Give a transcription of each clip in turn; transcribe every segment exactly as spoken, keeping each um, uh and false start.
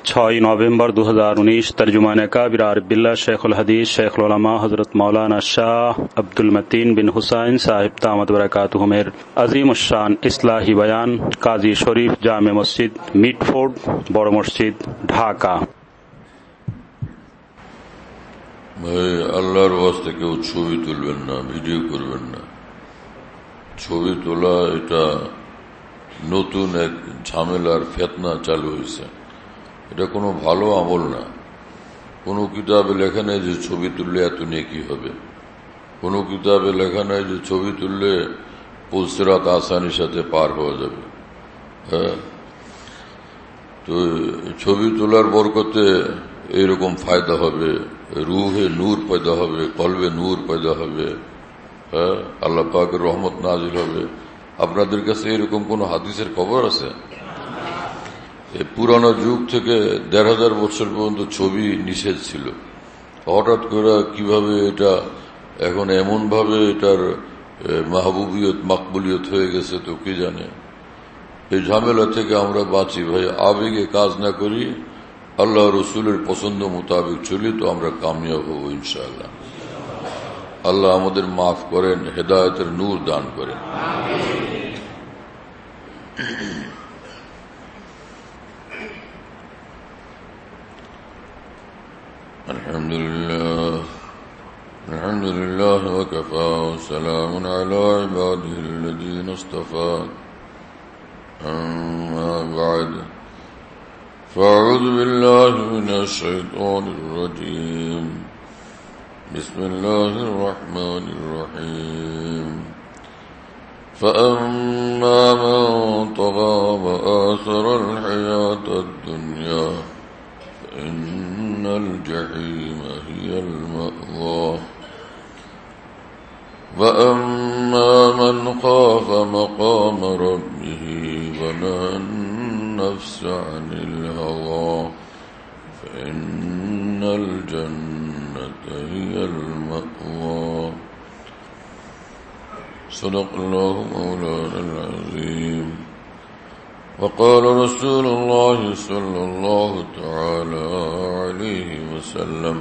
ছয় নভেম্বর দু হাজার উনিশ। তর্জমানে কাবির আরিফ বিল্লাহ শেখুল হাদিস শেখুল উলামা হযরত মাওলানা শাহ আব্দুল মতিন বিন হুসাইন সাহেব দামাত বরকাতুহুমের আজিমুশ শান ইসলাহি বয়ান কাজী শরীফ জামে মসজিদ মিটফোর্ড বড় মসজিদ ঢাকা। ভাই, আল্লাহর ওয়াস্তে কেউ ছবি তুলবেন না, ভিডিও করবেন না। ছবি তোলা এটা নতুন এক ঝামেলার ফেতনা চালু হয়েছে। এটা কোনো ভালো আমল না। কোনো কিতাবে লেখা নেই যে ছবি তুললে এত নেকি হবে। কোনো কিতাবে লেখা নেই যে ছবি তুললে পুলসিরাত আসানির সাথে পার হওয়া যাবে। হ্যাঁ, তো ছবি তোলার বরকতে এইরকম ফায়দা হবে, রুহে নূর পয়দা হবে, কলবে নূর পয়দা হবে। হ্যাঁ, আল্লাহ পাকের রহমত নাজিল হবে। আপনাদের কাছে এরকম কোন হাদিসের খবর আছে? এই পুরানো যুগ থেকে দেড় হাজার বছর পর্যন্ত ছবি নিষেধ ছিল। হঠাৎ করে কিভাবে এটা এখন এমন ভাবে এটার মাহবুবিয়ত মাকবুলিয়ত হয়ে গেছে তো কি জানে। এই ঝামেলা থেকে আমরা বাঁচি ভাই, আবেগে কাজ না করি, আল্লাহ রসুলের পছন্দ মোতাবেক চলি, তো আমরা কামিয়াব হব ইনশাআল্লাহ। আল্লাহ আমাদের মাফ করেন, হেদায়েতের নূর দান করেন। আলহামদুলিল্লাহ আলহামদুলিল্লাহ ওয়া কাফা ওয়া সালামুন আলা ইবাদিহিল্লাযীনা ইসতাফা। আম্মা বা'দ। فأعوذ بالله من الشيطان الرجيم. بسم الله الرحمن الرحيم. فأما من طغى وآثر الحياة الدنيا فإن الجحيم هي المأوى. وأما من خاف مقام ربه ونهى النفس عن الهوى فإن الجنة هي المأوى. صدق الله مولانا العظيم. وقال رسول الله صلى الله تعالى عليه وسلم: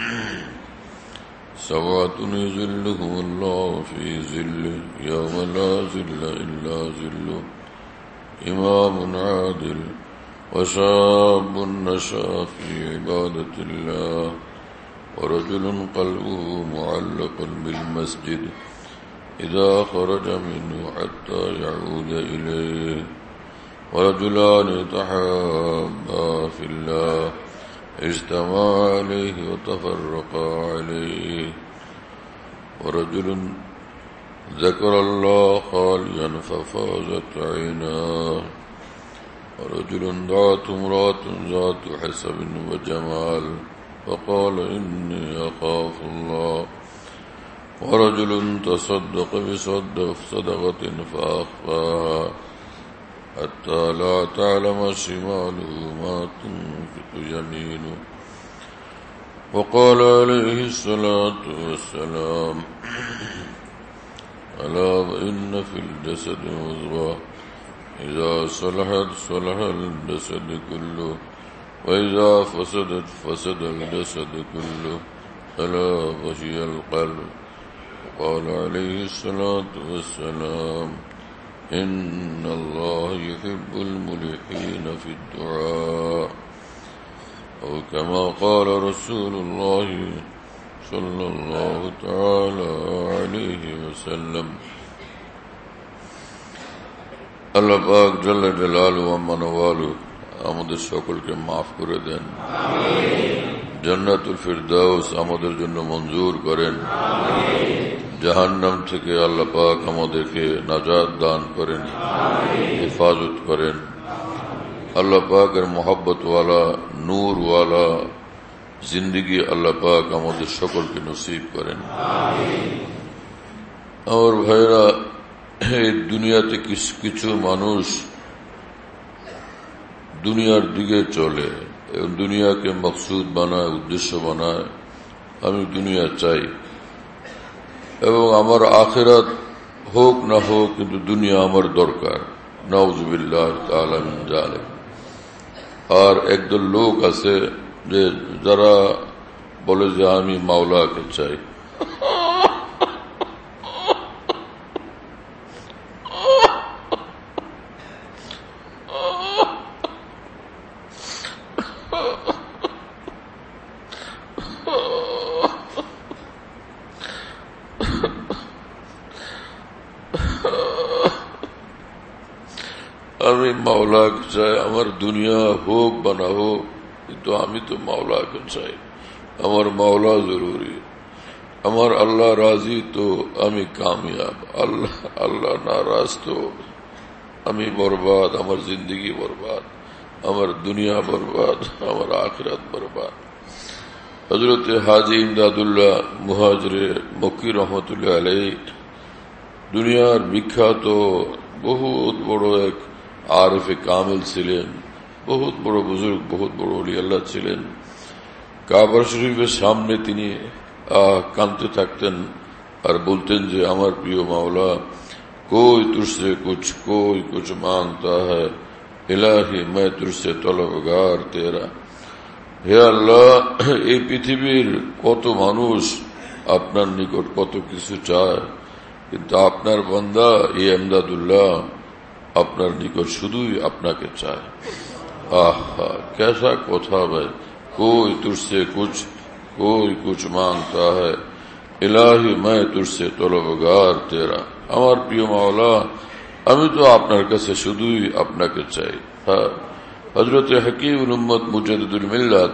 سبعة يظلهم الله في ظله يوم لا ظل إلا ظله: إمام عادل، وشاب نشأ في عبادة الله، ورجل قلبه معلق بالمسجد إذا خرج منه حتى يعود إليه، ورجلان تحابا في الله اجتمعا عليه وتفرقا عليه، ورجل ذكر الله خاليا ففازت عيناه، ورجل دعته امرأة ذات حسب وجمال فقال إني أخاف الله، ورجل تصدق بصدقة فأخفاها حتى لا تعلم شماله ما تنفق يمينه. وقال عليه الصلاة والسلام: ألا وإن في الجسد مضغة إذا صلحت صلح الجسد كله وإذا فسدت فسد الجسد كله ألا وهي القلب. وقال عليه الصلاة والسلام: إن الله يحب الملحين في الدعاء. أو كما قال رسول الله صلى الله تعالى عليه وسلم. আল্লাহ পাক জাল্লা জালালুহু ওয়া মানওয়ালু আমাদের সকলকে মাফ করে দেন, জান্নাতুল ফিরদাউস আমাদের জন্য মঞ্জুর করেন, জাহান্নাম থেকে আল্লাহ পাক আমাদেরকে নাজাত দান করেন, হেফাজত করেন। আল্লাহ পাকের মোহাব্বত ওয়ালা নূর ওয়ালা জিন্দগি আল্লাহ পাক আমাদের সকলকে নসিব করেন। আমার ভাইরা, এই দুনিয়াতে কিছু মানুষ দুনিয়ার দিকে চলে, দুনিয়াকে মকসুদ বানায়, উদ্দেশ্য বানায়। আমি দুনিয়া চাই এবং আমার আখিরাত হোক না হোক, কিন্তু দুনিয়া আমার দরকার। নাউযুবিল্লাহ তাআলা মিন যালিক। আর একদল লোক আছে যে যারা বলে যে আমি মাওলাকে চাই। আমি মাওলাকে চাই, আমার দুনিয়া হোক বা না হোক, কিন্তু আমি তো মাওলাকে চাই। আমার মাওলা জরুরি। আমার আল্লাহ রাজি তো আমি কামিয়াব, আল্লাহ আল্লাহ নারাজ তো আমি বরবাদ, আমার জিন্দগি বরবাদ, আমার দুনিয়া বরবাদ, আমার আখিরাত বরবাদ। হযরত হাজী ইমদাদুল্লাহ মুহাজিরে মক্কি রহমতুল্লাহ আলাইহি দুনিয়ার বিখ্যাত বহুত বড় এক আরিফে কামিল ছিলেন, বহুত বড় বুজুর্গ, বহুত বড় ওলি আল্লাহ ছিলেন। কাবা শরীফের সামনে তিনি কাঁদতে থাকতেন আর বলতেন যে আমার প্রিয় মাওলা, कोई तुझसे कुछ कोई कुछ मांगता है, इलाही मैं तुझसे तलबगार तेरा। হে আল্লাহ, এই পৃথিবীর কত মানুষ আপনার নিকট কত কিছু চায়, কিন্তু আপনার বান্দা এই ইমদাদুল্লাহ আপনার নিকট শুধুই আপনাকে চায়। আহা कैसा কথা ভাই, कोई तुझसे कुछ कोई कुछ मांगता है, इलाही मैं तुझसे तलबगार तेरा। আমার প্রিয় মাওলা, আমি তো আপনার কাছে শুধুই আপনাকে চাই। হ্যাঁ, হযরত হকিমুল উম্মত মুজাদ্দিদুল মিল্লাত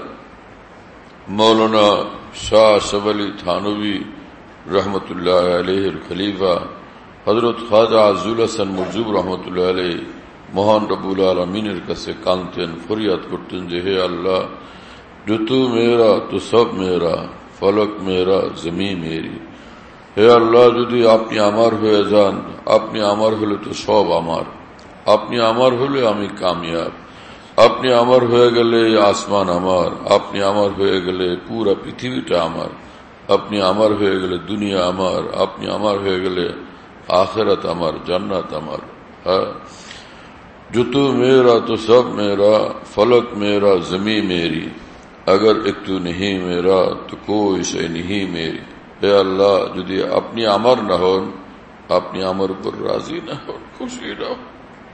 মৌলানা শাহ আশরাফ আলী থানভী রহমতুল্লাহ আলাইহির খলিফা হযরত খাজা আজুল হাসান মরজুব রহমতুল্লাহ আলাইহি মহান রব্বুল আলামিনের কাছে কাঁদতেন, ফরিয়াদ করতেন যে হে আল্লাহ, जो तू मेरा तो सब मेरा, फलक मेरा जमी मेरी। হে আল্লাহ, যদি আপনি আমার হয়ে যান, আপনি আমার হলে তো সব আমার, আপনি আমার হলে আমি কামিয়াব, আপনি আমার হয়ে গেলে আসমান আমার, আপনি আমার হয়ে গেলে পুরা পৃথিবীটা আমার, আপনি আমার হয়ে গেলে দুনিয়া আমার, আপনি আমার হয়ে গেলে आखिरत আমার, জান্নাত আমার। হ্যাঁ, जो तू मेरा तो सब मेरा, फलक मेरा जमी मेरी, अगर एक तू नहीं मेरा तो कोई शय नहीं मेरी। হে আল্লাহ, যদি আপনি আমার না হন, আপনি আমার উপর রাজি না হন, খুশি না হন,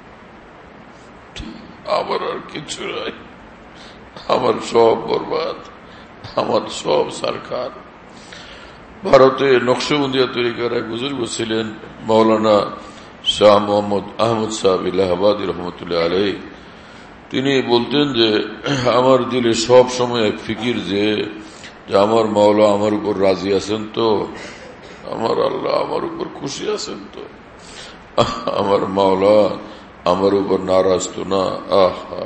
আমার আর কিছু নাই, আমার সব বরবাদ, আমার সব সরকার। ভারতে নকশবন্দিয়া তরিকার এক বুজুর্গ ছিলেন মৌলানা শাহ মোহাম্মদ আহমদ সাহেব ইলাহাবাদী রহমতুল্লাহ আলাইহি। তিনি বলতেন যে আমার দিলে সব সময় এক ফিকির যে আমার মাওলা আমার উপর রাজি আছেন তো, আমার আল্লাহ আমার উপর খুশি আছেন তো, আমার মাওলা আমার উপর নারাজ তো না। আহা,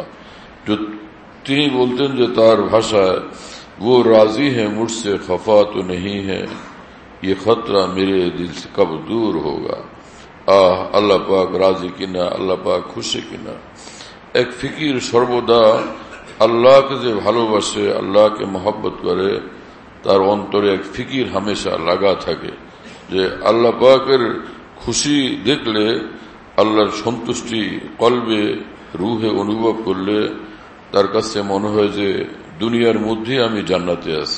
তিনি বলতেন যে তার ভাষায়, वो राजी है मुझसे खफा तो नहीं है, ये खतरा मेरे दिल से कब दूर होगा। আহ, আল্লাহ পাক রাজি কিনা, আল্লাহ পাক খুশি কিনা। এক ফিকির সর্বদা আল্লাহকে যে ভালোবাসে, আল্লাহকে মহব্বত করে, তার অন্তরে এক ফিকির হামেশা লাগা থাকে যে আল্লাহ পাকের খুশি দেখলে, আল্লাহর সন্তুষ্টি কলবে রুহে অনুভব করলে তার কাছে মনে হয় যে দুনিয়ার মধ্যে আমি জান্নাতে আছি।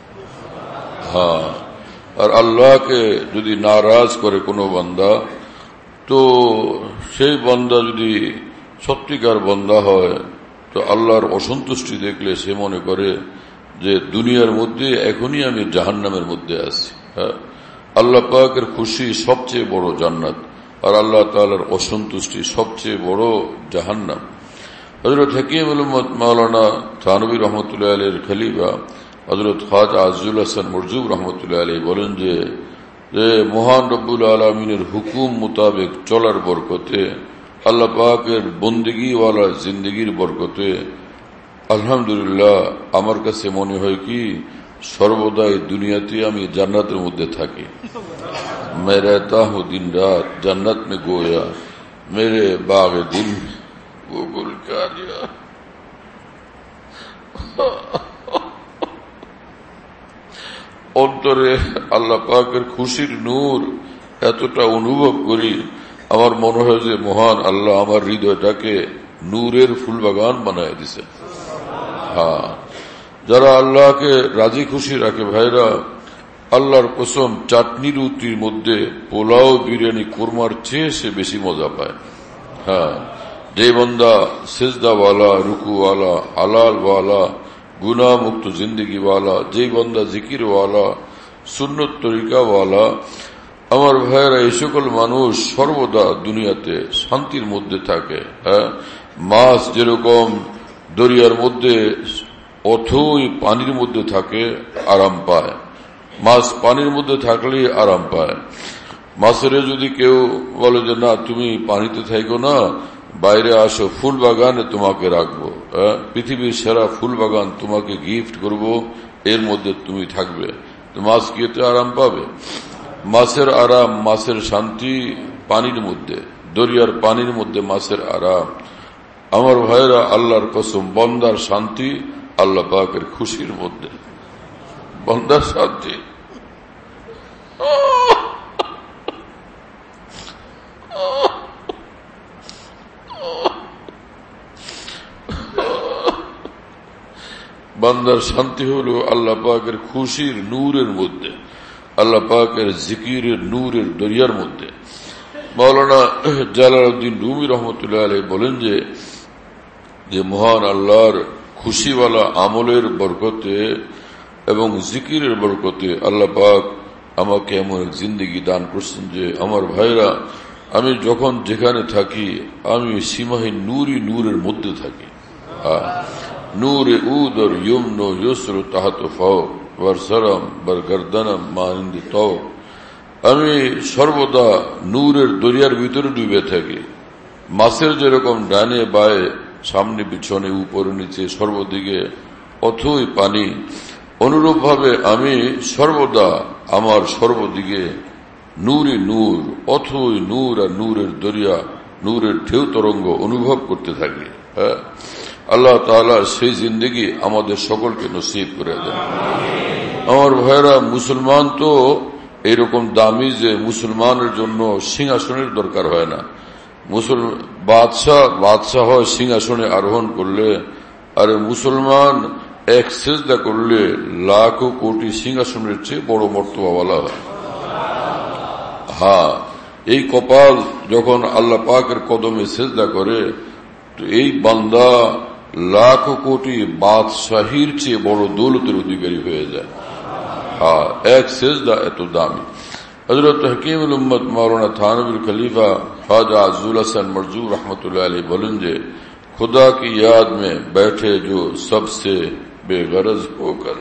হ্যাঁ, আর আল্লাহকে যদি নারাজ করে কোনো বান্দা, তো সেই বান্দা যদি সত্যিকার বান্দা হয়, তো আল্লাহর অসন্তুষ্টি দেখলে সে মনে করে যে দুনিয়ার মধ্যে এখনই আমি জাহান্নামের মধ্যে আছি। হ্যাঁ, আল্লাহ পাকের খুশি সবচেয়ে বড় জান্নাত, আর আল্লাহ তাআলার অসন্তুষ্টি সবচেয়ে বড় জাহান্নাম। হযরত হাকিমুল উম্মত মাওলানা থানভী রহমতুল্লাহ আলাইহির খলিফা হযরত খাজা আজুল হাসান মরজুব রহমতুল্লাহ আলাইহি বলেন যে যে মহান রব্বুল আলামিনের হুকুম মোতাবেক চলার বরকতে, আল্লাহ পাকের বন্দেগীওয়ালা জিন্দগির বরকতে আলহামদুলিল্লাহ আমার কাছে মনে হয় কি সর্বদাই দুনিয়াতে আমি জান্নাতের মধ্যে থাকি। मैं रहता हूँ दिन रात जन्नत में गोया, मेरे बाग दिल वो गुल क्या दिया। অন্তরে আল্লাহ পাকের খুশির নূর এতটা অনুভব করি, আমার মনে হয় যে মহান আল্লাহ আমার হৃদয়টাকে নূরের ফুল বাগান বানায় দিছে। হ্যাঁ, যারা আল্লাহকে রাজি খুশি রাখে ভাইরা, আল্লাহর কসম চাটনি রুটির মধ্যে পোলাও বিরিয়ানি কোরমার চেয়ে সে বেশি মজা পায়। হ্যাঁ, যে বান্দা সিজদাওয়ালা, রুকুওয়ালা, হালালওয়ালা, গুনাহমুক্ত জিন্দেগিওয়ালা, যেই বান্দা জিকিরওয়ালা, সুন্নত তরিকাওয়ালা, আমার ভাইয়েরা, এই সকল মানুষ সর্বদা দুনিয়াতে শান্তির মধ্যে থাকে। হ্যাঁ, মাছ যেরকম দরিয়ার মধ্যে অথই পানির মধ্যে থাকে আরাম পায়, মাছ পানির মধ্যে থাকলেই আরাম পায়। মাছের যদি কেউ বলে যে না তুমি পানিতে থাকো না, বাইরে আসো, ফুল বাগানে তোমাকে রাখবো, পৃথিবীর সেরা ফুল বাগান তোমাকে গিফট করব, এর মধ্যে তুমি থাকবে, তো মাছ কি এতে আরাম পাবে? মাছের আরাম, মাছের শান্তি পানির মধ্যে, দরিয়ার পানির মধ্যে মাছের আরাম। আমার ভাইরা, আল্লাহর কসম, বন্দার শান্তি আল্লাহ পাকের খুশির মধ্যে, বন্দার শান্তি। বান্দার শান্তি হলো আল্লাহ পাকের খুশির নূরের মধ্যে, আল্লাহ পাকের জিকিরের নূরের দরিয়ার মধ্যে। মাওলানা জালালউদ্দিন রুমি রহমতুল্লাহ আলাইহি বলেন যে যে মহান আল্লাহর খুশিওয়ালা আমলের বরকতে এবং জিকিরের বরকতে আল্লাহ পাক আমাকে এমন এক জিন্দেগি দান করছেন যে আমার ভাইরা, আমি যখন যেখানে থাকি আমি সীমাহীন নূরই নূরের মধ্যে থাকি। নূরে উদর ইয়ুমন ইউসর তাহাত ফাওক ওয়ারসারাম বরগর্দনম মানিন্দি তাও, আমি সর্বদা নূরের দরিয়ার ভিতরে ডুবে থাকি। মাছের যেরকম ডানে বায়ে, সামনে পিছনে, উপরে নিচে, সর্বদিকে অথই পানি, অনুরূপ ভাবে আমি সর্বদা আমার সর্বদিকে নূরে নূর, অথই নূর আর নূরের দরিয়া, নূরের ঢেউ তরঙ্গ অনুভব করতে থাকি। হ্যাঁ, আল্লাহ তাআলা সেই জিন্দেগি আমাদের সকলকে নসিব করে দেন। আমার ভাইরা, মুসলমান তো এরকম দামি যে মুসলমানের জন্য সিংহাসনের দরকার হয় না। মুসলমান বাদশাহ বাদশাহ হয় সিংহাসনে আরোহণ করলে, আর মুসলমান এক সেজদা করলে লাখো কোটি সিংহাসনের চেয়ে বড় মর্তবাওয়ালা হয়। হ্যাঁ, এই কপাল যখন আল্লাহ পাকের কদমে সেজদা করে, তো এই বান্দা লাখো কোটি বাদশাহীর চেয়ে বড় দৌলতের অধিকারী হয়ে যায়। হ্যাঁ, এক সেজদা এত দামি। হযরত হাকিমুল উম্মত মাওলানা থানবীর খলিফা ख्वाजा अज़ुल हसन मरजूर रहमतुल्लाह अलैह बोलें जे खुदा की याद में बैठे जो सबसे बेगरज होकर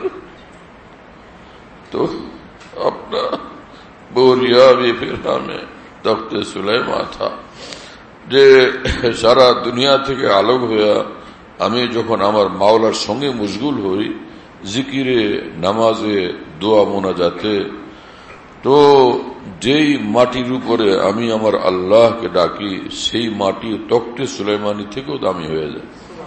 तो अपना बोरिया भी फिरा में तख्ते सुलेमा था। যে সারা দুনিয়া থেকে আলোক হইয়া আমি যখন আমার মাওলার সঙ্গে মশগুল হই, জিকিরে, নামাজে, দোয়া মোনাজাতে, তো যেই মাটির উপরে আমি আমার আল্লাহকে ডাকি সেই মাটি তख्ते সুলাইমানি থেকেও দামি হয়ে যায়।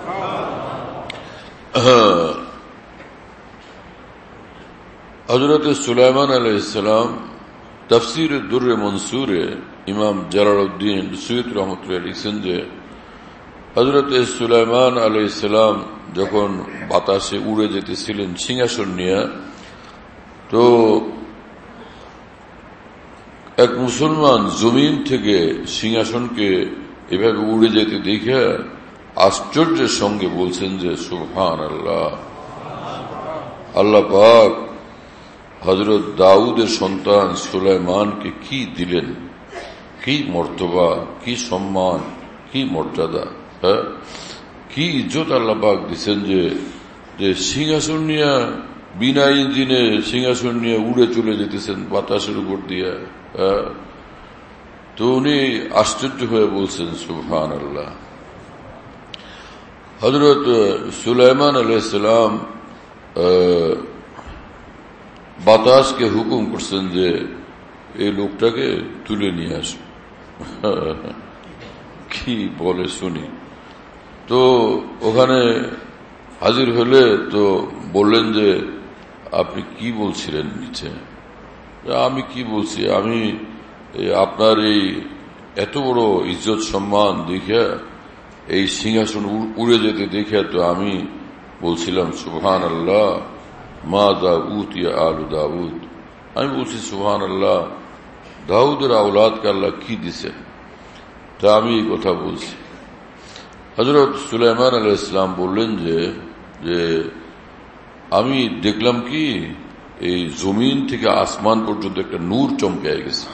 হযরত সুলাইমান আলাইহিস সালাম তাফসীর দুররে মনসুরে ইমাম জালালউদ্দিন সুয়ুতি রহমতুল্লাহ লিখছেন যে হযরত সুলাইমান আলাইহিস সালাম যখন বাতাসে উড়ে যেতেছিলেন সিংহাসন নিয়ে, তো এক মুসলমান জমিন থেকে সিংহাসনকে এভাবে উড়ে যেতে দেখে আশ্চর্যের সঙ্গে বলছেন যে সুবহানাল্লাহ, আল্লাহ পাক হযরত দাউদের সন্তান সুলাইমানকে কি দিলেন, কি মর্তবা, কি সম্মান, কি মর্যাদা, হ্যাঁ, কি ইজ্জত আল্লাহ পাক দিচ্ছেন যে যে সিংহাসন নিয়ে বিনা ইঞ্জিনে সিংহাসন নিয়ে উড়ে চলে যেতেছেন বাতাসের উপর দিয়ে। তো উনি আশ্চর্য হয়ে বলছেন সুবহানাল্লাহ। হযরত সুলাইমান আলাইহিস সালাম বাতাসকে হুকুম করছেন যে এই লোকটাকে তুলে নিয়ে আসো। কি বলে শুনি। তো ওখানে হাজির হলে তো বললেন যে আপনি কি বলছিলেন নিচে? আমি কি বলছি, আমি আপনার এই এত বড় ইজ্জত সম্মান দেখে এই সিংহাসন উড়ে যেতে দেখে তো আমি বলছিলাম সুবহানাল্লাহ মা দাউতিয়া আলু দাউদ। আমি বলছি সুবহানাল্লাহ, দাউদের আওলাদকে আল্লাহ কি দিছে। তা আমি এই কথা বলছি। হযরত সুলাইমান আলাইহিস সালাম বললেন যে যে আমি দেখলাম কি এই জমিন থেকে আসমান পর্যন্ত একটা নূর চমকে গেছে।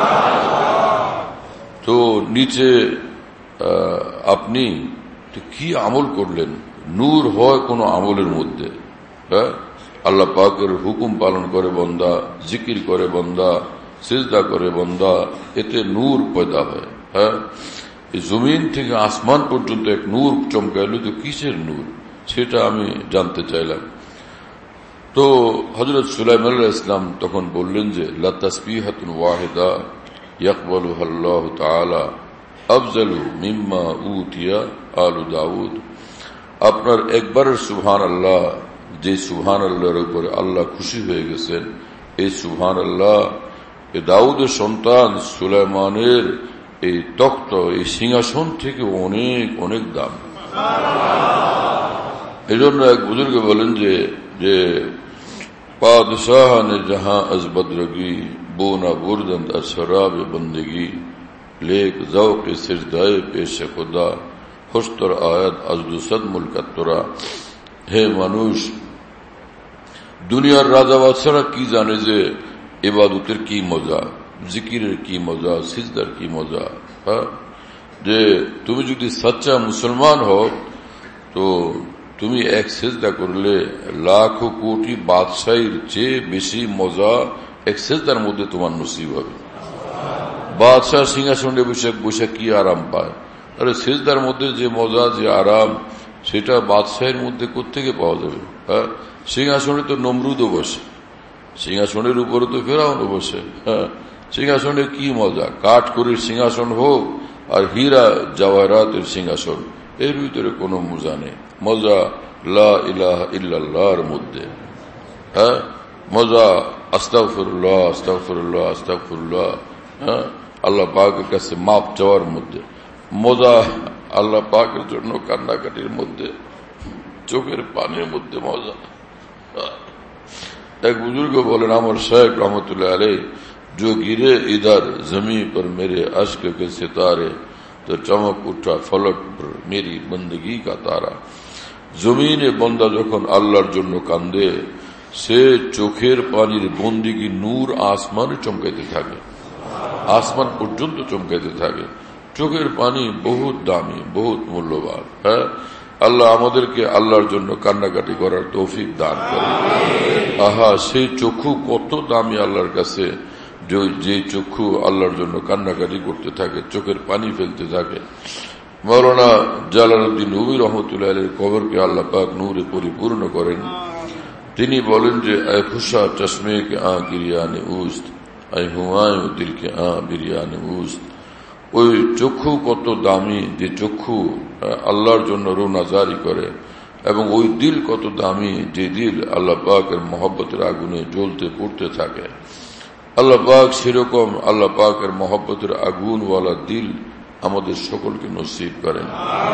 তো নিচে আপনি কি আমল করলেন? নূর হয় কোন আমলের মধ্যে, হ্যাঁ, আল্লাহ পাকের হুকুম পালন করে বন্দা, জিকির করে বন্দা, সিজদা করে বন্দা, এতে নূর পয়দা হয়। হ্যাঁ, এই জমিন থেকে আসমান পর্যন্ত এক নূর চমকাইল, তো কিসের নূর সেটা আমি জানতে চাইলাম। তো হযরত সুলাইমান আলাইহিস সালাম তখন বললেন যে লা তাসবিহাতুন ওয়াহিদা ইয়াকবালুহা আল্লাহু তাআলা আফজালু মিম্মা উতিয়া আলু দাউদ। আপনার একবারের সুবহানাল্লাহ, যে সুবহানাল্লাহর উপরে আল্লাহ খুশি হয়ে গেছেন, এই সুবহানাল্লাহ এ দাউদের সন্তান সুলাইমানের এই তখ্ত, এই সিংহাসন থেকে অনেক অনেক দাম। এই জন্য এক বুজুর্গ বলেন যে যে বাদশাহ নে জাহাঁ আজ বদরগি বোনা বুরদন্দ শরাব বন্দगी लेक ज़ौक़ सिजदाए पेश खुदा खुशतर आयत अज़दुसद मुल्कतरा। हे মানুষ, দুনিয়ার রাজা বাদশারা কি জানে যে ইবাদতের কি মজা, জিকিরের কি মজা, সিজদার কি মজা। হ্যাঁ, যে তুমি যদি সচ্চা মুসলমান হও তো তুমি এক সিজদা করলে লাখো কোটি বাদশাহীর চেয়ে বেশি মজা এক সিজদার মধ্যে তোমার নসিব হবে। বাদশাহ সিংহাসনে বসে বসে কি আরাম পায়, আরে সিজদার মধ্যে যে মজা, যে আরাম, সেটা বাদশাহের মধ্যে কোত্থেকে পাওয়া যাবে? হ্যাঁ, সিংহাসনে তো নমরুদও বসে, সিংহাসনের উপরে তো ফেরাউনও বসে। হ্যাঁ, সিংহাসনে কি মজা, কাঠ করে সিংহাসন হোক আর হীরা জওয়াহরাতের সিংহাসন, এর ভিতরে কোনো মজা নেই। মজা লা ইলাহা ইল্লাল্লাহর মধ্যে। হ্যাঁ, মজা আস্তাগফিরুল্লাহ আস্তাগফিরুল্লাহ আস্তাগফিরুল্লাহ, হ্যাঁ, আল্লাহ পাকের কাছে মাপ চাওয়ার মধ্যে। মজা আল্লাহ পাকের জন্য কান্নাকাটির মধ্যে, চোখের পানির মধ্যে মজা। এক বুজুর্গ বলেন, আমার শাইখ রহমতুল্লাহ আলাইহি, जो गिरे इधर जमीन पर मेरे अश्क के सितारे तो चमक उठा फलक पर मेरी बंदगी का तारा। জমিনে বন্দা যখন আল্লাহর জন্য কান্দে, সে চোখের পানির বন্দিগি নূর আসমানে চমকাইতে থাকে, আসমান পর্যন্ত চমকাইতে থাকে। চোখের পানি বহুত দামি, বহুত মূল্যবান। হ্যাঁ, আল্লাহ আমাদেরকে আল্লাহর জন্য কান্নাকাটি করার তৌফিক দান করে। আহা, সেই চক্ষু কত দামি আল্লাহর কাছে, যে চক্ষু আল্লাহর জন্য কান্নাকাটি করতে থাকে, চোখের পানি ফেলতে থাকে। মৌলানা জালালউদ্দিন রুমি রহমতুল্লাহ আলাইহির কবরকে আল্লাহ পাক নূরে পরিপূর্ণ করেন। তিনি বলেন যে এ খুশা চশমে কে আ গিরিয়ানে উস্ত, এ হুমায়ুন দিল কে আ বিরিয়ানে উস্ত। ওই চক্ষু কত দামি, যে চক্ষু আল্লাহর জন্য রোনা জারি করে, এবং ওই দিল কত দামি, যে দিল আল্লাহ পাকের মহব্বতের আগুনে জ্বলতে পড়তে থাকে। আল্লাহ পাক সেরকম আল্লাহ পাকের মহব্বতের আগুনওয়ালা দিল আমাদের সকলকে নসিব করেন।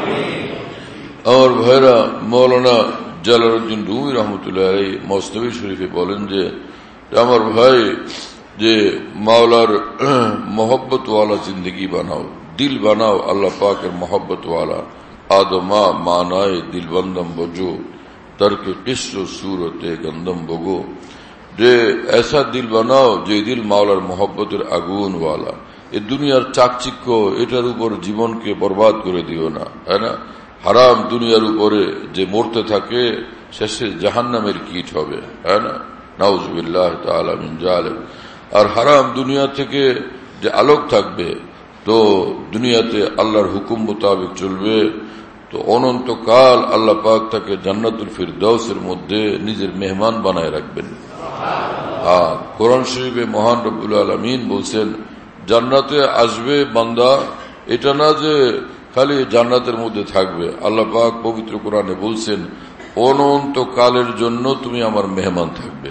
আমার ভাইরা, মৌলানা জালালউদ্দিন রুমি রহমতুল্লাহ আলাইহি মসনবী শরীফে বলেন যে আমার ভাই, যে মাওলার মহব্বতওয়ালা জিন্দগি বানাও, দিল বানাও আল্লাহ পাকের মহব্বতওয়ালা। आदमा मानाए दिलबंदम बजो तर्क किस्र सूरते गंदम बगो। যে ऐसा दिल बनाओ যে দিল মাওলার মহব্বতের আগুন ওয়ালা। এই দুনিয়ার চাকচিক্য, এটার উপর জীবনকে বরবাদ করে দিও না, তাই না? হারাম দুনিয়ার উপরে যে মরতে থাকে, শেষে জাহান্নামের কীট হবে, তাই না? নাউজুবিল্লাহ তাআলা মিন জালিক। আর হারাম দুনিয়া থেকে যে আলোক থাকবে, তো দুনিয়াতে আল্লাহর হুকুম মোতাবেক চলবে, তো অনন্তকাল আল্লাহ পাক তাকে জান্নাতুল ফিরদাউসের মধ্যে নিজের মেহমান বানায় রাখবেন। হ্যাঁ, কোরআন শরীফে মহান রব্বুল আলামিন বলছেন, জান্নাতে আসবে বান্দা, এটা না যে খালি জান্নাতের মধ্যে থাকবে। আল্লাহ পাক পবিত্র কোরআনে বলছেন, অনন্তকালের জন্য তুমি আমার মেহমান থাকবে।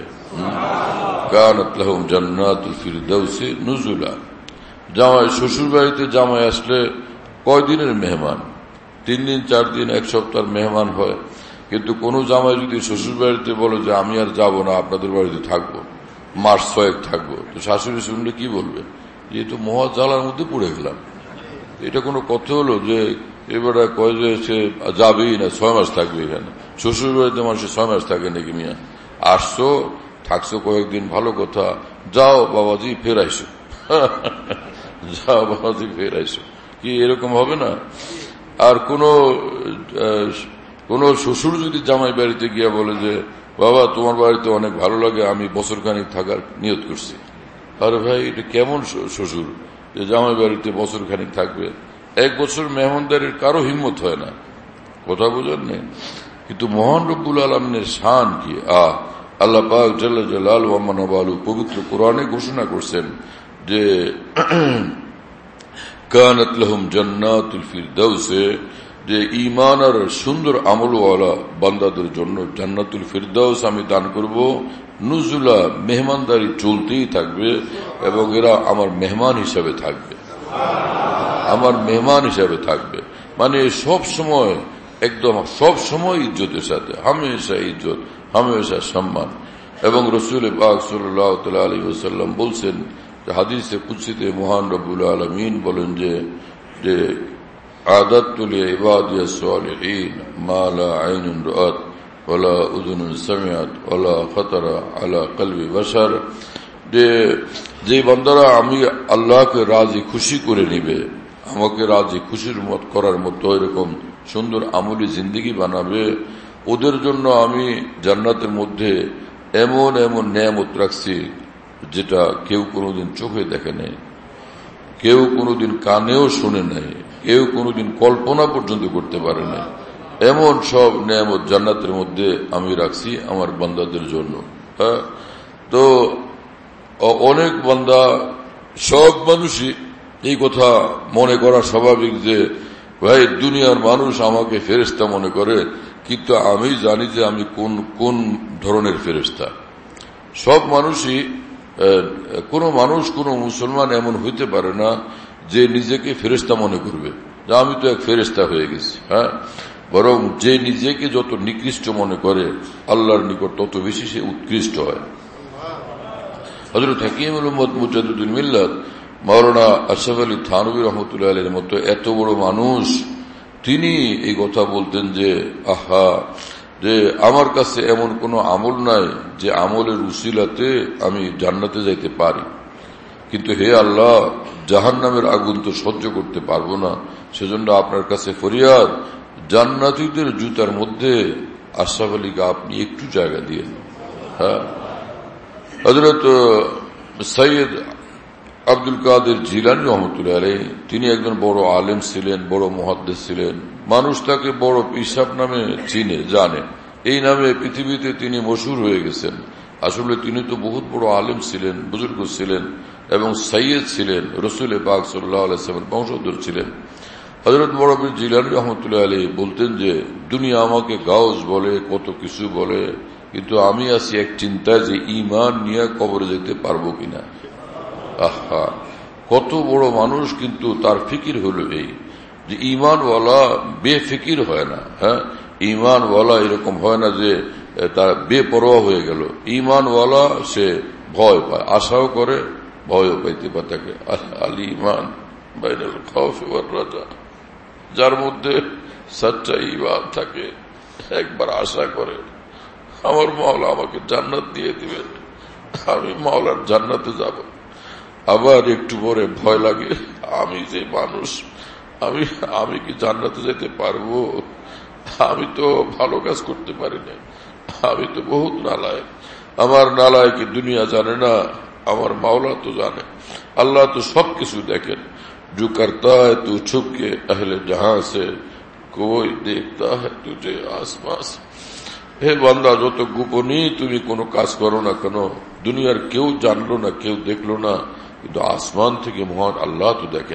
কানাত লাহুম জান্নাতুল ফিরদাউসি নুজুলা। জামাই শ্বশুর বাড়িতে জামাই আসলে কয়দিনের মেহমান, তিন দিন চার দিন এক সপ্তাহ মেহমান হয়, কিন্তু কোন জামাই যদি শ্বশুর বাড়িতে বলে যে আমি আর যাব না, আপনাদের বাড়িতে থাকবো, মাস ছয়েক থাকবো, তো শাশুড়ি শুনলে কি বলবে? এই তো মহা জ্বালার মধ্যে পড়ে গেলাম। এটা কোনো কথা হলো যে এবারে কয় যে সে যাবেই না, ছয় মাস থাকবে এখানে? শ্বশুর বাড়িতে মানুষের ছয় মাস থাকে নাকি মিয়া? আসছো, থাকছো কয়েকদিন, ভালো কথা, যাও বাবাজি ফের আইসো, যাও বাবাজি ফের আইসো। কি এরকম হবে না? আর কোন কোন শ্বশুর যদি জামাই বাড়িতে গিয়া বলে যে বাবা তোমার বাড়িতে অনেক ভালো লাগে, আমি বছর খানিক থাকার নিয়ত করছি, আরে ভাই এটা কেমন শ্বশুর যে জামাই বাড়িতে বছর খানিক থাকবে? এক বছর মেহমানদারির কারো হিম্মত হয় না, কথা বোঝেন নেই। কিন্তু মহান রব্বুল আলমিনের শান কি! আহ আল্লাহ পাক জাল্লা জালাল ওয়া মানাবালু পবিত্র কোরআনে ঘোষণা করছেন যে কানাত লাহুম জান্নাতুল ফিরদাউসে, যে ঈমান আর সুন্দর আমলওয়ালা বান্দাদের জন্য জান্নাতুল ফিরদাউস আমি দান করব, নুজুলা মেহমানদারি চলতেই থাকবে এবং এরা আমার মেহমান হিসাবে থাকবে, আমার মেহমান হিসাবে থাকবে। মানে সব সময়, একদম সব সময় ইজ্জতের সাথে, হামেশা ইজ্জত, হামেশা সম্মান। এবং রাসূল পাক সাল্লাল্লাহু আলাইহি ওয়াসাল্লাম বলছেন, হাদিসে কুদসিতে মহান রব্বুল আলামিন বলেন যে যে আদাতু লিইবাদিয়াস সালিহিন মা লা আইনুন রাআত ওয়ালা উযুনুন সামিআত ওয়ালা খাতারা আলা কলবি বাশার, যে যে বান্দারা আমি আল্লাহকে রাজি খুশি করে নিবে, আমাকে রাজি খুশির মত করার মতো এরকম সুন্দর আমলি জিন্দেগি বানাবে, ওদের জন্য আমি জান্নাতের মধ্যে এমন এমন নেয়ামত রাখছি যেটা কেউ কোনোদিন চোখে দেখে নাই, কেউ কোনোদিন কানেও শুনে নাই, কেউ কোনোদিন কল্পনা পর্যন্ত করতে পারে না। এমন সব নেয়ামত জান্নাতের মধ্যে আমি রাখছি আমার বান্দাদের জন্য। হ্যাঁ, তো অনেক বান্দা, সব মানুষই এই কথা মনে করা স্বাভাবিক যে ভাই দুনিয়ার মানুষ আমাকে ফেরেশতা মনে করে, কিন্তু আমি জানি যে আমি কোন কোন ধরনের ফেরেশতা। সব মানুষই, কোন মানুষ, কোন মুসলমান এমন হইতে পারে না যে নিজেকে ফেরেশতা মনে করবে যে আমি তো এক ফেরেশতা হয়ে গেছি। হ্যাঁ, বরং যে নিজেকে যত নিকৃষ্ট মনে করে আল্লাহর নিকট তত বেশি সে উৎকৃষ্ট হয়। হযরত হাকিমুল উম্মত মুজাদ্দিদুল মিল্লাত মাওলানা আশরাফ আলী থানভী রহমতুল্লাহ আলাইহির মতো এত বড় মানুষ, তিনি এই কথা বলতেন যে আহা, যে আমার কাছে এমন কোন আমল নাই যে আমলের উসিলাতে আমি জান্নাতে যাইতে পারি, কিন্তু হে আল্লাহ জাহান্নামের আগুন তো সহ্য করতে পারবো না, সেজন্য আপনার কাছে ফরিয়াদ, জান্নাতীদের জুতার মধ্যে আশরাফ আলীকে আপনি একটু জায়গা দিয়ে। হ্যাঁ, হযরত সৈয়দ আব্দুল কাদের জিলানী রহমতুল্লাহ আলাইহি, তিনি একজন বড় আলেম ছিলেন, বড় মুহাদ্দিস ছিলেন। মানুষ তাকে বড় পিসাব নামে চিনে, জানে, এই নামে পৃথিবীতে তিনি মশহুর হয়ে গেছেন। আসলে তিনি তো বহুত বড় আলেম ছিলেন, বুজুর্গ ছিলেন এবং সৈয়দ ছিলেন, রাসূল পাক সাল্লাল্লাহু আলাইহি ওয়াসাল্লামের বংশধর ছিলেন। হযরত বড় পীর জিলানী রহমতুল্লাহ আলাইহি বলতেন যে দুনিয়া আমাকে গাউস বলে, কত কিছু বলে, কিন্তু আমি আছি এক চিন্তায় যে ঈমান নিয়ে কবরে যেতে পারবো কিনা। আহা, কত বড় মানুষ, কিন্তু তার ফিকির হলো এই যে ঈমানওয়ালা বেফিকির হয় না। হ্যাঁ, ঈমানওয়ালা এরকম হয় না যে তার বেপরোয়া হয়ে গেল। ঈমানওয়ালা সে ভয় পায়, আশাও করে, ভয়ও পাইতে পারে। থাকে আল ঈমান বাইনাল খাউফি ওয়ার রাজা, যার মধ্যে সচ্চা ঈমান থাকে, একবার আশা করে আমার মাওলা আমাকে জান্নাত দিয়ে দিবেন, আমি মাওলার জান্নাতে যাব, আবার একটু পরে ভয় লাগে আমি যে মানুষ, আমি আমি কি জান্নাতে যেতে পারবো? আমি তো ভালো কাজ করতে পারি না, আমি তো বহুত নালায়েক। আমার নালায়েক কি দুনিয়া জানে না, আমার মাওলা তো জানে। আল্লাহ তো সবকিছু দেখেন। जो करता है तू छुप के अहले जहां से, कोई देखता है तुझे आसमां से। হে বান্দা, যত গোপনই তুমি কোনো কাজ করো না কেন, দুনিয়ার কেউ জানলো না, কেউ দেখলো না, কিন্তু আসমান থেকে মহান আল্লাহ তো দেখেন।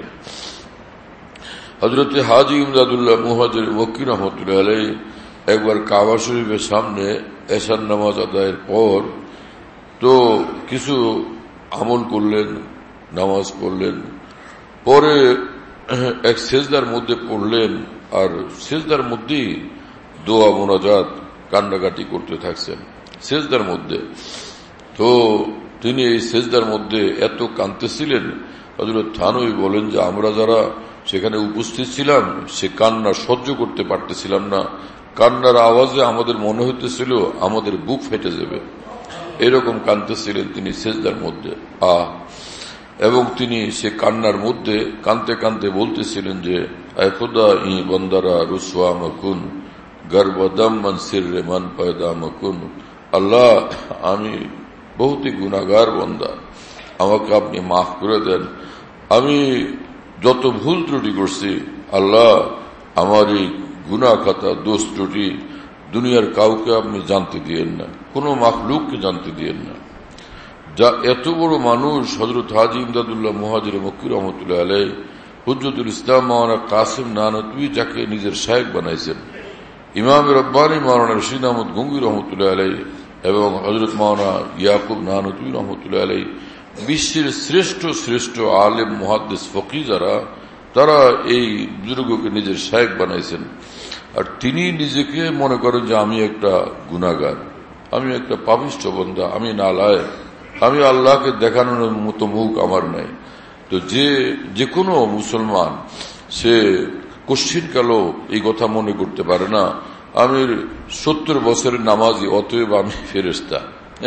হযরত হাজী ইমদাদুল্লাহ মুহাজির মক্কি রহমতুল্লাহ আলাইহি একবার কাবা শরীফের সামনে এশার নামাজ আদায়ের পর তো কিছু আমল করলেন, নামাজ পড়লেন, পরে এক সেজদার মধ্যে পড়লেন আর সেজদার মধ্যেই দোয়া মোনাজাত কান্নাকাটি করতে থাকছেন সেজদার মধ্যে। তো তিনি এই সেজদার মধ্যে এত কাঁদতেছিলেন, হযরত থানভী বলেন যে আমরা যারা সেখানে উপস্থিত ছিলাম সে কান্না সহ্য করতে পারতেছিলাম না। কান্নার আওয়াজে আমাদের মনে হইতেছিল আমাদের বুক ফেটে যাবে, এরকম কাঁদতেছিলেন তিনি সেজদার মধ্যে। আহ এবং তিনি সে কান্নার মধ্যে কাঁদতে কাঁদতে বলতেছিলেন যে আয় খুদা ই বন্দারা রুসওয়া মকুন গর্বদম মনসির রে মন পয়দা মকুন, আল্লাহ আমি বহুতই গুনাহগার বন্দা, আমাকে আপনি মাফ করে দেন। আমি যত ভুল ত্রুটি করছি আল্লাহ, আমার এই গুনাহ খাতা দোষ ত্রুটি দুনিয়ার কাউকে আপনি জানতে দিয়েন না, কোনো মাখলুককে জানতে দিয়েন না। যা এত বড় মানুষ হযরত হাজী ইমদাদুল্লাহ মুহাজির মক্কি রহমতুল্লাহ আলাইহি, হুজ্জতুল ইসলাম মাওলানা কাসিম নানতবী যাকে নিজের শায়েখ বানাইছেন, ইমাম রব্বানী মাওলানা রশিদ আহমদ গঙ্গী রহমতুল্লাহ আলাইহি এবং হযরত মাওলানা ইয়াকুব নানতবী রহমতুল্লাহ আলাইহি, বিশ্বের শ্রেষ্ঠ শ্রেষ্ঠ আলেম মুহাদ্দিস ফকিহ যারা, তারা এই বুজুর্গকে নিজের শায়েখ বানাইছেন। আর তিনি নিজেকে মনে করেন যে আমি একটা গুনাহগার, আমি একটা পাপিষ্ঠ বান্দা, আমি নালায়েক, আমি আল্লাহকে দেখানোর মতো মুখ আমার নাই। তো যে যে কোনো মুসলমান সে কশ্চিনকালও এই কথা মনে করতে পারে না আমি সত্তর বছরের নামাজি, অতএব আমি ফেরেশতা,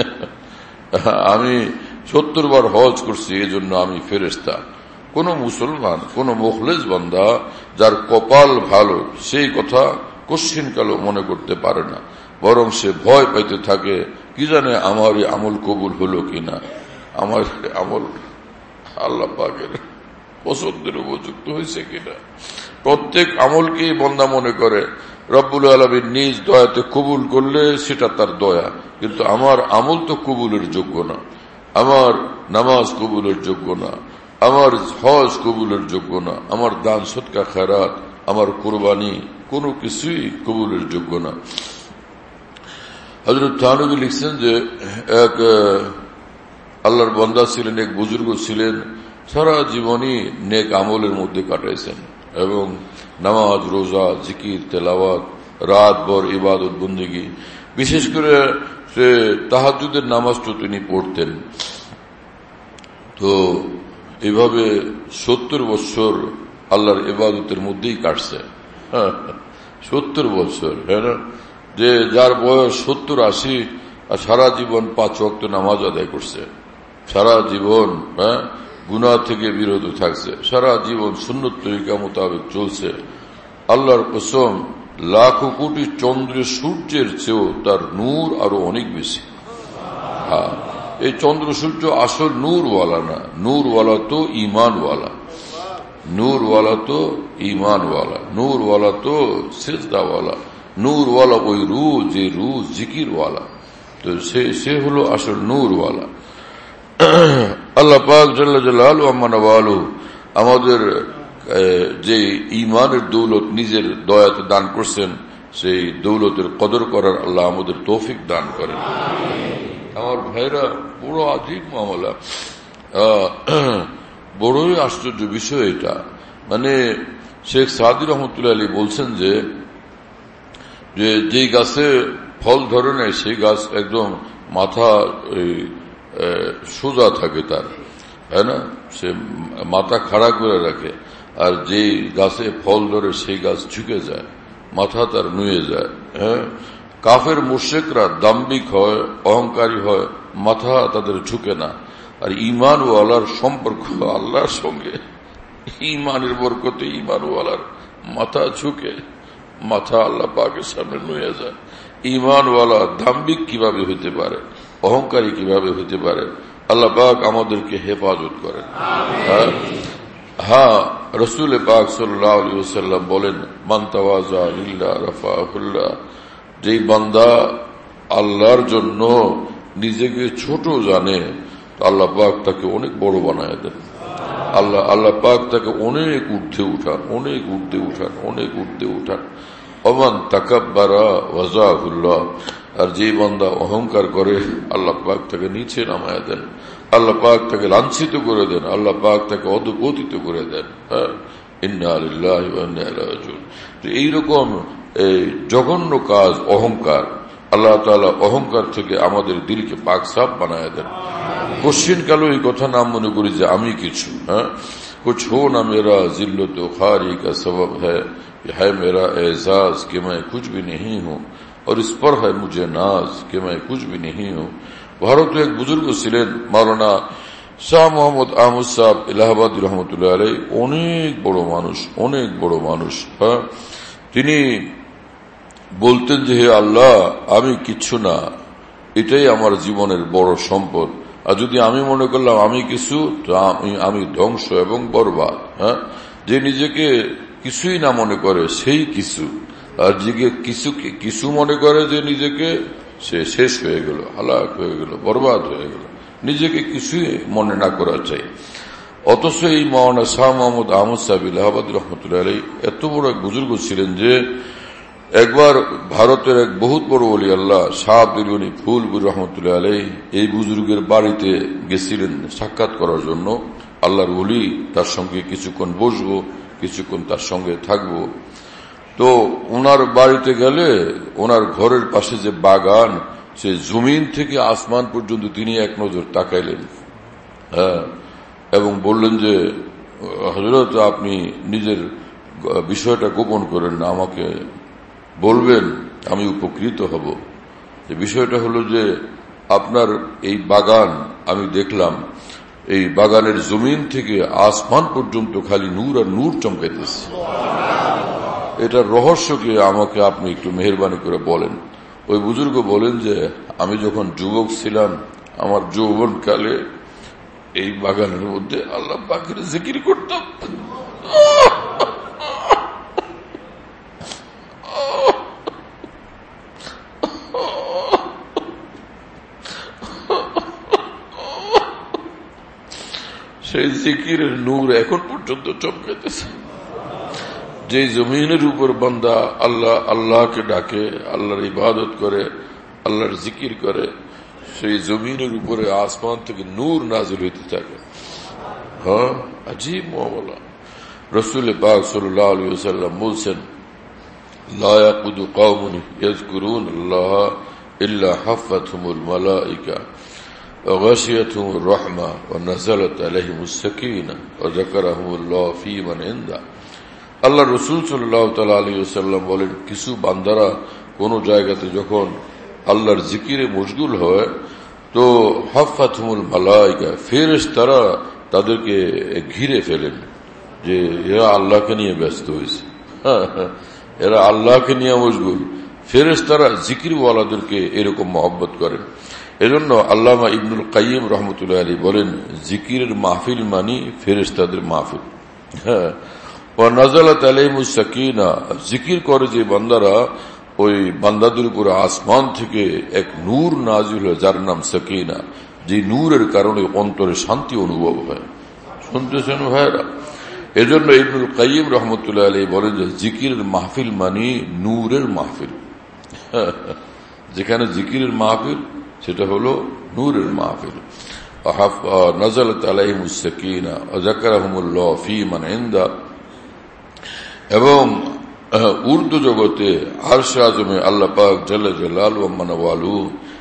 আমি সত্তর বার হজ করছি এজন্য আমি ফেরেশতা। কোন মুসলমান, কোন মুখলেস বান্দা যার কপাল ভালো সেই কথা কশ্চিনকালও মনে করতে পারে না, বরং সে ভয় পাইতে থাকে কি জানে আমার এই আমল কবুল হলো কিনা, আমার আমল আল্লাহ পাকের পছন্দের উপযুক্ত হয়েছে কিনা। প্রত্যেক আমলকে বন্দা মনে করে রব্বুল আলামিন নিজ দয়াতে কবুল করলে সেটা তার দয়া, কিন্তু আমার আমল তো কবুলের যোগ্য না, আমার নামাজ কবুলের যোগ্য না, আমার হজ কবুলের যোগ্য না, আমার দান সদকা খেরাত, আমার কুরবানি কোনো কিছুই কবুলের যোগ্য না। হযরত থানভী লিখছেন যে এক আল্লাহর বান্দা ছিলেন, এক বুজুর্গ ছিলেন, সারা জীবনই নেক আমলের মধ্যে কাটাইছেন এবং নামাজ, রোজা, জিকির, তেলাওয়াত, রাত ভর ইবাদত বন্দেগী, বিশেষ করে সে তাহাজ্জুদের নামাজটা তিনি পড়তেন। তো এভাবে সত্তর বছর আল্লাহর ইবাদতের মধ্যেই কাটছে। হ্যাঁ, সত্তর বছর, হ্যাঁ না, যে যার বয়স সত্তর আশি আর সারা জীবন পাঁচ ওয়াক্ত নামাজ আদায় করছে, সারা জীবন হ্যাঁ গুনাহ থেকে বিরত থাকছে, সারা জীবন সুন্নত তরিকা মোতাবেক চলছে। আল্লাহর কসম, লাখো কোটি চন্দ্রের সূর্যের চেয়েও তার নূর আরো অনেক বেশি। হ্যাঁ, এই চন্দ্র সূর্য আসল নূরওয়ালা না, নূরওয়ালা তো ইমানওয়ালা, নূরওয়ালা তো ইমানওয়ালা, নূরওয়ালা তো সেজদাওয়ালা, নূরওয়ালা ওই রু যে রু জিকিরওয়ালা, তো সে সে হলো আসল নূরওয়ালা। আল্লাহ পাক জাল্লা জালালু আম্মা নওয়ালু আমাদের যে ইমানের দৌলত নিজের দয়াতে দান করছেন, সেই দৌলতের কদর করার আল্লাহ আমাদের তৌফিক দান করেন। আমার ভাইরা, বড় আজীব মামলা, বড়ই আশ্চর্য বিষয় এটা। মানে শেখ সাদি রহমতুল্লাহ আলী বলছেন যে যেই গাছে ফল ধরে নেয় সেই গাছ একদম মাথা সোজা থাকে তার, তাই না, সে মাথা খাড়া করে রাখে, আর যেই গাছে ফল ধরে সেই গাছ ঝুঁকে যায়, মাথা তার নুয়ে যায়। হ্যাঁ, কাফের মুশরিকরা দাম্ভিক হয়, অহংকারী হয়, মাথা তাদের ঝুঁকে না। আর ইমান ও আল্লাহর সম্পর্ক আল্লাহর সঙ্গে, ইমানের বরকতে ইমান ও আল্লাহর মাথা ঝুঁকে, মাথা আল্লাহ পাকের সামনে নুয়ে যায়। ইমানওয়ালা দাম্ভিক কিভাবে হইতে পারে, অহংকারী কিভাবে হইতে পারে? আল্লাহ পাক আমাদেরকে হেফাজত করেন। হ্যাঁ, রসুল পাক সাল্লাল্লাহু আলাইহি ওয়াসাল্লাম বলেন, মান তাওয়াযা লিল্লাহ রাফাহুল্লাহ, যেই বান্দা আল্লাহর জন্য নিজেকে ছোট জানে আল্লাহ পাক তাকে অনেক বড় বানায় দেন। আল্লাহ আল্লাহ পাক তাকে অনেক ঊর্ধ্বে উঠান, অনেক ঊর্ধ্বে উঠান, অনেক ঊর্ধ্বে উঠান। ওমান তাকাব্বারা ওয়াজাহুল্লাহ, আর যে বান্দা অহংকার করে আল্লাহ পাক তাকে নিচে নামায় দেন, আল্লাহ পাক তাকে লাঞ্ছিত করে দেন, আল্লাহ পাক তাকে অধপতিত করে দেন। হ্যাঁ, ইন্না লিল্লাহি ওয়া ইন্না ইলাইহি রাজিউন। এইরকম জঘন্য কাজ অহংকার, আল্লাহ তাআলা অহংকার থেকে আমাদের দিলকে পাক সাফ বানায় দেন। কোশ্চিন কালো এই কথা নাম মনে করি যে আমি কিছু, হ্যাঁ कुछ हो ना मेरा जिल्लत खारी का सबब है, है मेरा एजाज कि मैं कुछ भी नहीं हूँ, और इस पर है मुझे नाज कि मैं कुछ भी नहीं हूँ। ভারতে এক বুজুর্গ ছিলেন মাওলানা শাহ মোহাম্মদ আহমদ সাহেব এলাহাবাদী রহমতুল্লাহ আলাইহি, অনেক বড় মানুষ, অনেক বড় মানুষ। হ্যাঁ, তিনি বলতেন যে হে আল্লাহ, আমি কিচ্ছু না, এটাই আমার জীবনের বড় সম্পদ। আর যদি আমি মনে করলাম আমি কিছু, তো আমি আমি ধ্বংস এবং বরবাদ। হ্যাঁ, যে নিজেকে কিছুই না মনে করে সেই কিছু, আর যে কিছু কিছু মনে করে যে নিজেকে, সে শেষ হয়ে গেল, হালাক হয়ে গেল, বরবাদ হয়ে গেল। নিজেকে কিছুই মনে না করা চাই। অথচ এই মাওলানা শাহ মোহাম্মদ আহমদ সাহেব এলাহাবাদী রহমতুল্লাহ আলাইহি এত বড় এক বুজুর্গ ছিলেন যে একবার ভারতের এক বহুত বড় ওলি আল্লাহ শাহ আব্দুল গনি ফুলপুর রহমতুল্লাহ আলাইহি এই বুজুর্গের বাড়িতে গেছিলেন সাক্ষাৎ করার জন্য। আল্লাহর ওলি, তার সঙ্গে কিছুক্ষণ বসবো, কিছুক্ষণ তার সঙ্গে থাকবো। তো ওনার বাড়িতে গেলে ওনার ঘরের পাশে যে বাগান, সে জমিন থেকে আসমান পর্যন্ত তিনি এক নজর তাকাইলেন। হ্যাঁ, এবং বললেন যে হযরত, আপনি নিজের বিষয়টা গোপন করেন না, আমাকে বলবেন, আমি উপকৃত হব। যে বিষয়টা হলো যে আপনার এই বাগান আমি দেখলাম, এই বাগানের জমিন থেকে আসমান পর্যন্ত খালি নূর আর নূর চমকাইতেছে। এটার রহস্যকে আমাকে আপনি একটু মেহেরবানি করে বলেন। ওই বুজুর্গ বলেন যে আমি যখন যুবক ছিলাম, আমার যৌবন কালে এই বাগানের মধ্যে আল্লাহ পাকের জিকির করতাম। সেই জিকিরের নূর এখন পর্যন্ত চমকাইতেছে। যে জমিনের উপর বান্দা আল্লাহ আল্লাহকে ডাকে, আল্লাহর ইবাদত করে, আল্লাহর জিকির করে, সেই জমিনের উপরে আসমান থেকে নূর নাযিল হইতে থাকে। হ্যাঁ, আজীব মামলা। রাসূল পাক সাল্লাল্লাহু আলাইহি ওয়াসাল্লাম বলছেন, লা ইয়াকুদু কওমুন ইয়াযকুরুনাল্লাহ ইল্লা হাফাতহুমুল মালায়েকা ওয়া গাশিয়াতুহুর রাহমা ওয়া নাযালাত আলাইহিমুস সাকিনা ওয়া যাকারাহুমুল্লাহু ফী মান ইনদা। আল্লাহ রাসূল সাল্লাল্লাহু তাআলা আলাইহি ওয়াসাল্লাম বলেন, কিছু বান্দারা কোন জায়গাতে যখন আল্লাহর জিকিরে মশগুল হয়, তো হাফাতহুমুল মালায়েকা, ফেরেশতারা তাদেরকে ঘিরে ফেলেন, যে এরা আল্লাহকে নিয়ে ব্যস্ত হয়েছে, এরা আল্লাহকে নিয়ে মশগুল। ফেরেশতারা জিকিরওয়ালাদেরকে এরকম মহব্বত করেন। এজন্য আল্লামা ইবনুল কাইয়িম রহমতুল্লাহ আলাইহি বলেন, জিকিরের মাহফিল মানি ফেরেশতাদের মাহফিল। হ্যাঁ, ওয়া নাযালাত আলাইহিমুস সাকিনা, জিকির করে যে বান্দারা, ওই বান্দাদের উপরে আসমান থেকে এক নূর নাযিল হয়, যার নাম সাকিনা। যে নূরের কারণে অন্তরে শান্তি অনুভব হয়। শুনতেছেন ভাইরা? এজন্য ইবনুল কাইয়িম রহমতুল্লাহ আলাইহি বলেন যে জিকিরের মাহফিল মানি নূরের মাহফিল। যেখানে জিকিরের মাহফিল, সেটা হলো নূরের মাহফিল। নাযালাত আলাইহিমুস সাকিনা ওয়া যাকারাহুমুল্লাহু ফী মান ইনদা। এবং উর্দু জগতে আরশে আজমে আল্লাহ পাক জাল্লা জালালুহু ওয়া মানওয়ালু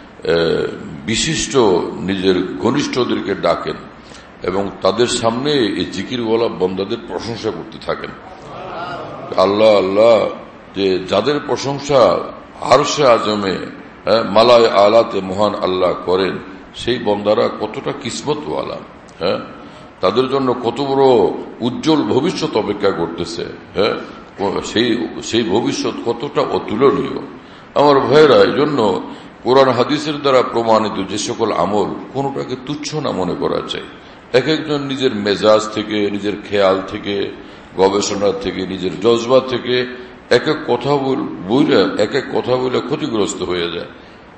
বিশিষ্ট নিজের ঘনিষ্ঠদেরকে ডাকেন এবং তাদের সামনে এই জিকিরওয়ালা বান্দাদের প্রশংসা করতে থাকেন। আল্লাহ আল্লাহ, যে যাদের প্রশংসা আরশে আজমে মালায় আলাতে মহান আল্লাহ করেন, সেই বান্দারা কতটা কিসমতওয়ালা। হ্যাঁ, তাদের জন্য কত বড় উজ্জ্বল ভবিষ্যৎ অপেক্ষা করতেছে। হ্যাঁ, সেই সেই ভবিষ্যৎ কতটা অতুলনীয়। আমার ভাইয়েরা, এই জন্য কোরআন হাদিসের দ্বারা প্রমাণিত যে সকল আমল, কোনটাকে তুচ্ছ না মনে করা চাই। এক একজন নিজের মেজাজ থেকে, নিজের খেয়াল থেকে, গবেষণা থেকে, নিজের জজবা থেকে এক এক কথা বলে এক এক কথা বলে ক্ষতিগ্রস্ত হয়ে যায়।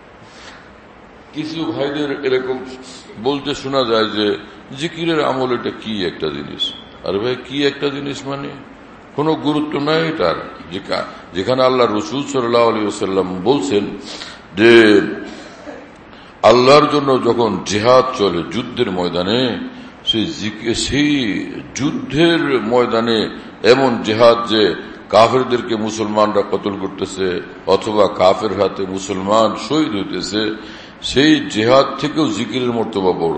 কিছু ভাইদের এরকম বলতে শোনা যায় যে জিকিরের আমল এটা কি একটা জিনিস। আরে ভাই, কি একটা জিনিস মানে কোনো গুরুত্ব নাই এটার। যেখানে আল্লাহ রাসূল সাল্লাল্লাহু আলাইহি ওয়াসাল্লাম বলছেন যে আল্লাহর জন্য যখন জিহাদ চলে যুদ্ধের ময়দানে, সেই সেই যুদ্ধের ময়দানে এমন জেহাদ যে কাফেরদেরকে মুসলমানরা কতল করতেছে অথবা কাফের হাতে মুসলমান শহীদ হইতেছে, সেই জেহাদ থেকেও জিকিরের মর্তবা বড়।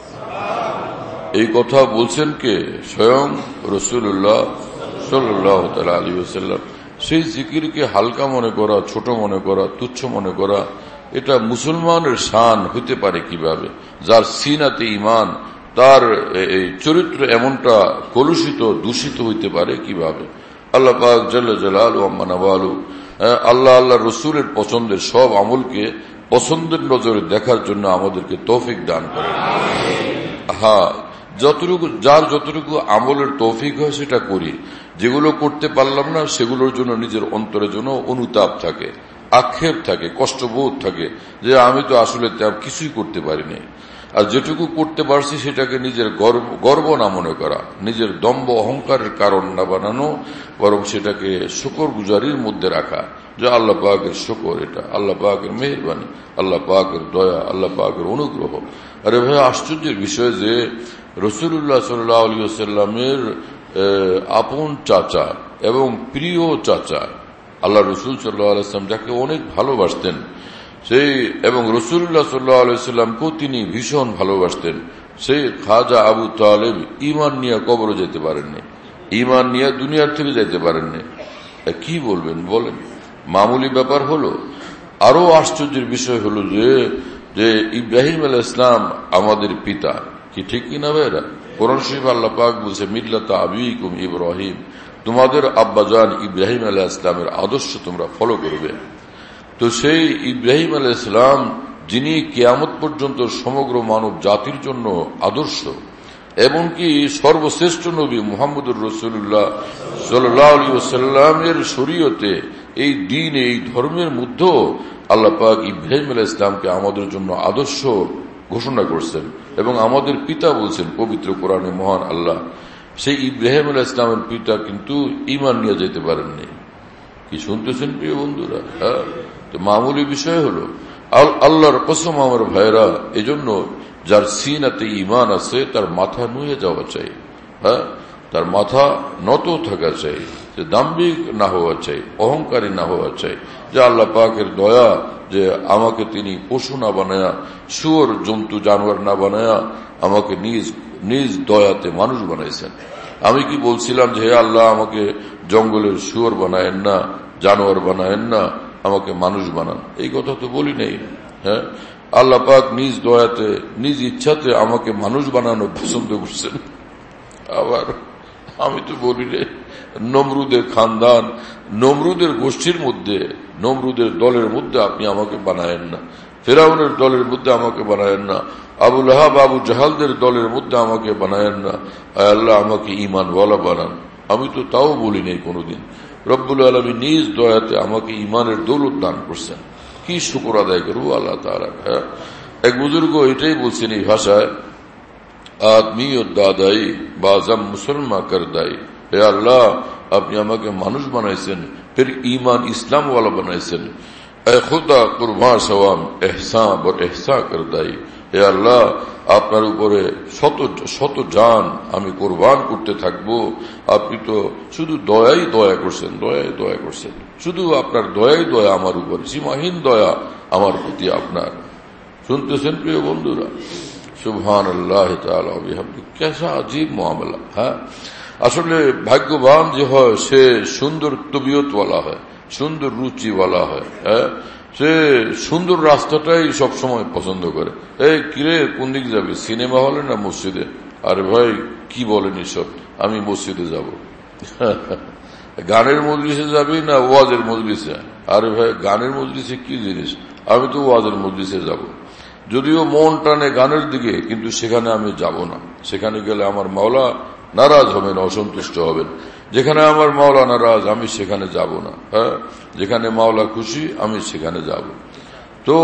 এই কথা বলছেন কে? স্বয়ং রাসূলুল্লাহ সাল্লাল্লাহু তাআলা আলাইহি ওয়াসাল্লাম। সেই জিকিরকে হালকা মনে করা, ছোট মনে করা, তুচ্ছ মনে করা, এটা মুসলমানের শান হইতে পারে কিভাবে? যার সিনাতে ঈমান, তার এই চরিত্র এমনটা কলুষিত দূষিত হইতে পারে কিভাবে? আল্লাহ পাক জাল্লা জালালু আম্মা নাওয়ালু আল্লাহ আল্লাহ রসুলের পছন্দের সব আমলকে পছন্দের নজরে দেখার জন্য আমাদেরকে তৌফিক দান করেন। হ্যাঁ, যতটুকু যার যতটুকু আমলের তৌফিক হয় সেটা করি, যেগুলো করতে পারলাম না সেগুলোর জন্য নিজের অন্তরের জন্য অনুতাপ থাকে, আক্ষেপ থাকে, কষ্টবোধ থাকে যে আমি তো আসলে কিছুই করতে পারিনি। আর যেটুকু করতে পারছি সেটাকে নিজের গর্ব গর্ব না মনে করা, নিজের দম্ভ অহংকারের কারণ না বানানো, বরং সেটাকে শুকর গুজারির মধ্যে রাখা যে আল্লাহ পাকের শুকর, এটা আল্লাহ পাকের মেহেরবানি, আল্লাহ পাকের দয়া, আল্লাহ পাকের অনুগ্রহ। আরে ভাই, আশ্চর্যের বিষয় যে রাসূলুল্লাহ সাল্লাল্লাহু আলাইহি ওয়াসাল্লামের আপন চাচা এবং প্রিয় চাচা আল্লাহ রসুল সাল্লাল্লাহু আলাইহি ওয়াসাল্লাম যাকে অনেক ভালোবাসতেন, সেই এবং রাসূলুল্লাহ সাল্লাল্লাহু আলাইহি ওয়াসাল্লামকেও তিনি ভীষণ ভালোবাসতেন, সেই খাজা আবু তালেব ঈমান নিয়ে কবরে যেতে পারেননি, ঈমান নিয়ে দুনিয়ার থেকে যেতে পারেননি। কি বলবেন বলেন? মামুলি ব্যাপার হলো। আরো আশ্চর্যের বিষয় হলো যে যে ইব্রাহিম আলাইহিস সালাম আমাদের পিতা, কি ঠিক কিনা ভাইরা? কোরআন শরীফে আল্লাহ পাক বলছে মিল্লাতা আবিকুম ইব্রাহিম, তোমাদের আব্বাজান ইব্রাহিম আলাইহিস সালামের আদর্শ তোমরা ফলো করবে। তো সেই ইব্রাহিম আলাইহিস সালাম যিনি কিয়ামত পর্যন্ত সমগ্র মানব জাতির জন্য আদর্শ, এমনকি সর্বশ্রেষ্ঠ নবী মুহাম্মদুর রাসূলুল্লাহ সাল্লাল্লাহু আলাইহি ওয়াসাল্লামের শরীয়তে, এই দ্বীন, এই ধর্মের মধ্যে আল্লাহ পাক ইব্রাহিম আলাইহিস সালামকে আমাদের জন্য আদর্শ ঘোষণা করছেন এবং আমাদের পিতা বলছেন পবিত্র কোরআনে মহান আল্লাহ। সেই ইব্রাহিম আলাইহিস সালামের পিতা কিন্তু ঈমান নিয়ে যেতে পারেননি। কি শুনতেছেন প্রিয় বন্ধুরা? হ্যাঁ, তো মামুলি বিষয় হলো আল্লাহর কসম আমার ভাইরা, এজন্য যার সিনাতে ঈমান আছে তার মাথা নুয়ে যাওয়া চাই। হ্যাঁ, তার মাথা নত থাকা চাই, যে দাম্ভিক না হওয়া চাই, অহংকারী না হওয়া চাই, যে আল্লাহ পাকের দয়া যে আমাকে তিনি পশু না বানায়া, শুয়োর জন্তু জানোয়ার না বানায়া আমাকে নিজ নিজ দয়াতে মানুষ বানাইছেন। আমি কি বলছিলাম যে হে আল্লাহ আমাকে জঙ্গলের শুয়োর বানায়েন না, জানোয়ার বানায়েন না, আমাকে মানুষ বানান? এই কথা তো বলি নেই। হ্যাঁ, আল্লাহ পাক নিজ দয়াতে নিজ ইচ্ছাতে আমাকে মানুষ বানানো পছন্দ করছেন। আবার আমি তো বলি রে, নমরুদের খানদান, নমরুদের গোষ্ঠীর মধ্যে, নমরুদের দলের মধ্যে আপনি আমাকে বানায়েন না, ফেরাউনের দলের মধ্যে আমাকে বানায়েন না, আবু লাহাব আবু জাহালদের দলের মধ্যে আমাকে বানায়েন না। আল্লাহ আমাকে ঈমান ওয়ালা বানান। আমি তো তাও বলি নেই কোনোদিন। রব্বুল আলামিন নিজ দয়াতে আমাকে ঈমানের দৌলত দান করছেন। কি শুকর আদায় করবো আল্লাহ তাআলা। এক বুজুর্গ এটাই বলছেন এই ভাষায়, আদমি ও দাদাই বাজাম মুসলমান করদাই, হে আল্লাহ আপনি আমাকে মানুষ বানাইছেন, ফির ঈমান ইসলাম ওয়ালা বানাইছেন। এ খুদা কুরবান সওয়াম এহসান ও এহসা করদাই, হে আল্লাহ আপনার উপরে শত শত জান আমি কোরবান করতে থাকবো। আপনি তো শুধু দয়াই দয়া করছেন, দয়াই দয়া করছেন, শুধু আপনার দয়াই দয়া আমার উপর, সীমাহীন দয়া আমার প্রতি আপনার। শুনতেছেন প্রিয় বন্ধুরা? সুবহান আল্লাহ তাআলা ওয়া বিহামদিহি, কেসা আজীব মামলা। হ্যাঁ, আসলে ভাগ্যবান যে হয় সে সুন্দর তবিয়তওয়ালা হয়, সুন্দর রুচিওয়ালা হয়। হ্যাঁ, সে সুন্দর রাস্তাটাই সব সময় পছন্দ করে। এই কিরে কোন দিক যাবে, সিনেমা হলে না মসজিদে? আরে ভাই কি বলেন এসব, আমি মসজিদে যাব। গানের মজলিসে যাবি না ওয়াজের মজলিসে? আরে ভাই গানের মজলিসে কি জিনিস, আমি তো ওয়াজের মজলিসে যাব। যদিও মন টানে গানের দিকে, কিন্তু সেখানে আমি যাব না। সেখানে গেলে আমার মাওলা নারাজ হবেন, অসন্তুষ্ট হবেন। যেখানে আমার মাওলা নারাজ আমি সেখানে যাব না। হ্যাঁ, যেখানে মাওলা খুশি আমি সেখানে যাব। তো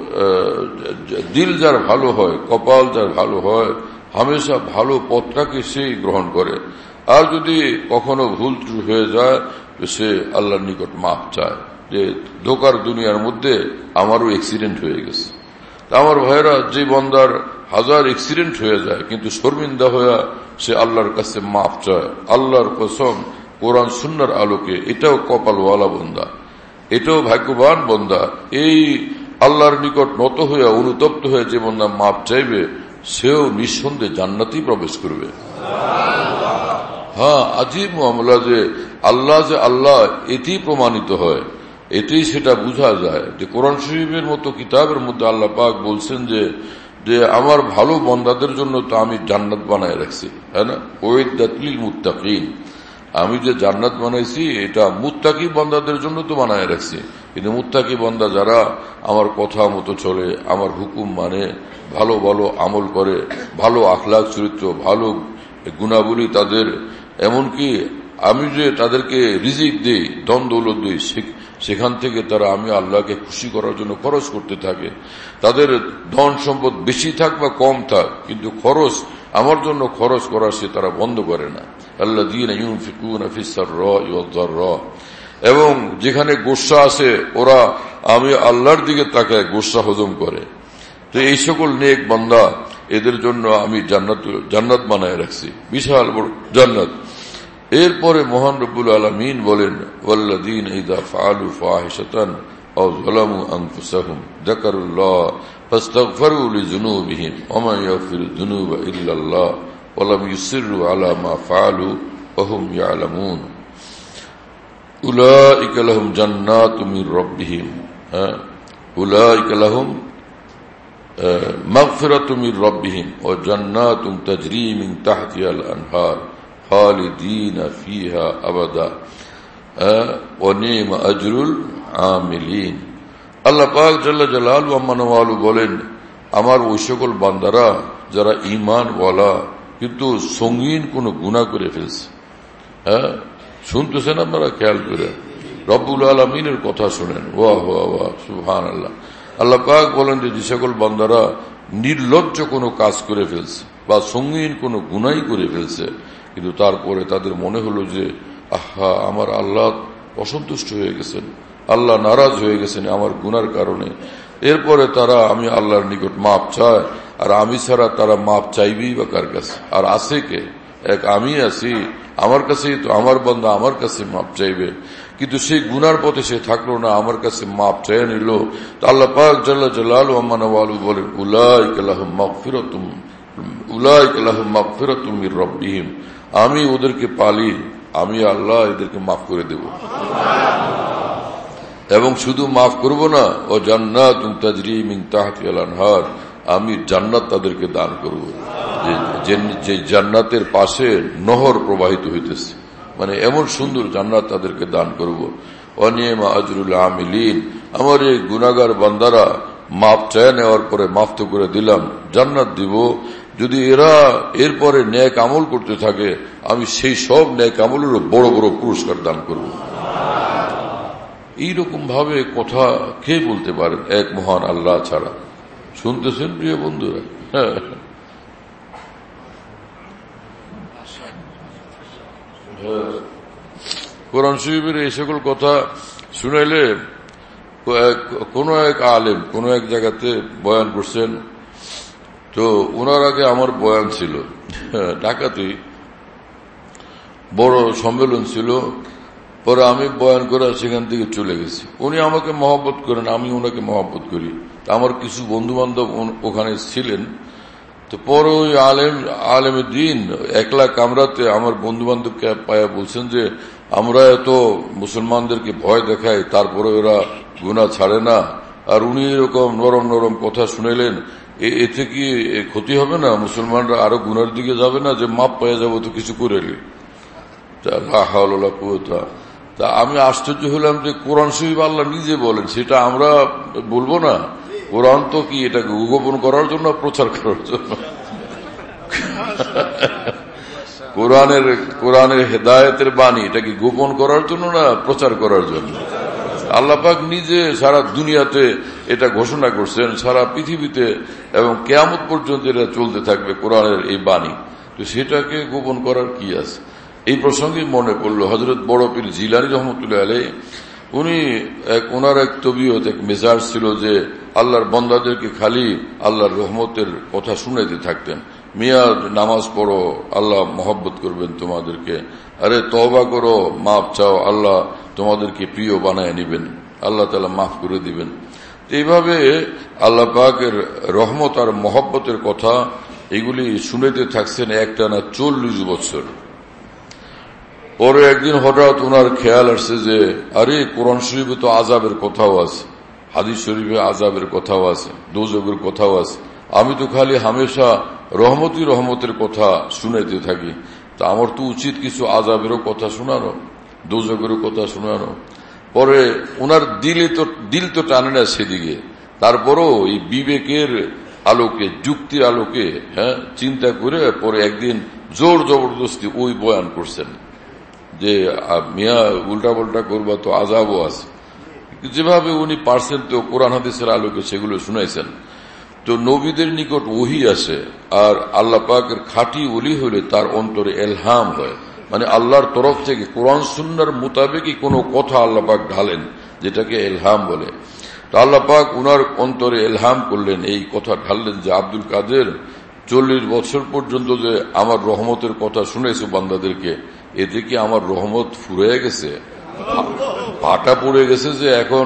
দিল যার ভালো হয়, কপাল যার ভালো হয়, হামেশা ভালো পথটাকে সেই গ্রহণ করে। আর যদি কখনো ভুল ত্রুটি হয়ে যায় তো সে আল্লাহর নিকট মাপ চায় যে ধোকার দুনিয়ার মধ্যে আমারও অ্যাক্সিডেন্ট হয়ে গেছে। আমার ভাইরা, যে বন্দার হাজার অ্যাক্সিডেন্ট হয়ে যায় কিন্তু শর্মিন্দা হয়ে সে আল্লাহর কাছে মাপ চায়, আল্লাহর কসম কোরআন সুন্নাহর আলোকে, এটাও কপালওয়ালা বন্দা, এটাও ভাগ্যবান বন্দা। এই আল্লাহর নিকট নত হয়ে অনুতপ্ত হয়ে যে বন্দা মাপ চাইবে, সেও নিঃসন্দেহে জান্নাতেই প্রবেশ করবে। হ্যাঁ, আজীব মামলা যে আল্লাহ যে আল্লাহ, এটি প্রমাণিত হয়, এটি সেটা বোঝা যায় যে কোরআন শরীফের মতো কিতাবের মধ্যে আল্লাহ পাক বলছেন যে যে আমার ভালো বন্দাদের জন্য তো আমি জান্নাত বানায় রাখছি, হ্যাঁ না, ওয়াইদাত লিল মুত্তাকিন, আমি যে জান্নাত বানাইছি এটা মুত্তাকি বন্দাদের জন্য তো বানায় রাখছি। কিন্তু মুত্তাকি বন্দা যারা আমার কথা মতো চলে, আমার হুকুম মানে, ভালো ভালো আমল করে, ভালো আখলাক চরিত্র, ভালো গুণাবলী তাদের, এমনকি আমি যে তাদেরকে রিজিক দিই, ধন দৌলত দিই, সেখান থেকে তারা আমি আল্লাহকে খুশি করার জন্য খরচ করতে থাকে। তাদের ধন সম্পদ বেশি থাক বা কম থাক, কিন্তু খরচ আমার জন্য খরচ করা সে তারা বন্ধ করে না। আল্লাযীনা ইউনফিকুনা ফিস-সাররা'i ওয়াদ-দাররা, এবং যেখানে গোসা আছে ওরা আমি আল্লাহর দিকে তাকায় গোসা হজম করে। তো এই সকল নেক বান্দা, এদের জন্য আমি জান্নাত জান্নাত বানায় রাখছি, বিশাল বড় জান্নাত। এরপরে মহান রব্বুল আলামিন বলেন, ওয়াল্লাযীনা ইযা ফাআলু ফাহিশাতান আও যালামু আনফুসাহুম যাকারুল্লাহ ফাস্তাগফিরু লিযুনুবিহিম ওয়া মা ইয়াগফিরু যুনুবা ইল্লাল্লাহ ওয়া লাম ইউসিররু আলা মা ফাআলু ওয়া হুম ইয়ালামুন উলাইকা লাহুম জান্নাতুম মির রাব্বিহিম উলাইকা লাহুম মাগফিরাতুম মির রাব্বিহিম ওয়া জান্নাতুন তাজরি মিন তাহতিহাল আনহার খালিদিনা ফিহা আবাদা ওয়া নি'মা আজরুল আমিলিন। আল্লাহ পাক জাল্লা জালালুহু আম্মা নওয়ালু বলেন, আমার ওই সকল বান্দারা যারা ঈমান ওয়ালা কিন্তু সঙ্গীন কোন গুনাহ করে ফেলছে। হ্যাঁ, শুনতেছেন আপনারা, খেয়াল করে রব্বুল আলামিনের কথা শুনেন। ওয়াহ ওয়াহ ওয়াহ, সুবহানাল্লাহ। আল্লাহ পাক বলেন যে যে সকল বান্দারা নির্লজ্জ কোনো কাজ করে ফেলছে বা সঙ্গীন কোনো গুনাহই করে ফেলছে, কিন্তু তারপরে তাদের মনে হলো যে আহা, আমার আল্লাহ অসন্তুষ্ট হয়ে গেছেন, আল্লাহ নারাজ হয়ে গেছেন আমার গুনার কারণে, এরপরে তারা আমি আল্লাহর নিকট মাপ চায়। আর আমি ছাড়া তারা মাপ চাইবেই বা কার কাছে? আর আছে কে? এক আমি আছি, আমার কাছেই তো আমার বান্দা আমার কাছে মাপ চাইবে। কিন্তু সেই গুনার পথে সে থাকলো না, আমার কাছে মাপ চাইয়া নিল। তো আল্লাহ পাক জাল্লা জালালুহু আম্মা নওয়ালু বলেন, উলাইকা লাহুম মাগফিরাতুম উলাইকা লাহুম মাগফিরাতুম মির রাব্বিহিম, আমি ওদেরকে পালি, আমি আল্লাহ এদেরকে মাফ করে দেব। এবং শুধু মাফ করব না, ও জান্নাতুন তাজরি মিন তাহতিহাল আনহার, আমি জান্নাত তাদেরকে দান করব, যে জান্নাতের পাশে নহর প্রবাহিত হইতেছে, মানে এমন সুন্দর জান্নাত তাদেরকে দান করব। ওয়া নি'মা আজরুল আমিলিন, আমার এই গুনাহগার বান্দারা মাপ চায় নেওয়ার পরে মাফ তো করে দিলাম, জান্নাত দিব। যদি এরা এরপরে নেক আমল করতে থাকে, আমি সেই সব নেক আমলেরও বড় বড় পুরস্কার দান করব। এইরকম ভাবে কথা কে বলতে পারেন এক মহান আল্লাহ ছাড়া? শুনতেছেন প্রিয় বন্ধুরা? হ্যাঁ, কোরআন শরীফের এই সকল কথা শুনাইলে কোন এক আলেম কোন এক জায়গাতে বয়ান করছেন, তো ওনার আগে আমার বয়ান ছিল ঢাকাতে, বড় সম্মেলন ছিল। পরে আমি বয়ান করে সেখান থেকে চলে গেছি। উনি আমাকে মহব্বত করেন, আমি ওনাকে মহব্বত করি। আমার কিছু বন্ধু বান্ধব ওখানে ছিলেন। তো পরে ওই আলেম আলেমের দিন একলা কামরাতে আমার বন্ধু বান্ধবকে পায়া বলছেন যে আমরা এত মুসলমানদেরকে ভয় দেখাই, তারপরে ওরা গুনাহ ছাড়ে না। আর উনি এরকম নরম নরম কথা শুনেলেন, এতে কি ক্ষতি হবে না? মুসলমানরা আরো গুনার দিকে যাবে না? যে মাপ পাওয়া যাবো তো কিছু করে তা আমি আশ্চর্য হলাম যে কোরআন শরীফ আল্লাহ নিজে বলেন, সেটা আমরা বলবো না? কোরআন তো কি এটাকে গোপন করার জন্য, প্রচার করার জন্য? কোরআনের কোরআনের হেদায়েতের বাণী এটা কি গোপন করার জন্য না প্রচার করার জন্য? আল্লাহ পাক নিজে সারা দুনিয়াতে এটা ঘোষণা করছেন, সারা পৃথিবীতে এবং কিয়ামত পর্যন্ত এটা চলতে থাকবে কোরআনের এই বাণী। তো সেটাকে গোপন করার কি আছে? এই প্রসঙ্গে মনে পড়লো হযরত বড় পীর জিলানী রহমতুল্লাহ আলাইহি, উনি এক ওনার এক তবিয়ত, এক মেজাজ ছিল যে আল্লাহর বান্দাদেরকে খালি আল্লাহর রহমতের কথা শুনাইতে থাকতেন। মিয়া নামাজ পড়ো, আল্লাহ মহব্বত করবেন তোমাদেরকে। আরে তওবা করো, মাফ চাও, আল্লাহ তোমাদেরকে প্রিয় বানায় নিবেন, আল্লাহ তাআলা মাফ করে দিবেন। এইভাবে আল্লাহ পাকের রহমত আর মহব্বতের কথা এগুলি শুনেতে থাকছেন একটানা চল্লিশ বছর। পরে একদিন হঠাৎ ওনার খেয়াল আসছে যে আরে কোরআন শরীফে তো আযাবের কথাও আছে, হাদিস শরীফে আযাবের কথাও আছে, দোজখের কথাও আছে। আমি তো খালি হামেশা রহমতই রহমতের কথা শুনাইতে থাকি, তা আমার তো উচিত কিছু আযাবেরও কথা শোনানো, দোজখেরও কথা শোনানো। পরে ওনার দিলে তো দিল তো টানে না সেদিকে, তারপরও এই বিবেকের আলোকে, যুক্তির আলোকে হ্যাঁ চিন্তা করে পরে একদিন জোর জবরদস্তি ওই বয়ান করছেন যে মিয়া উল্টা পাল্টা করবা তো আযাবও আছে। যেভাবে উনি পারছেন তো কোরআন হাদিসের আলোকে সেগুলো শুনাইছেন। তো নবীদের নিকট ওহী আসে, আর আল্লাহ পাকের খাঁটি ওলি হলে তার অন্তরে এলহাম হয়, মানে আল্লাহর তরফ থেকে কোরআন সুন্নাহর মোতাবেকই কোনো কথা আল্লাহ পাক ঢালেন, যেটাকে এলহাম বলে। তো আল্লাহ পাক উনার অন্তরে এলহাম করলেন, এই কথা ঢাললেন যে আব্দুল কাদের চল্লিশ বছর পর্যন্ত যে আমার রহমতের কথা শুনেছো বান্দাদেরকে, এতে কি আমার রহমত ফুরিয়ে গেছে, ভাটা পড়ে গেছে যে এখন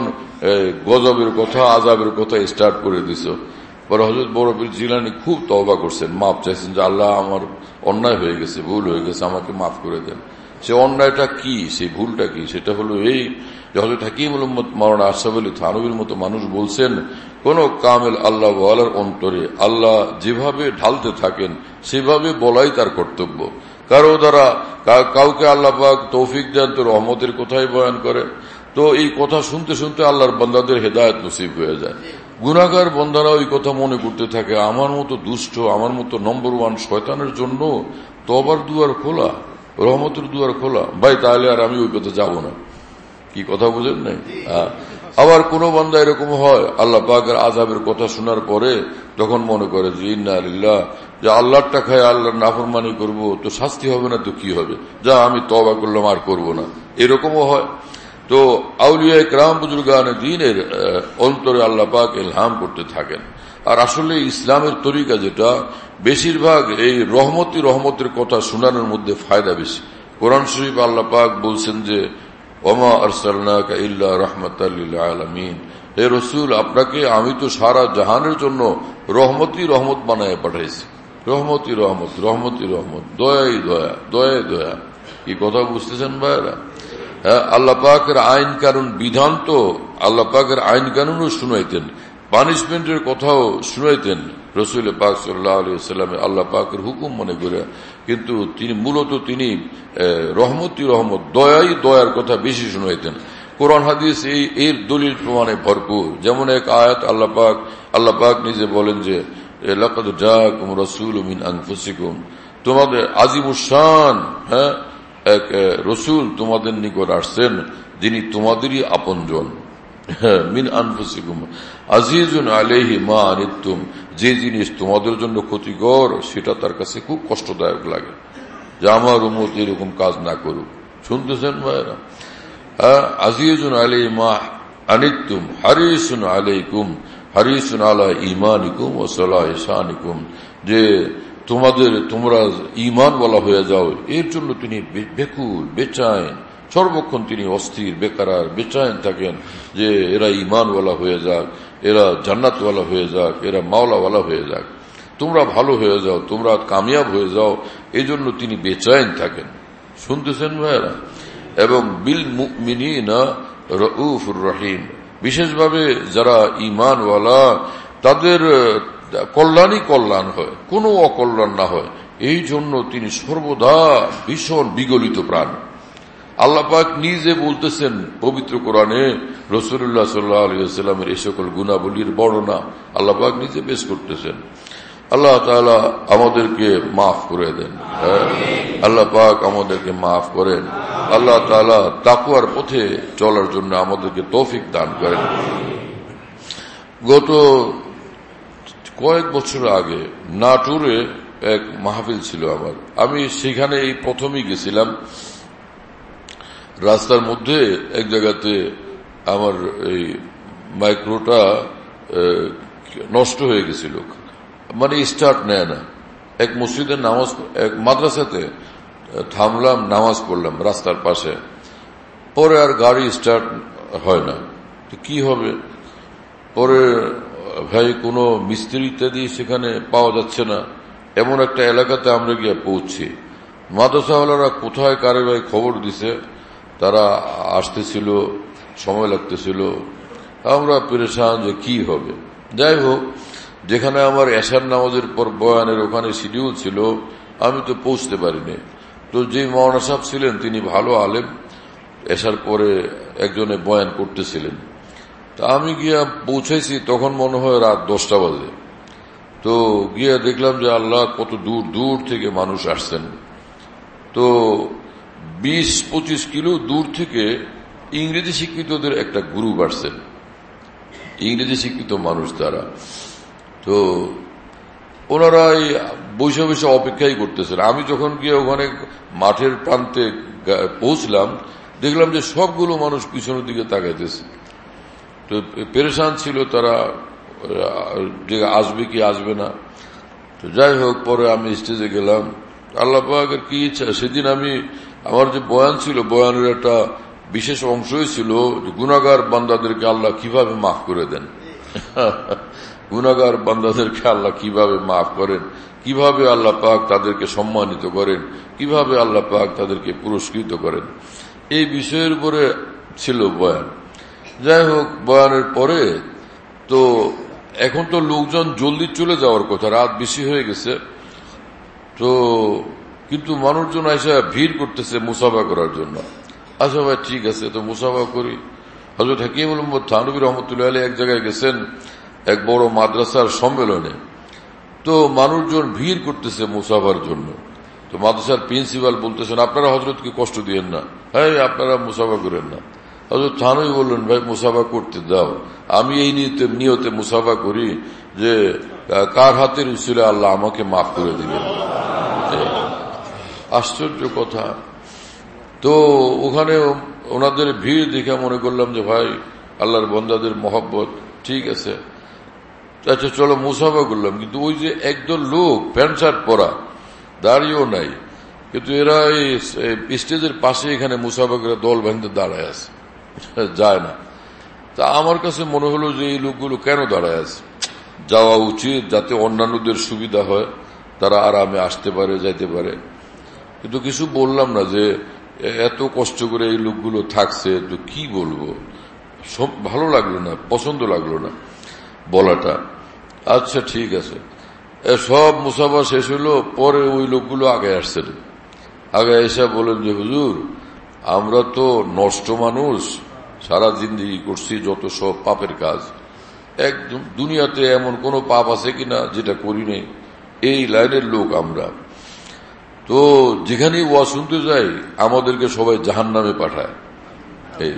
গজবের কথা আযাবের কথা স্টার্ট করে দিছ? পরে হযরত বড়পীর জিলানী খুব তওবা করছেন, মাফ চাইছেন যে আল্লাহ আমার অন্যায় হয়ে গেছে, ভুল হয়ে গেছে, আমাকে মাফ করে দেন। সে অন্যায়টা কি, সেই ভুলটা কি? সেটা হলো এই যে হযরত হাকিমুল উম্মত মাওলানা আশরাফ আলী থানভীর মতো মানুষ বলছেন, কোন কামেল আল্লাহ ওয়ালার অন্তরে আল্লাহ যেভাবে ঢালতে থাকেন সেভাবে বলাই তার কর্তব্য। কারো দ্বারা কাউকে আল্লাহ পাক তৌফিক দেন তো রহমতের কথাই বয়ান করে, তো এই কথা শুনতে শুনতে আল্লাহর বান্দাদের হেদায়েত নসিব হয়ে যায়। গুনাহগার বান্দারা ওই কথা মনে করতে থাকে, আমার মতো দুষ্ট, আমার মতো নম্বর ওয়ান শয়তানের জন্য তওবার দুয়ার খোলা, রহমতের দুয়ার খোলা। ভাই তাহলে আর আমি ওই কথা যাব না। কি কথা বুঝেন নাই? আবার কোন বান্দা এরকম হয় আল্লাহ পাকের আযাবের কথা শোনার পরে তখন মনে করে যে ইন্না লিল্লাহ, যে আল্লাহরটা খায় আল্লাহর নাফরমানি করব তো শাস্তি হবে না তো কি হবে, যা আমি তওবা করলাম আর করব না, এরকমও হয়। তো আউলিয়া ইকরাম বুজুর্গানে দ্বীনের অন্তরে আল্লাহ পাক ইলহাম করতে থাকেন। আর আসলে ইসলামের তরিকা যেটা, বেশিরভাগ এই রহমতি রহমতের কথা শোনানোর মধ্যে ফায়দা বেশি। কোরআন শরীফ আল্লাহ পাক বলছেন যে ওমা আরসালনাকা ইল্লা রাহমাতাল লিল আলামিন, হে রাসূল আপনাকে আমি তো সারা জাহানের জন্য রহমতি রহমত বানায় পাঠাইছি। রহমতি রহমত, রহমতি রহমত, দয়াই দয়া, দয়াই দয়া। কি কথা বুঝতেছেন ভাইরা? হ্যাঁ, আল্লাহ পাকের আইন কানুন বিধান তো আল্লাহ পাকের আইন কানুনও শুনাইতেন, পানিশমেন্টের কথাও শুনাইতেন রাসূল পাক সাল্লাল্লাহু আলাইহি ওয়াসাল্লাম আল্লাহ পাকের হুকুম মনে করে। কিন্তু তিনি মূলত তিনি রহমতি রহমত, দয়াই দয়ার কথা বেশি শুনাইতেন। কোরআন হাদিস এই এর দলিল প্রমাণে ভরপুর। যেমন এক আয়াত আল্লাহ পাক আল্লাহ পাক নিজে বলেন যে লাকাদ জাআকুম রাসূলুম মিন আনফুসিকুম, তোমাদের আজিমুশ শান হ্যাঁ এক রসুল তোমাদের নিকট আসছেন যিনি তোমাদেরই আপনজন। মিন আনফুসিকুম আজিজুন আলাইহি মা আনিতুম, যে জিনিস তোমাদের জন্য ক্ষতিকর সেটা তার কাছে খুব কষ্টদায়ক লাগে, যে আমার উম্মত এরকম কাজ না করুক। শুনতেছেন ভাইরা? আজিজুন আলাইহি মা আনিতুম হারিসুন আলাইকুম হারিসুন আলা ঈমানিকুম ওয়া সালাহি শানিকুম, যে তোমাদের তোমরা ঈমান ওয়ালা হয়ে যাও এর জন্য তিনি বেকুল বেচাইন, সর্বক্ষণ তিনি অস্থির বেকারার বেচাইন থাকেন যে এরা ঈমানওয়ালা হয়ে যাক, এরা জান্নাতওয়ালা হয়ে যাক, এরা মাওলাওয়ালা হয়ে যাক, তোমরা ভালো হয়ে যাও, তোমরা কামিয়াব হয়ে যাও, এই জন্য তিনি বেচাইন থাকেন। শুনতেছেন ভাইরা? এবং বিল মুমিনিনা রাউফুর রহিম, বিশেষভাবে যারা ঈমানওয়ালা তাদের কল্যাণই কল্যাণ হয়, কোনো অকল্যাণ না হয়, এই জন্য তিনি সর্বদা ভীষণ বিগলিত প্রাণ। আল্লাহ পাক নিজে বলতেছেন পবিত্র কোরআনে, রাসূলুল্লাহ সাল্লাল্লাহু আলাইহি ওয়াসাল্লামের এই সকল গুণাবলীর বর্ণনা আল্লাহ পাক নিজে পেশ করতেছেন। আল্লাহ তাআলা আমাদেরকে মাফ করে দেন, আল্লাহ পাক আমাদেরকে মাফ করেন, আল্লাহ তাআলা তাকওয়ার পথে চলার জন্য আমাদেরকে তৌফিক দান করেন। গত কয়েক বছর আগে নাটোরে এক মাহফিল ছিল আমার, আমি সেখানে এই প্রথমেই গেছিলাম। রাস্তার মধ্যে এক জায়গাতে আমার এই মাইক্রোটা নষ্ট হয়ে গেছিল, মানে স্টার্ট নেয় না। এক মসজিদের নামাজ, এক মাদ্রাসাতে থামলাম, নামাজ পড়লাম রাস্তার পাশে। পরে আর গাড়ি স্টার্ট হয় না, তো কি হবে? পরে ভাই কোনো মিস্ত্রি ইত্যাদি সেখানে পাওয়া যাচ্ছে না। এমন একটা এলাকাতে আমরা গিয়ে পৌঁছি, মাদ্রাসাওয়ালারা কোথায় কারে ভাই খবর দিছে, তারা আসতেছিল, সময় লাগতেছিল। আমরা পেরেশান যে কি হবে। যাই হোক, যেখানে আমার এশার নামাজের পর বয়ানের ওখানে শিডিউল ছিল, আমি তো পৌঁছতে পারিনি। তো যে মাওলানা সাহেব ছিলেন তিনি ভালো আলেম, এশার পরে একজনে বয়ান করতেছিলেন। তা আমি গিয়া পৌঁছাইছি, তখন মনে হয় রাত দশটা বাজে। তো গিয়া দেখলাম যে আল্লাহ, কত দূর দূর থেকে মানুষ আসছেন। তো বিশ পঁচিশ কিলো দূর থেকে ইংরেজি শিক্ষিতদের একটা গ্রুপ আসছেন, ইংরেজি শিক্ষিত মানুষ তারা। তো ওনারা এই বসে বসে অপেক্ষাই করতেছেন। আমি যখন গিয়ে ওখানে মাঠের প্রান্তে পৌঁছলাম, দেখলাম যে সবগুলো মানুষ পিছনের দিকে তাকাইতেছে। তো পেরেশান ছিল তারা, যে আসবে কি আসবে না। তো যাই হোক, পরে আমি স্টেজে গেলাম। আল্লাহ পাকের কি ইচ্ছা, সেদিন আমি আমার যে বয়ান ছিল, বয়ানের একটা বিশেষ অংশই ছিল গুনাহগার বান্দাদেরকে আল্লাহ কিভাবে মাফ করে দেন। গুনাহগার বান্দাদেরকে আল্লাহ কিভাবে মাফ করেন, কিভাবে আল্লাহ পাক তাদেরকে সম্মানিত করেন, কিভাবে আল্লাহ পাক তাদেরকে পুরস্কৃত করেন, এই বিষয়ের উপরে ছিল বয়ান। যাই হোক, বয়ানের পরে তো এখন তো লোকজন জলদি চলে যাওয়ার কথা, রাত বেশি হয়ে গেছে। তো কিন্তু মানুষজন এসে ভিড় করতেছে মুসাফা করার জন্য। আচ্ছা ভাই, ঠিক আছে, তো মুসাফা করি। হযরত হাকিমুল উম্মত থানভী রহমতুল্লাহ আলাইহি এক জায়গায় গেছেন এক বড় মাদ্রাসার সম্মেলনে। তো মানুষজন ভিড় করতেছে মুসাফার জন্য। তো মাদ্রাসার প্রিন্সিপাল বলতেছেন, আপনারা হযরতকে কষ্ট দিয়েন না, হ্যাঁ আপনারা মুসাফা করেন না। হযরত থানভী বললেন, ভাই মুসাফা করতে দাও, আমি এই নিয়তে নিয়তে মুসাফা করি যে কার হাতের উসিলে আল্লাহ আমাকে মাফ করে দিবেন। আশ্চর্য কথা। তো ওখানে ওনাদের ভিড় দেখে মনে করলাম যে ভাই আল্লাহর বান্দাদের মহব্বত, ঠিক আছে, আচ্ছা চলো মুসাফা করলাম। কিন্তু ওই যে একদল লোক প্যান্ট শার্ট পরা, দাঁড়িয়েও নাই, কিন্তু এরা এই স্টেজের পাশে এখানে মুসাফা করে দল বাঁধতে দাঁড়ায় আছে, যায় না। তা আমার কাছে মনে হলো যে এই লোকগুলো কেন দাঁড়ায় আছে, যাওয়া উচিত যাতে অন্যান্যদের সুবিধা হয়, তারা আরামে আসতে পারে, যাইতে পারে। কিন্তু কিছু বললাম না যে এত কষ্ট করে এই লোকগুলো থাকছে, তো কি বলবো, সব ভালো লাগলো না, পছন্দ লাগলো না বলাটা। আচ্ছা ঠিক আছে, সব মুসাফা শেষ হলো। পরে ওই লোকগুলো আগে আসছেন, আগে এসে বলেন যে হুজুর, আমরা তো নষ্ট মানুষ, সারা জিন্দেগি করছি যত সব পাপের কাজ, একদম দুনিয়াতে এমন কোন পাপ আছে কিনা যেটা করি নাই, এই লাইনের লোক আমরা। তো যেখানেই ওয়াজ শুনতে যাই আমাদেরকে সবাই জাহান্নামে পাঠায়। এই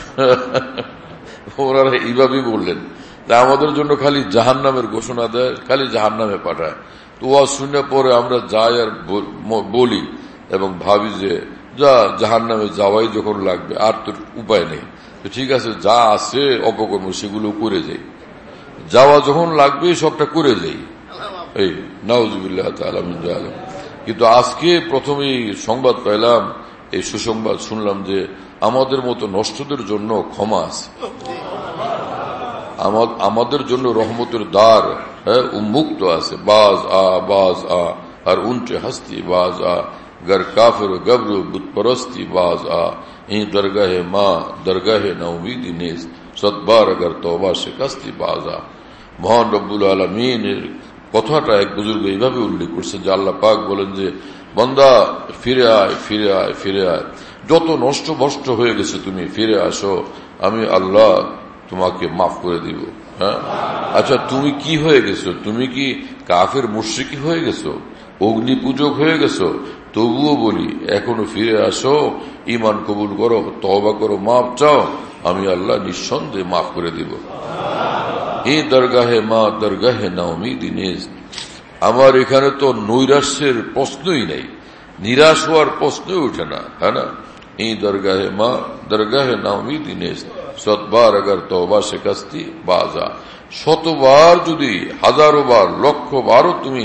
ওনারা এইভাবেই বললেন, আমাদের জন্য খালি জাহান্নামের ঘোষণা দেয়, খালি জাহান্নামে পাঠায়। তো ওয়াজ শুনে পরে আমরা যাই আর বলি এবং ভাবি যে যা জাহান্নামে যাওয়াই যখন লাগবে, আর তোর উপায় নেই, তো ঠিক আছে যা আছে অপকর্ম সেগুলো করে যাই, যাওয়া যখন লাগবে সবটা করে যাই। এই নাউজুবিল্লাহ তাআলা মিন যালিক। কিন্তু আজকে প্রথমেই সংবাদ পেলাম, এই সুসংবাদ শুনলাম যে আমাদের মতো নষ্টদের জন্য ক্ষমা আছে, আমাদের জন্য রহমতের দ্বার হ্যাঁ উন্মুক্ত আছে। বাজ আ বাজ আ আর উনটে হস্তি বাজ আ, গর কাফির গবর বুতপরস্তি বাজ আ, ই দরগাহে মা দরগাহে নাউমিদি নেস সতবার अगर तौबा शिकस्ती बाजा। মহান রব্বুল আলামিনের কথাটা এক বুজুর্গ এইভাবে উল্লেখ করছেন যে আল্লাহ পাক বলেন যে বান্দা ফিরে আয়, ফিরে আয়, ফিরে আয়, যত নষ্ট ভ্রষ্ট হয়ে গেছে তুমি ফিরে আসো, আমি আল্লাহ তোমাকে মাফ করে দিব। হ্যাঁ, আচ্ছা তুমি কি হয়ে গেছো, তুমি কি কাফের মুশরিকি হয়ে গেছো, অগ্নি পূজক হয়ে গেছো, তবুও বলি এখনো ফিরে আসো, ঈমান কবুল করো, তওবা করো, মাফ চাও, আমি আল্লাহ নিঃসন্দেহে মাফ করে দিব। এই দরগাহে মা দরগাহে নাউমিদি নেস, আমার এখানে তো নৈরাশ্যের প্রশ্নই নেই, নিরাশ হওয়ার প্রশ্নই উঠে না, হ্যাঁ না। এই দরগাহে মা দরগাহে নাউমিদি নেস সতবার अगर तौबा शिकस्ती बाजा, শতবার যদি হাজারো বার লক্ষ বারও তুমি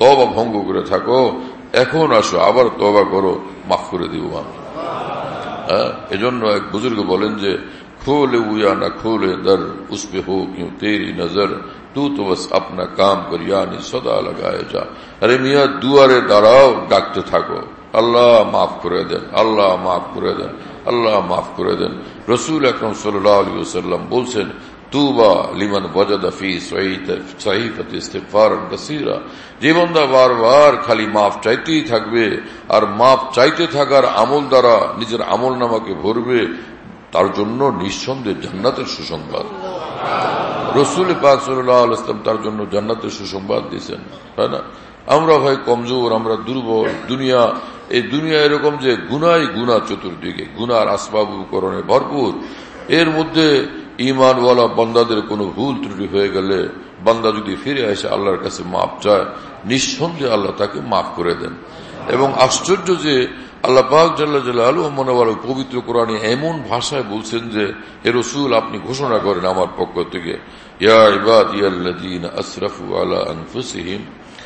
তওবা ভঙ্গ করে থাকো, এখন আসো, আবার তওবা করো, মাফ করে দিব আমি। হ্যাঁ, এজন্য এক বুজুর্গ বলেন যে खोले हुआ न खोले दर उस पे हो क्यों तेरी नजर, तू तो बस अपना काम कर यानी सदा लगाए जा। अरे मियाँ दुआरे दाঁড়াও, ডাকতে থাকো, আল্লাহ মাফ করে দেন, আল্লাহ মাফ করে দেন, আল্লাহ মাফ করে দেন। রাসূল আকরাম সাল্লাল্লাহু আলাইহি ওয়াসাল্লাম বলছেন, তুবা লিমান ওয়াজাদা ফি সাহিফাতি ইস্তিগফারান কাসীরা, যে বান্দা বারবার খালি মাফ চাইতেই থাকবে আর মাফ চাইতে থাকার আমল দ্বারা নিজের আমলনামাকে ভরবে, তার জন্য নিঃসন্দেহে জান্নাতের সুসংবাদ। রাসূল পাক সাল্লাল্লাহু আলাইহি ওয়াসাল্লাম তার জন্য জান্নাতের সুসংবাদ দিয়েছেন, তাই না? আমরা ভাই কমজোর, আমরা দুর্বল। দুনিয়া, এই দুনিয়া এরকম যে গুনাই গুনাহ, চতুর্দিকে গুনার আসবাব উপকরণে ভরপুর। এর মধ্যে ঈমানওয়ালা বান্দাদের কোনো ভুল ত্রুটি হয়ে গেলে বান্দা যদি ফিরে আসে আল্লাহর কাছে মাপ চায়, নিঃসন্দেহে আল্লাহ তাকে মাফ করে দেন। এবং আশ্চর্য যে আল্লাহ পাক জাল্লা জালালুহু মনোবল পবিত্র কোরআনে এমন ভাষায় বলছেন যে, হে রাসূল আপনি ঘোষণা করেন আমার পক্ষ থেকে, ইয়া ইবাদিয়াল্লাযীনা আসরাফু আলা আনফুসিহিম,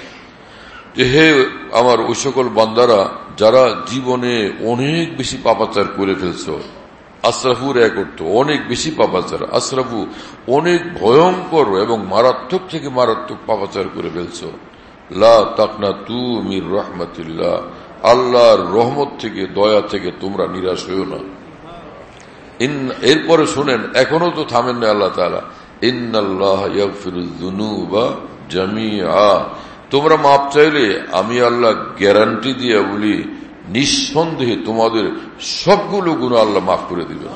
যে হে আমার ওই সকল বান্দারা যারা জীবনে অনেক বেশি পাপাচার করে ফেলছো। আসরাফুর এক অর্থ অনেক বেশি পাপাচার, আসরাফু অনেক ভয়ঙ্কর এবং মারাত্মক থেকে মারাত্মক পাপাচার করে ফেলছো। লা তাকনাতু মির রাহমাতিল্লাহ, আল্লাহর রহমত থেকে, দয়া থেকে তোমরা নিরাশ হইও না। এরপরে শুনেন, এখনো তো থামেন না আল্লাহ তাআলা, ইন্নাল্লাহ ইয়াগফিরুয যুনুবা জামিআ, তোমরা মাপ চাইলে আমি আল্লাহ গ্যারান্টি দিয়ে বলি নিঃসন্দেহে তোমাদের সবগুলো গুনাহ আল্লাহ মাফ করে দিবেন।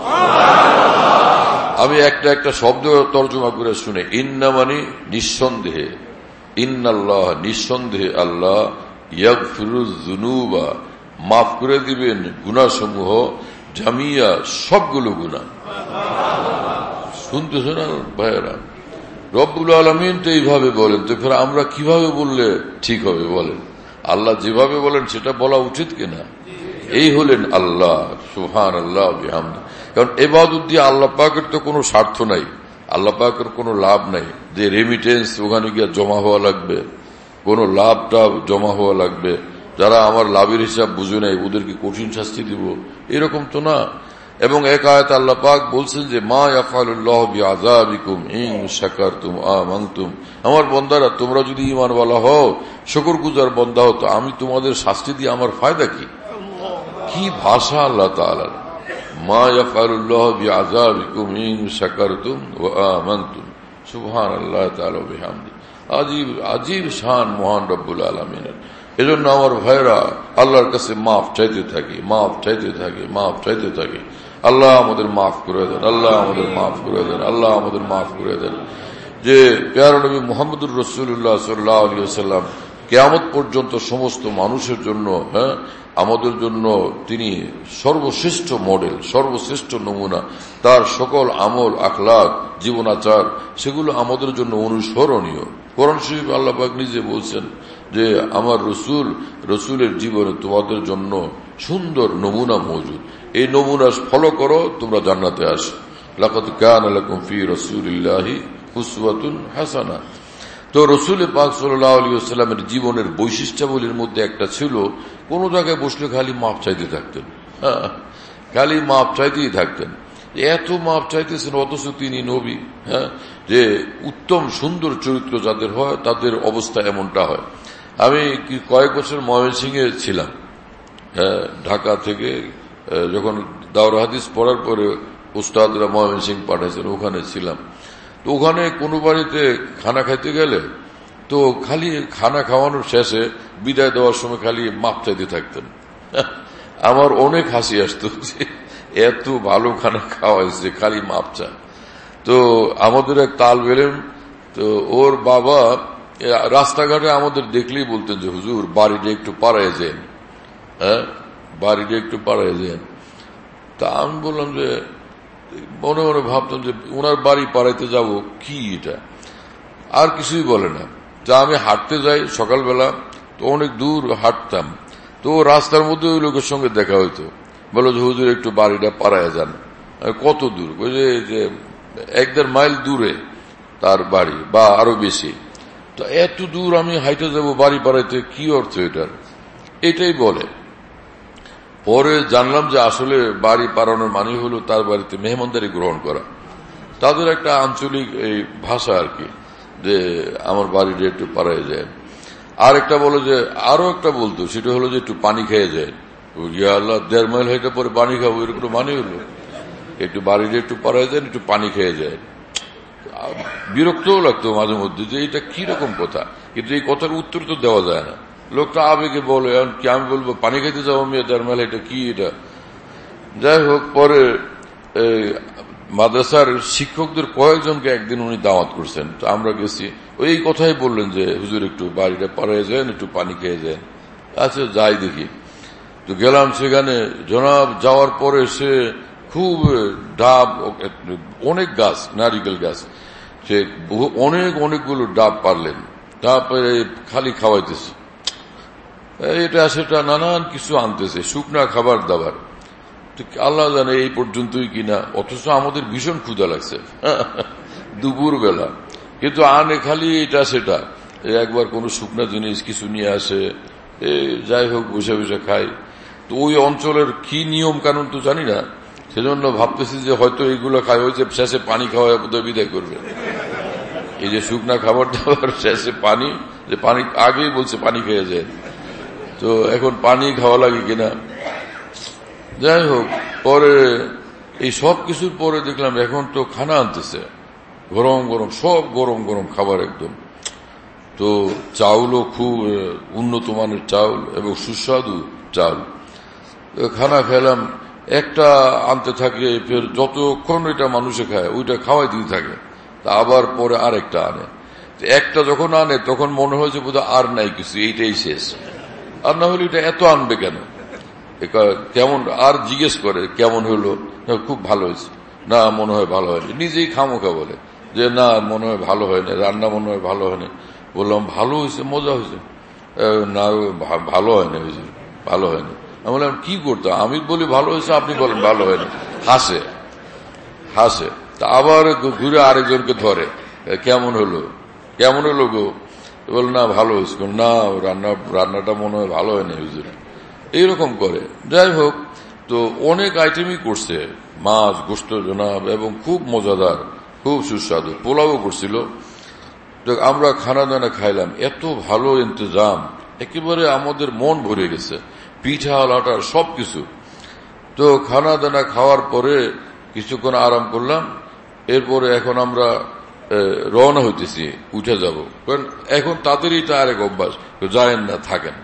আমি একটা একটা শব্দ তর্জমা করে শুনে, ইন্না মানে নিঃসন্দেহে, ইন্নাল্লাহ নিঃসন্দেহে আল্লাহ, ইয়াগফিরুয যুনুবা মাফ করে দিবেন গুনাহসমূহ, জামিয়া সবগুলো গুনাহ। শুনতেছেন ভাইয়েরা? রব্বুল আলামিন তো এইভাবে বলেন, তো ফের আমরা কিভাবে বললে ঠিক হবে বলেন? আল্লাহ যেভাবে বলেন সেটা বলা উচিত কিনা? এই হলেন আল্লাহ, সুবহানাল্লাহ বিহামদি। কারণ ইবাদত দিয়ে আল্লাহ পাকের তো কোনো স্বার্থ নাই, আল্লাহ পাকের কোনো লাভ নাই যে রেমিটেন্স ওখানে গিয়ে জমা হওয়া লাগবে, কোনো লাভটা জমা হওয়া লাগবে। যারা আমার লাভের হিসাব বুঝে নাই ওদেরকে কঠিন শাস্তি দিব, এরকম তো না। এবং এক আয়াতে আল্লাহ পাক বলছেন যে মা ইয়াফআলুল্লাহু বিআযাবিকুম ইন শাকারতুম আমানতুম, আমার বান্দারা তোমরা যদি ঈমানওয়ালা হও, শুকরগুজার বান্দা হও, তো আমি তোমাদের শাস্তি দিয়ে আমার ফায়দা কি? কি ভাষা আল্লাহ তাআলার! মা ইয়াফআলুল্লাহু বিআযাবিকুম ইন শাকারতুম ওয়া আমানতুম, সুবহানাল্লাহি তাআলা ওয়া বিহামদিহি। আজীব আজীব শান মহান রব্বুল আলামিনের। এজন্য আমার ভাইরা আল্লাহর কাছে মাফ চাইতে থাকি, মাফ চাইতে থাকি, মাফ চাইতে থাকি। আল্লাহ আমাদের মাফ করে দেন, আল্লাহ আমাদের মাফ করে দেন, আল্লাহ আমাদের মাফ করে দেন। যে প্যারা নবী মুহাম্মদুর রাসূলুল্লাহ সাল্লাল্লাহু আলাইহি ওয়াসাল্লাম কিয়ামত পর্যন্ত সমস্ত মানুষের জন্য, হ্যাঁ আমাদের জন্য তিনি সর্বশ্রেষ্ঠ মডেল, সর্বশ্রেষ্ঠ নমুনা। তার সকল আমল, আখলাক, জীবনাচার সেগুলো আমাদের জন্য অনুসরণীয়। কোরআন শরীফ আল্লাহ পাক নিজে বলছেন যে আমার রসুল, রসুলের জীবনে তোমাদের জন্য সুন্দর নমুনা মজুদ, এই নমুনা ফলো করো, তোমরা জান্নাতে আসো। লাকাদ কানা লাকুম ফি রাসূলিল্লাহি উসওয়াতুন হাসানা। তো রসুল পাক সাল্লাল্লাহু আলাইহি ওয়াসাল্লামের জীবনের বৈশিষ্ট্যাবলীর মধ্যে একটা ছিল, কোন জায়গায় বসলে খালি মাপ চাইতে থাকতেন, খালি মাপ চাইতেই থাকতেন। এত মাপ চাইতেছেন অথচ তিনি নবী। হ্যাঁ, যে উত্তম সুন্দর চরিত্র যাদের হয় তাদের অবস্থা এমনটা হয়। আমি কয়েক বছর ময়মনসিংহে ছিলাম, হ্যাঁ ঢাকা থেকে যখন দাওরা হাদিস পড়ার পরে উস্তাদরা ময়মনসিংহ পাঠাইছেন, ওখানে ছিলাম। তো ওখানে কোনো বাড়িতে খানা খাইতে গেলে তো খালি খানা খাওয়ানোর শেষে বিদায় দেওয়ার সময় খালি মাপ চাইতে থাকতেন। আমার অনেক হাসি আসতো যে এত ভালো খানা খাওয়াইছে, খালি মাপ চায়। তো আমাদের এক তালবে ইলম, তো ওর বাবা রাস্তাঘাটে আমাদের দেখলেই বলতেন যে হুজুর বাড়িটা একটু পাড়ায় যান, হ্যাঁ বাড়িটা একটু পাড়ায় যান। তা আমি বললাম যে মনে মনে ভাবতাম যে ওনার বাড়ি পাড়াইতে যাব কি, এটা আর কিছুই বলে না। তা আমি হাঁটতে যাই সকালবেলা, তো অনেক দূর হাঁটতাম, তো রাস্তার মধ্যে ওই লোকের সঙ্গে দেখা হইতো, বলো যে হুজুর একটু বাড়িটা পাড়ায় যান। কত দূর? যে এক দেড় মাইল দূরে তার বাড়ি বা আরো বেশি। তো এত দূর আমি হাইটে যাব বাড়ি পাড়াইতে, কি অর্থ এটার? এটাই বলে। পরে জানলাম যে আসলে বাড়ি পাড়ানোর মানে হলো তার বাড়িতে মেহমানদারি গ্রহণ করা, তাদের একটা আঞ্চলিক এই ভাষা আর কি, যে আমার বাড়িটা একটু পাড়ায় যায়। আর একটা বলো যে আরো একটা বলতো, সেটা হলো যে একটু পানি খেয়ে যায়। আল্লাহ, দেড় মাইল হাইটে পরে পানি খাবো, এরকম মানে হলো? একটু বাড়িটা একটু পাড়ায় যায়, একটু পানি খেয়ে যায়। বিরক্তও লাগতো মাঝে মধ্যে যে এটা কিরকম কথা, কিন্তু এই কথার উত্তর তো দেওয়া যায় না। লোকটা আবেগে বলে, কি আমি বলবো পানি খাইতে যাবো মেয়ে দেড় মাইল, এটা কি এটা? যাই হোক, পরে মাদ্রাসার শিক্ষকদের কয়েকজনকে একদিন উনি দাওয়াত করছেন, তো আমরা গেছি। ওই কথাই বললেন যে হুজুর একটু বাড়িটা পাড়ায় যান, একটু পানি খেয়ে যান। আচ্ছা যাই দেখি। তো গেলাম সেখানে। জনাব যাওয়ার পরে সে খুব ডাব, অনেক গাছ, নারিকেল গাছ, সে অনেক অনেকগুলো ডাব পারলেন, তারপরে খালি খাওয়াইতেছে, এটা সেটা নানান কিছু আনতেছে, শুকনা খাবার দাবার। আল্লাহ জানে এই পর্যন্তই কিনা, অথচ আমাদের ভীষণ ক্ষুধা লাগছে দুপুর বেলা, কিন্তু আনে খালি এটা সেটা। একবার কোনো শুকনা জিনিস কিছু নিয়ে আসে, যাই হোক বসে বসে খাই। তো ওই অঞ্চলের কি নিয়ম কানুন তো জানি না, সেজন্য ভাবতেছি যে হয়তো এইগুলো খাই, ওই যে শেষে পানি খাওয়া বোধহয় বিদায় করবে। এই যে শুকনা খাবার দাবার শেষে পানি, যে পানি আগেই বলছে পানি খেয়ে যায়, তো এখন পানি খাওয়া লাগে কিনা। যাই হোক, পরে এই সব কিছুর পরে দেখলাম এখন তো খানা আনতেছে, গরম গরম সব গরম গরম খাবার একদম। তো চাউলও খুব উন্নত মানের চাউল এবং সুস্বাদু চাউল। খানা খেলাম, একটা আনতে থাকে, ফের যতক্ষণ ওইটা মানুষে খায় ওইটা খাওয়াই দিতে থাকে, তা আবার পরে আরেকটা আনে। একটা যখন আনে তখন মনে হয় যে বোধহয় আর নাই কিছু, এইটাই শেষ। আর না হলে এটা এত আনবে কেন, কেমন? আর জিজ্ঞেস করে কেমন হলো, খুব ভালো হয়েছে, না মনে হয় ভালো হয়নি। নিজেই খামোখা বলে যে না মনে হয় ভালো হয়নি, রান্না মনে হয় ভালো হয়নি। বললাম ভালো হয়েছে, মজা হয়েছে। না ভালো হয়নি হুজুর, ভালো হয়নি। আমি বললাম কি করতো, আমি বলি ভালো হয়েছে, আপনি বলেন ভালো হয়নি। হাসে হাসে তা আবার ঘুরে আরেকজনকে ধরে, কেমন হলো কেমন হলো গো? বল না ভালো হয়েছে, না রান্না রান্নাটা মনে হয় ভালো হয়নি হুজুর, এইরকম করে। যাই হোক, তো অনেক আইটেমই করছে, মাছ, গোশত জনাব, এবং খুব মজাদার, খুব সুস্বাদু। পোলাও করছিল। আমরা খানা দানা খাইলাম, এত ভালো ইন্তজাম, একেবারে আমাদের মন ভরে গেছে, পিঠা লাটা সবকিছু। তো খানা দানা খাওয়ার পরে কিছুক্ষণ আরাম করলাম, এরপরে এখন আমরা রওনা হইতেছি, উঠে যাব। কারণ এখন তাদেরই তো আরেক অভ্যাস, যায়েন না, থাকেন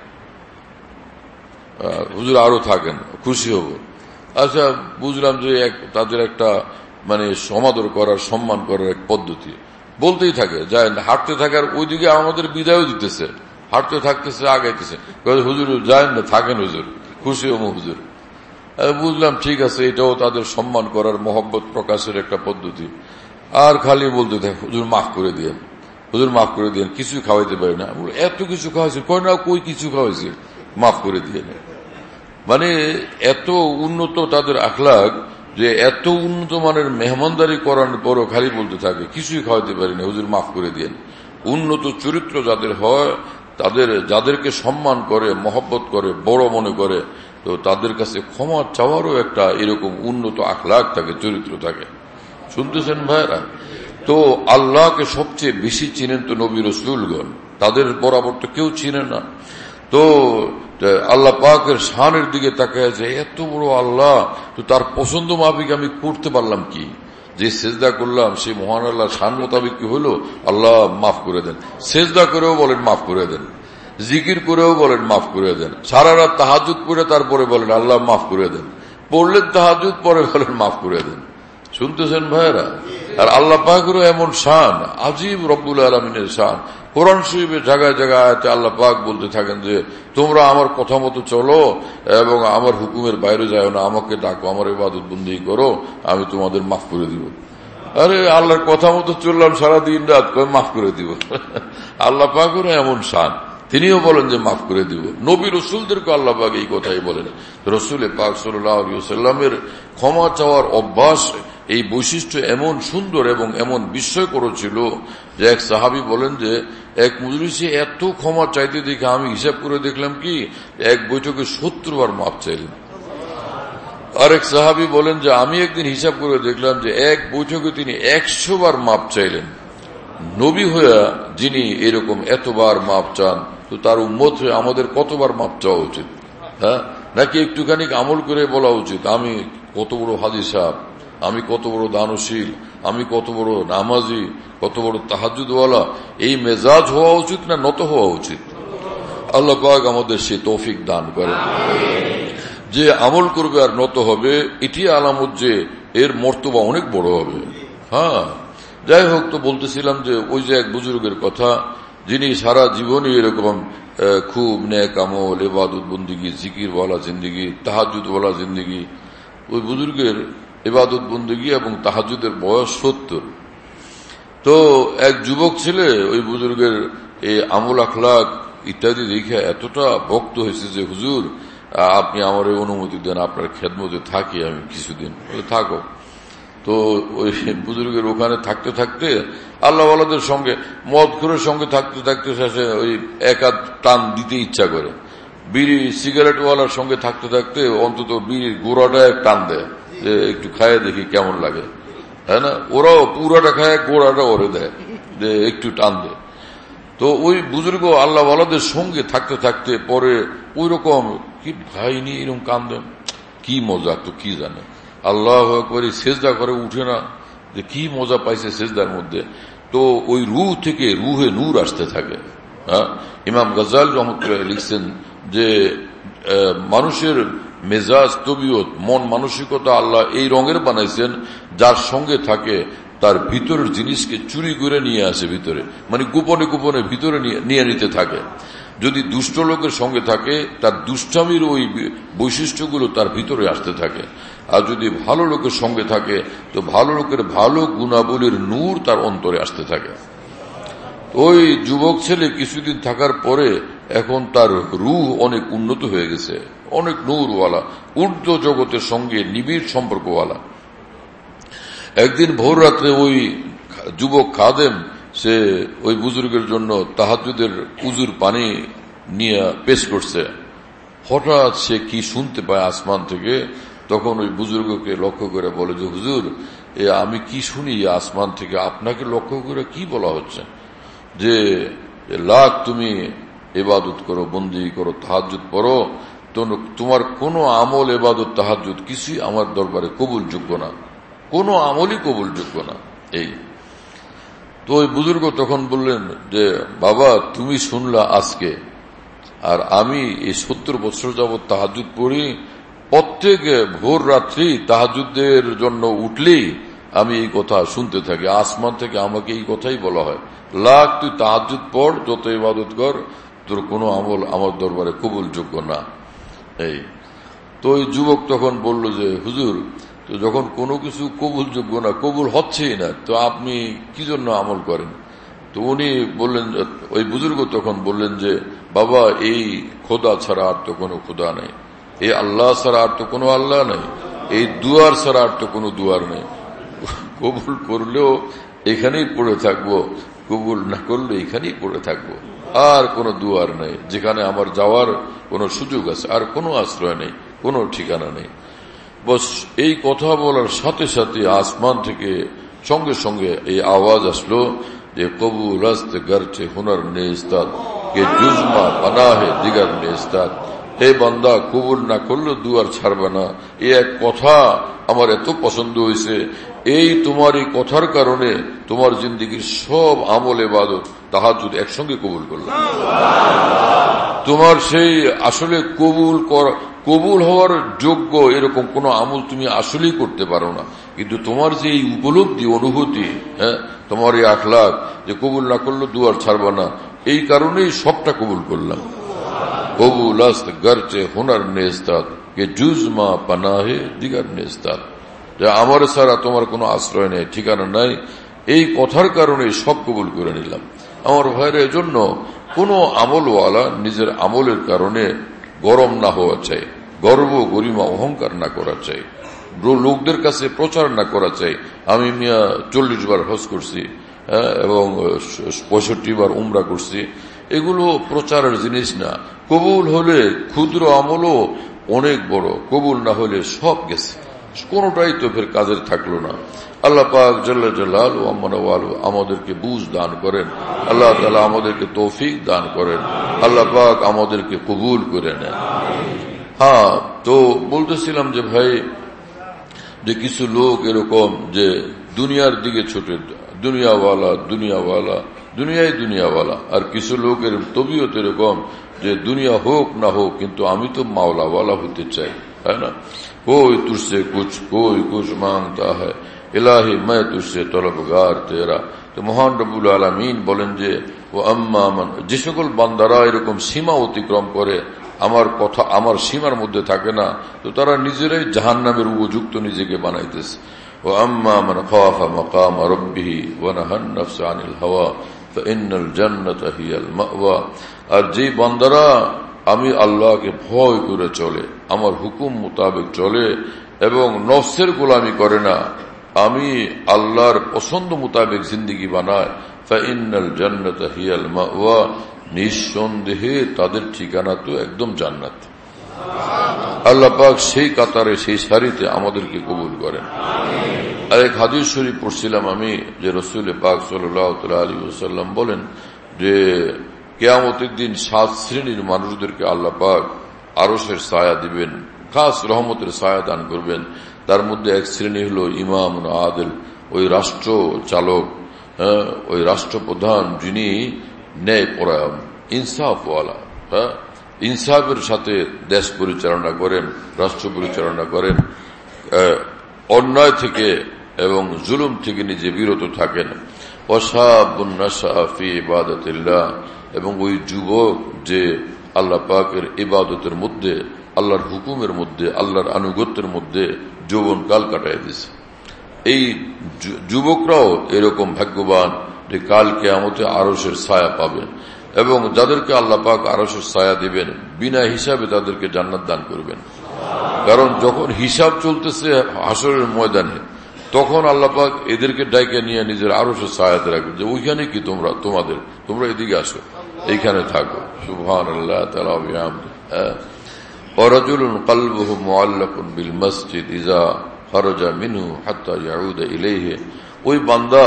হুজুর, আরো থাকেন, খুশি হব। আচ্ছা, বুঝলাম যে তাদের একটা মানে সমাদর করার, সম্মান করার এক পদ্ধতি, বলতেই থাকে, যায় হাঁটতে থাকার ওইদিকে আমাদের বিদায়ও দিতেছে, হাঁটতে থাকতেছে, আগাইতেছে, হুজুর যায় না, থাকেন হুজুর, খুশি হব হুজুর। বুঝলাম ঠিক আছে, এটাও তাদের সম্মান করার, মহব্বত প্রকাশের একটা পদ্ধতি। আর খালি বলতে থাকে হুজুর মাফ করে দিয়েন, হুজুর মাফ করে দিয়েন, কিছু খাওয়াইতে পারি না। এত কিছু খাওয়াইছে, কই না কই কিছু খাওয়াইছে, মাফ করে দিয়ে। মানে এত উন্নত তাদের আখলাক যে এত উন্নত মানের মেহমানদারি করানোর পরও খালি বলতে থাকে কিছুই খাওয়াতে পারি না, হুজুর মাফ করে দিয়েন। উন্নত চরিত্র যাদের হয়, তাদের যাদেরকে সম্মান করে, মহব্বত করে, বড় মনে করে, তো তাদের কাছে ক্ষমা চাওয়ারও একটা এরকম উন্নত আখলাক থাকে, চরিত্র থাকে। শুনতেছেন ভাইরা? তো আল্লাহকে সবচেয়ে বেশি চিনেন তো নবী রাসূলগণ, তাদের বরাবর তো কেউ চিনে না। তো আল্লাহ পাকের শানের দিকে তাকায় যে এত বড় আল্লাহ, তো তার পছন্দ মাফিক আমি করতে পারলাম কি, যে সেজদা করলাম সেই মহান আল্লাহ শান মোতাবিক কি হলো, আল্লাহ মাফ করে দেন। সেজদা করেও বলেন মাফ করে দেন, জিকির করেও বলেন মাফ করে দেন, সারা রাত তাহাজ্জুদ পড়ে তারপরে বলেন আল্লাহ মাফ করে দেন, পড়লেন তাহাজ্জুদ পরে বলেন মাফ করে দেন। শুনতেছেন ভাইরা? আর আল্লাহ পাকেরও এমন শান, আজীব রব্বুল আলামিনের শান। কোরআন শরীফের জায়গায় জায়গায় আয়াতে আল্লাহ পাক বলতে থাকেন যে তোমরা আমার কথা মতো চলো এবং আমার হুকুমের বাইরে যাও না, আমাকে ডাকো, আমার ইবাদত বন্দেগী করো, আমি তোমাদের মাফ করে দিব। আরে আল্লাহর কথা মতো চললাম সারা দিন রাত, মাফ করে দিব। আল্লাহ পাকেরও এমন শান, তিনিও বলেন যে মাফ করে দিব। নবী রসুলদেরকে আল্লাহ পাক এই কথাই বলেন। রসুল পাক সাল্লাল্লাহু আলাইহি ওয়াসাল্লামের ক্ষমা চাওয়ার অভ্যাস, এই বৈশিষ্ট্য এমন সুন্দর এবং এমন বিস্ময়কর ছিল যে এক সাহাবী বলেন যে এক মুজলিসে এত ক্ষমা চাইতে দেখে আমি হিসাব করে দেখলাম কি এক বৈঠকে সত্তর বার মাপ চাইলেন। আরেক সাহাবি বলেন যে আমি একদিন হিসাব করে দেখলাম যে এক বৈঠকে তিনি একশো বার মাপ চাইলেন। নবী হইয়া যিনি এরকম এতবার মাপ চান, তো তার উম্মত হয়ে আমাদের কতবার মাপ চাওয়া উচিত? হ্যাঁ, নাকি একটুখানি আমল করে বলা উচিত আমি কত বড় হাজি সাহেব, আমি কত বড় দানশীল, আমি কত বড় নামাজি, কত বড় তাহাজ্জুদওয়ালা, এই মেজাজ হওয়া উচিত না নত হওয়া উচিত? আল্লাহ পাক আমাদের সে তৌফিক দান করেন। যে আমল করবে আর নত হবে, এটি আলামত যে এর মর্তবা অনেক বড় হবে। হ্যাঁ, যাই হোক, তো বলতেছিলাম যে ওই যে এক বুজুর্গের কথা, যিনি সারা জীবনই এরকম খুব নেক আমল, ইবাদত বন্দিগি, জিকির ওয়ালা জিন্দিগি, তাহাজ্জুদ ওয়ালা জিন্দিগি। ওই বুজুর্গের ইবাদত বন্দিগি এবং তাহাজ্জুদের বয়স সত্তর। তো এক যুবক ছেলে ওই বুজুর্গের এই আমল আখলাক ইত্যাদি দেখে এতটা ভক্ত হয়েছে যে হুজুর আপনি আমার অনুমতি দেন, আপনার খেদমতে থাকি আমি কিছুদিন। থাকো। তো ওই বুজুর্গের ওখানে থাকতে থাকতে আল্লাহওয়ালাদের সঙ্গে, মদখোরের সঙ্গে থাকতে থাকতে শেষে ওই এক আধ টান দিতে ইচ্ছা করে। বিড়ি সিগারেট ওয়ালার সঙ্গে থাকতে থাকতে অন্তত বিড়ির গোড়াটা এক টান দেয় যে একটু খায় দেখি কেমন লাগে, তাই না? ওরাও পুরাটা খায়, গোড়াটা ওরে দেয় যে একটু টান দেয়। তো ওই বুজুর্গ আল্লাহওয়ালাদের সঙ্গে থাকতে থাকতে পরে ওই রকম কি ভাই নিয়ে এরকম কান্দেন, কি মজা, তো কি জানে আল্লাহ করে সেজদা করে উঠে না, যে কি মজা পাইছে সেজদার মধ্যে। তো ওই রুহ থেকে রুহে নূর আসতে থাকে। হ্যাঁ, ইমাম গজাল রহমতুল্লাহ লিখছেন যে মানুষের মেজাজ, তবিয়ত, মন মানসিকতা আল্লাহ এই রঙের বানাইছেন যার সঙ্গে থাকে তার ভিতরের জিনিসকে চুরি করে নিয়ে আসে ভিতরে, মানে গোপনে গোপনে ভিতরে নিয়ে নিতে থাকে। যদি দুষ্ট লোকের সঙ্গে থাকে তার দুষ্টামির ওই বৈশিষ্ট্যগুলো তার ভিতরে আসতে থাকে, আর যদি ভালো লোকের সঙ্গে থাকে তো ভালো লোকের ভালো গুণাবলীর নূর তার অন্তরে আসতে থাকে। ওই যুবক ছেলে কিছুদিন থাকার পরে এখন তার রূহ অনেক উন্নত হয়ে গেছে, অনেক নূরওয়ালা, ঊর্ধ্ব জগতের সঙ্গে নিবিড় সম্পর্কওয়ালা। একদিন ভোর রাত্রে ওই যুবক খাদেম সে ওই বুজুর্গের জন্য তাহাজ্জুদের উজুর পানি নিয়ে পেশ করছে। হঠাৎ সে কি শুনতে পায় আসমান থেকে, তখন ওই বুজুর্গকে লক্ষ্য করে বলে যে হুজুর এ আমি কি শুনি আসমান থেকে, আপনাকে লক্ষ্য করে কি বলা হচ্ছে যে লাখ তুমি ইবাদত করো, বন্দি করো, তাহাজ্জুদ পড়ো, তোমার কোনো আমল ইবাদত তাহাজ্জুদ কিছুই আমার দরবারে কবুলযোগ্য না, কোনো আমলই কবুলযোগ্য না। এই তো ওই বুজুর্গ তখন বললেন যে বাবা তুমি শুনলা আজকে, আর আমি এই সত্তর বছর যাবৎ তাহাজ্জুদ পড়ি, প্রত্যেক ভোর রাত্রি তাহাজ্জুদের জন্য উঠলেই আমি এই কথা শুনতে থাকি, আসমান থেকে আমাকে এই কথাই বলা হয়, লাখ তুই তাহাজ্জুদ পড়, যত ইবাদত কর, তোর কোনো আমল আমার দরবারে কবুলযোগ্য না। এই তো ওই যুবক তখন বলল যে হুজুর তো যখন কোনো কিছু কবুলযোগ্য না, কবুল হচ্ছেই না, তো আপনি কি জন্য আমল করেন? তো উনি বললেন, ওই বুজুর্গ তখন বললেন যে বাবা এই খোদা ছাড়া আর তো কোনো খোদা নেই, এই আল্লাহ ছাড়া আর তো কোনো আল্লাহ নেই, এই দুয়ার ছাড়া আর তো কোনো দুয়ার নেই। কবুল করলেও এখানেই পড়ে থাকবো, কবুল না করলে এখানেই পড়ে থাকবো, আর কোনো দুয়ার নেই যেখানে আমার যাওয়ার কোনো সুযোগ আছে, আর কোনো আশ্রয় নেই, কোনো ঠিকানা নেই। বস এই কথা বলার সাথে সাথে আসমান থেকে সঙ্গে সঙ্গে এই আওয়াজ আসলো যে কবুল আস্ত গরচে হুনার নেস্তাদ কে জুজমা পানাহে দিগার নেস্তাদ, হে বান্দা কবুল না করলে দুয়ার ছাড়বে না। এই এক কথা আমার এত পছন্দ হয়েছে, এই তোমার এই কথার কারণে তোমার জিন্দিগির সব আমল ইবাদত তাহাজ্জুদ একসঙ্গে কবুল করলাম। তোমার সেই আসলে কবুল কর কবুল হওয়ার যোগ্য এরকম কোন আমল তুমি আসলেই করতে পারো না, কিন্তু তোমার যে এই উপলব্ধি, অনুভূতি, হ্যাঁ তোমার এই আখলাক যে কবুল না করলে দুয়ার ছাড়বা না, এই কারণেই সবটা কবুল করলাম। কবুল আস্ত গরচে হুনার নেস্তাদ কে জুজমা পানাহে দিগার নেস্তাদ, যে আমার ছাড়া তোমার কোনো আশ্রয় নেই, ঠিকানা নাই, এই কথার কারণে সব কবুল করে নিলাম। আমার ভাইয়ের এজন্য কোন আমলওয়ালা নিজের আমলের কারণে গরম না হওয়া চাই, গর্ব গরিমা অহংকার না করা চাই, লোকদের কাছে প্রচার না করা চাই আমি মিয়া চল্লিশ বার হজ করছি, এবং পঁয়ষট্টি বার উমরা করছি, এগুলো প্রচারের জিনিস না। কবুল হলে ক্ষুদ্র আমলও অনেক বড়, কবুল না হলে সব গেছে, কোনটাই তো ফের কাজের থাকলো না। আল্লাহ পাক জাল্লা জালালু আমানওয়ালু আমাদেরকে বুঝ দান করেন, আল্লাহ তাআলা আমাদেরকে তৌফিক দান করেন, আল্লাহ পাক আমাদেরকে কবুল করে নেন। হ্যাঁ, তো বলতেছিলাম যে ভাই, যে কিছু লোক এরকম যে দুনিয়ার দিকে ছুটে, দুনিয়াওয়ালা দুনিয়াওয়ালা দুনিয়ায় দুনিয়াওয়ালা, আর কিছু লোকের তবিয়ত এরকম যে দুনিয়া হোক না হোক কিন্তু আমি তো মাওলাওয়ালা হতে চাই, তাই না? कोई तुझसे कुछ कोई कुछ मांगता है इलाही मैं तुझसे तलबगार तेरा। তো মহান রব্বুল আলামিন বলেন যে ও আম্মা মান, যে সকল বান্দারা এরকম সীমা অতিক্রম করে, আমার কথা আমার সীমার মধ্যে থাকে না, তো তারা নিজেরাই জাহান্নামের উপযুক্ত নিজেকে বানাইতেছে। ও আম্মা মান খাফা মাকাম রাব্বিহি ওয়া নাহান নাফসা আনিল হাওয়া ফাইন্নাল জান্নাতা হিয়াল মাওয়া। আর যে বান্দারা আমি আল্লাহকে ভয় করে চলে, আমার হুকুম মোতাবেক চলে এবং নফসের গোলামি করে না, আমি আল্লাহর পছন্দ মোতাবেক জিন্দেগি বানায়, ফাইন্নাল জান্নাতা হিয়াল মাওয়া, নিঃসন্দেহে তাদের ঠিকানা তো একদম জান্নাত। আল্লাহ পাক সেই কাতারে সেই সারিতে আমাদেরকে কবুল করেন। আর এক হাদিস শরীফ পড়ছিলাম আমি, যে রাসূল পাক সাল্লাল্লাহু আলাইহি ওয়াসাল্লাম বলেন যে কিয়ামতের দিন সাত শ্রেণীর মানুষদেরকে আল্লাহ পাক আরশের ছায়া দিবেন, খাস রহমতের ছায়া দান করবেন। তার মধ্যে এক শ্রেণী হলো ইমাম আদিল, ওই রাষ্ট্র চালক, ওই রাষ্ট্রপ্রধান যিনি ন্যায় পরায়ণ, ইনসাফওয়ালা, হ্যাঁ, ইনসাফের সাথে দেশ পরিচালনা করেন, রাষ্ট্র পরিচালনা করেন, অন্যায় থেকে এবং জুলুম থেকে নিজে বিরত থাকেন। ওয়াশাবুন নাশা ফি ইবাদাতিল্লাহ, এবং ওই যুবক যে আল্লাহ পাকের ইবাদতের মধ্যে, আল্লাহর হুকুমের মধ্যে, আল্লাহর আনুগত্যের মধ্যে যৌবনকাল কাটায় দিছে। এই যুবকরাও এরকম ভাগ্যবান যে কাল কিয়ামতে আরশের ছায়া পাবে, এবং যাদেরকে আল্লাহ পাক আরশের ছায়া দিবেন বিনা হিসাবে তাদেরকে জান্নাত দান করবেন। কারণ যখন হিসাব চলতেছে হাসরের ময়দানে, তখন আল্লাহ পাক এদেরকে ডাইকে নিয়ে নিজের আরশের ছায়াতে রাখবেন, যে ওইখানে কি তোমরা, তোমাদের তোমরা এদিকে আসো, এইখানে থাকো। সুবহানাল্লাহ তাআলা ওয়া বিহামদিহি। ওয়ারাজুলুন কলবুহু মুআল্লাকুন বিল মসজিদ ইযা খারাজা মিনহু হাত্তা ইয়াউদা ইলাইহি। ওই বান্দা,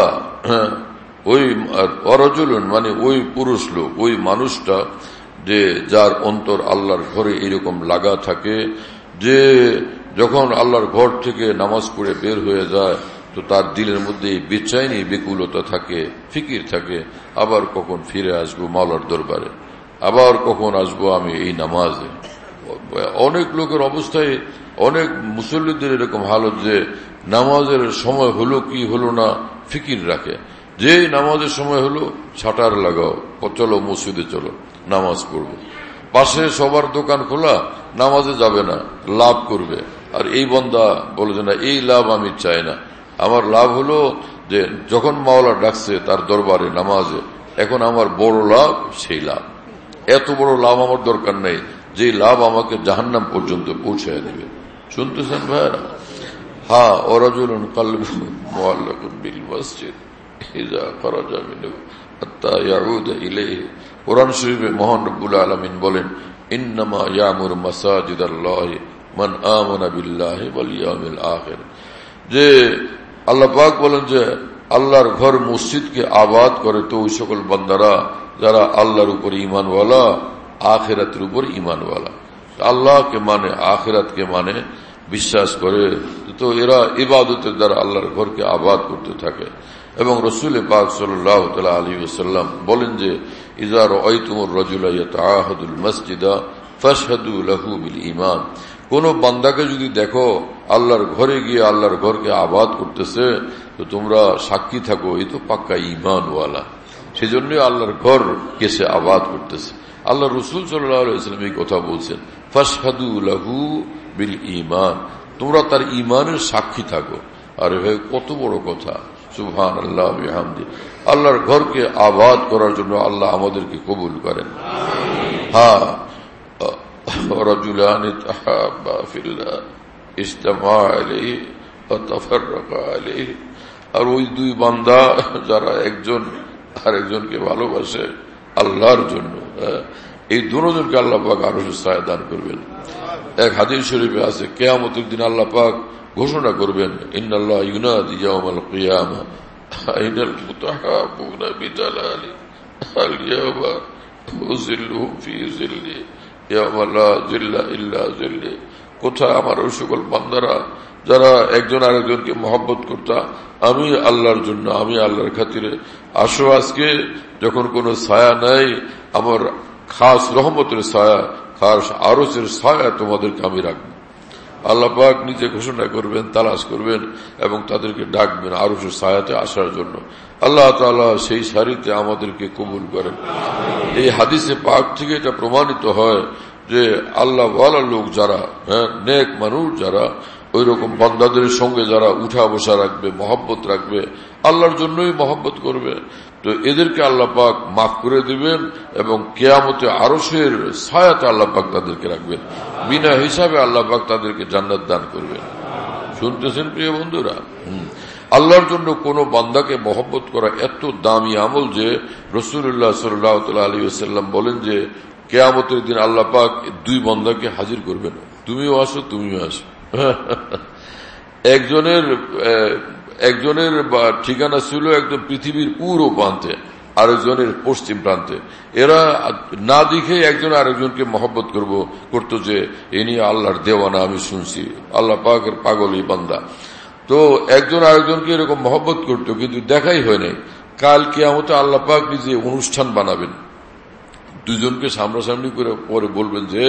ওই ওয়ারাজুলুন মানে ওই পুরুষ লোক, ওই মানুষটা যে যার অন্তর আল্লাহর ঘরে এরকম লাগা থাকে, যে যখন আল্লাহর ঘর থেকে নামাজ পড়ে বের হয়ে যায় তো তার দিলের মধ্যে বেচাইনি বেকুলতা থাকে, ফিকির থাকে, আবার কখন ফিরে আসবো মাওলার দরবারে, আবার কখন আসবো আমি এই নামাজে। অনেক লোকের অবস্থায়, অনেক মুসল্লিদের এরকম হালত যে নামাজের সময় হলো কি হলো না ফিকির রাখে, যে নামাজের সময় হলো ছাটার লাগাও, চলো মসজিদে চলো নামাজ পড়বো। পাশে সবার দোকান খোলা, নামাজে যাবে না, লাভ করবে। আর এই বান্দা বলে যে না, এই লাভ আমি চাই না, আমার লাভ হলো যে যখন মাওলা ডাকছে তার দরবারে নামাজে, এখন আমার বড় লাভ সেই লাভ। এত বড় লাভ আমার দরকার নেই যে লাভ আমাকে জাহান্নাম পর্যন্ত পৌঁছায় দিবে। শুনতেছেন ভাইরা? হ্যাঁ, ওয়ারাজুলুন কলবুহু মুআল্লাকুন বিল মসজিদ ইযা খারাজা মিনহু হাত্তা ইয়াউদা ইলাইহি। কোরআন শরীফে মহান রব্বুল আলামিন বলেন, ইন্নামা ইয়ামুরু মাসাজিদাল্লাহি মান আমানা বিল্লাহি ওয়াল ইয়াউমিল আখির। যে আল্লাহ পাক বলেন যে আল্লাহর ঘর মসজিদকে আবাদ করে তো ওই সকল বান্দারা যারা আল্লাহর উপর ঈমানওয়ালা, আখিরাতের উপর ঈমানওয়ালা, আল্লাহকে মানে, আখিরাতকে মানে, বিশ্বাস করে, তো এরা ইবাদতের দ্বারা আল্লাহর ঘরকে আবাদ করতে থাকে। এবং রাসূল পাক সাল্লাল্লাহু তাআলা আলাইহি ওয়াসাল্লাম বলেন যে ইযা রাআইতুমুর রাজুলা ইয়াতাআহাদুল মসজিদা ফাশহাদু লাহু বিল ঈমান। কোন বান্দাকে যদি দেখো আল্লাহর ঘরে গিয়ে আল্লাহর ঘরকে আবাদ করতেছে, তো তোমরা সাক্ষী থাকো, এই তো পাক্কা ঈমানওয়ালা। সেজন্যই আল্লাহর ঘর কেসে আবাদ করতেছে। আল্লাহ রাসূল সাল্লাল্লাহু আলাইহি ওয়াসাল্লাম এই কথা বলছেন, ফাশহাদু লাহু বিল ঈমান, তোমরা তার ঈমানের সাক্ষী থাকো। আরে ভাই, কত বড় কথা! সুবহানাল্লাহ ওয়া বিহামদিহি। আল্লাহর ঘরকে আবাদ করার জন্য আল্লাহ আমাদেরকে কবুল করেন। হ্যাঁ, রাজুলান তাহাব্বা ফিল্লাহ ইজতামা আলাইহি ওয়া তাফাররাকা আলাইহি। আর ওই দুই বান্দা যারা একজন আরেকজনকে ভালোবাসে আল্লাহর জন্য, এই দুজনকে আল্লাহ পাক আরশের ছায়া দান করবেন। এক হাদিস শরীফে আছে, কিয়ামতের দিন আল্লাহ পাক ঘোষণা করবেন, ইন্নাল্লাহ ইউনাদি ইয়াওমাল কিয়ামা আইনাল মুতাহাব্বুনা বিজালালি আল ইয়াওমা উযিল্লুহুম ফি যিল্লি ইয়াওমা লা যিল্লা ইল্লা যিল্লি। কোথায় আমার ওই সকল বান্দারা যারা একজন আরেকজনকে মহব্বত করতা আমি আল্লাহর জন্য, আমি আল্লাহর খাতিরে, আসো আজকে যখন কোনো ছায়া নাই, আমার খাস রহমতের ছায়া, খাস আরশের ছায়া তোমাদেরকে আমি রাখবো। আল্লাহ পাক নিজে ঘোষণা করবেন, তালাশ করবেন এবং তাদেরকে ডাকবেন আরশের ছায়াতে আসার জন্য। আল্লাহ তাআলা সেই সারিতে আমাদেরকে কবুল করেন। এই হাদিসে পাক থেকে এটা প্রমাণিত হয় যে আল্লাহ ওয়ালা লোক যারা, হ্যাঁ, নেক মানুষ যারা, ওই রকম বান্দাদের সঙ্গে যারা উঠা বসা রাখবে, মহব্বত রাখবে, আল্লাহর জন্যই মহব্বত করবে, তো এদেরকে আল্লাহ পাক মাফ করে দিবেন এবং কিয়ামতে আরশের ছায়াতে আল্লাহ পাক তাদেরকে রাখবেন। বিনা হিসাবে আল্লাহ পাক তাদেরকে জান্নাত দান করবেন। শুনতেছেন প্রিয় বন্ধুরা? হম আল্লাহর জন্য কোন বান্দাকে মহব্বত করা এত দামি আমল যে রাসূলুল্লাহ সাল্লাল্লাহু আলাইহি ওয়াসাল্লাম বলেন যে কিয়ামতের দিন আল্লাহ পাক দুই বান্দাকে হাজির করবেন, তুমিও আসো তুমিও আসো। একজনের একজনের ঠিকানা ছিল একদম পৃথিবীর পুরো প্রান্তে, আরেকজনের পশ্চিম প্রান্তে। এরা না দেখে একজন আরেকজনকে মহব্বত করব করতো যে ইনি আল্লাহর দেওয়ানা, আমি শুনছি আল্লাহ পাকের পাগলই বান্দা। তো একজন আরেকজনকে এরকম মহব্বত করতো, কিন্তু দেখাই হয় নাই। কাল কিয়ামতে আল্লাহ পাক নিজে অনুষ্ঠান বানাবেন, দুজনকে সামনাসামনি করে পরে বলবেন যে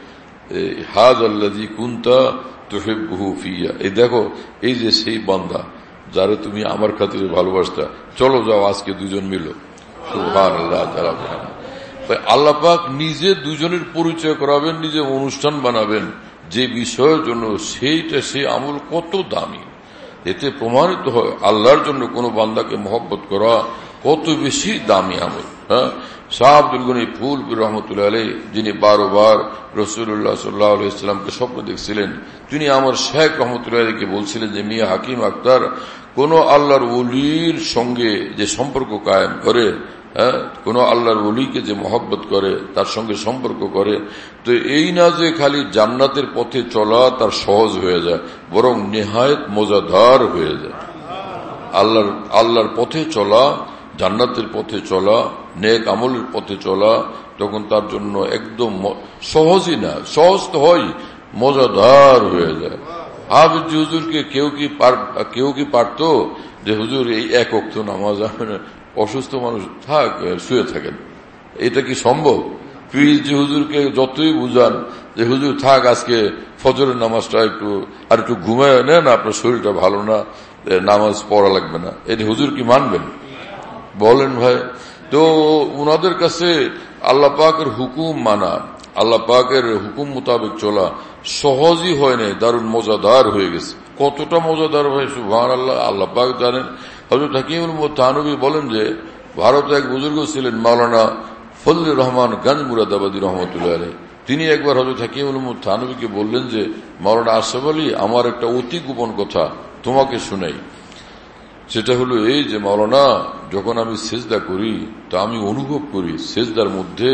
হাজ আল্লাযী কুনতা তুহিব্বুহু ফিয়া, এই দেখো এই যে সেই বান্দা যারে তুমি আমার খাতিরে ভালোবাসতা, চলো যাও আজকে দুজন মিলো। সুবহানাল্লাহ। আল্লাহ পাক নিজে দুজনের পরিচয় করাবেন, নিজে অনুষ্ঠান বানাবেন যে বিষয়ের জন্য, সেইটা সেই আমল কত দামি। এতে প্রমাণিত হয় আল্লাহর জন্য কোনো বান্দাকে মহব্বত করা কত বেশি দামি আমল। হ্যাঁ, শাহ আব্দুল গনি ফুলপুর রহমতুল্লাহ আলাইহি, যিনি বারো বার রাসূলুল্লাহ সাল্লাল্লাহু আলাইহি ওয়াসাল্লামকে স্বপ্ন দেখছিলেন, তিনি আমার শেখ রহমতুল্লাহ আলাইহিকে বলছিলেন যে মিয়া হাকিম আক্তার, কোন আল্লাহর ওলির সঙ্গে যে সম্পর্ক কায়েম করে, হ্যাঁ, কোন আল্লাহর ওলিকে যে মহব্বত করে, তার সঙ্গে সম্পর্ক করে, তো এই না যে খালি জান্নাতের পথে চলা তার সহজ হয়ে যায়, বরং নেহায়েত মজাদার হয়ে যায়। আল্লাহর আল্লাহর পথে চলা, জান্নাতের পথে চলা, নেক আমলের পথে চলা, তখন তার জন্য একদম সহজই না, সহজ তো হয়, মজাদার হয়ে যায়। আর হুজুরকে কেউ কি কেউ কি পারত যে হুজুর এই এক ওয়াক্ত নামাজ, অসুস্থ মানুষ থাক শুয়ে থাকেন, এটা কি সম্ভব? প্লিজ যে হুজুরকে যতই বুঝান যে হুজুর থাক আজকে ফজরের নামাজটা একটু আর একটু ঘুমায় নেন, আপনার শরীরটা ভালো না, নামাজ পড়া লাগবে না, এটি হুজুর কি মানবেন? বলেন ভাই। তো উনাদের কাছে আল্লাহ পাকের হুকুম মানা, আল্লাহ পাকের হুকুম মোতাবেক চলা সহজই হয় নাই, দারুণ মজাদার হয়ে গেছে। কতটা মজাদার হয় সুবহানাল্লাহ, আল্লাহ পাক জানেন। হযরত হাকিমুল থানভী বলেন যে ভারতে এক বুজুর্গ ছিলেন মাওলানা ফজলুর রহমান গঞ্জ মুরাদাবাদী রহমতুল্লাহ আলাইহি। তিনি একবার হযরত হাকিমুল থানভীকে বললেন যে মাওলানা আশরাফ আলী, আমার একটা অতি গোপন কথা তোমাকে শুনাই। সেটা হলো এই যে মাওলানা, যখন আমি সিজদা করি তো আমি অনুভব করি সিজদার মধ্যে,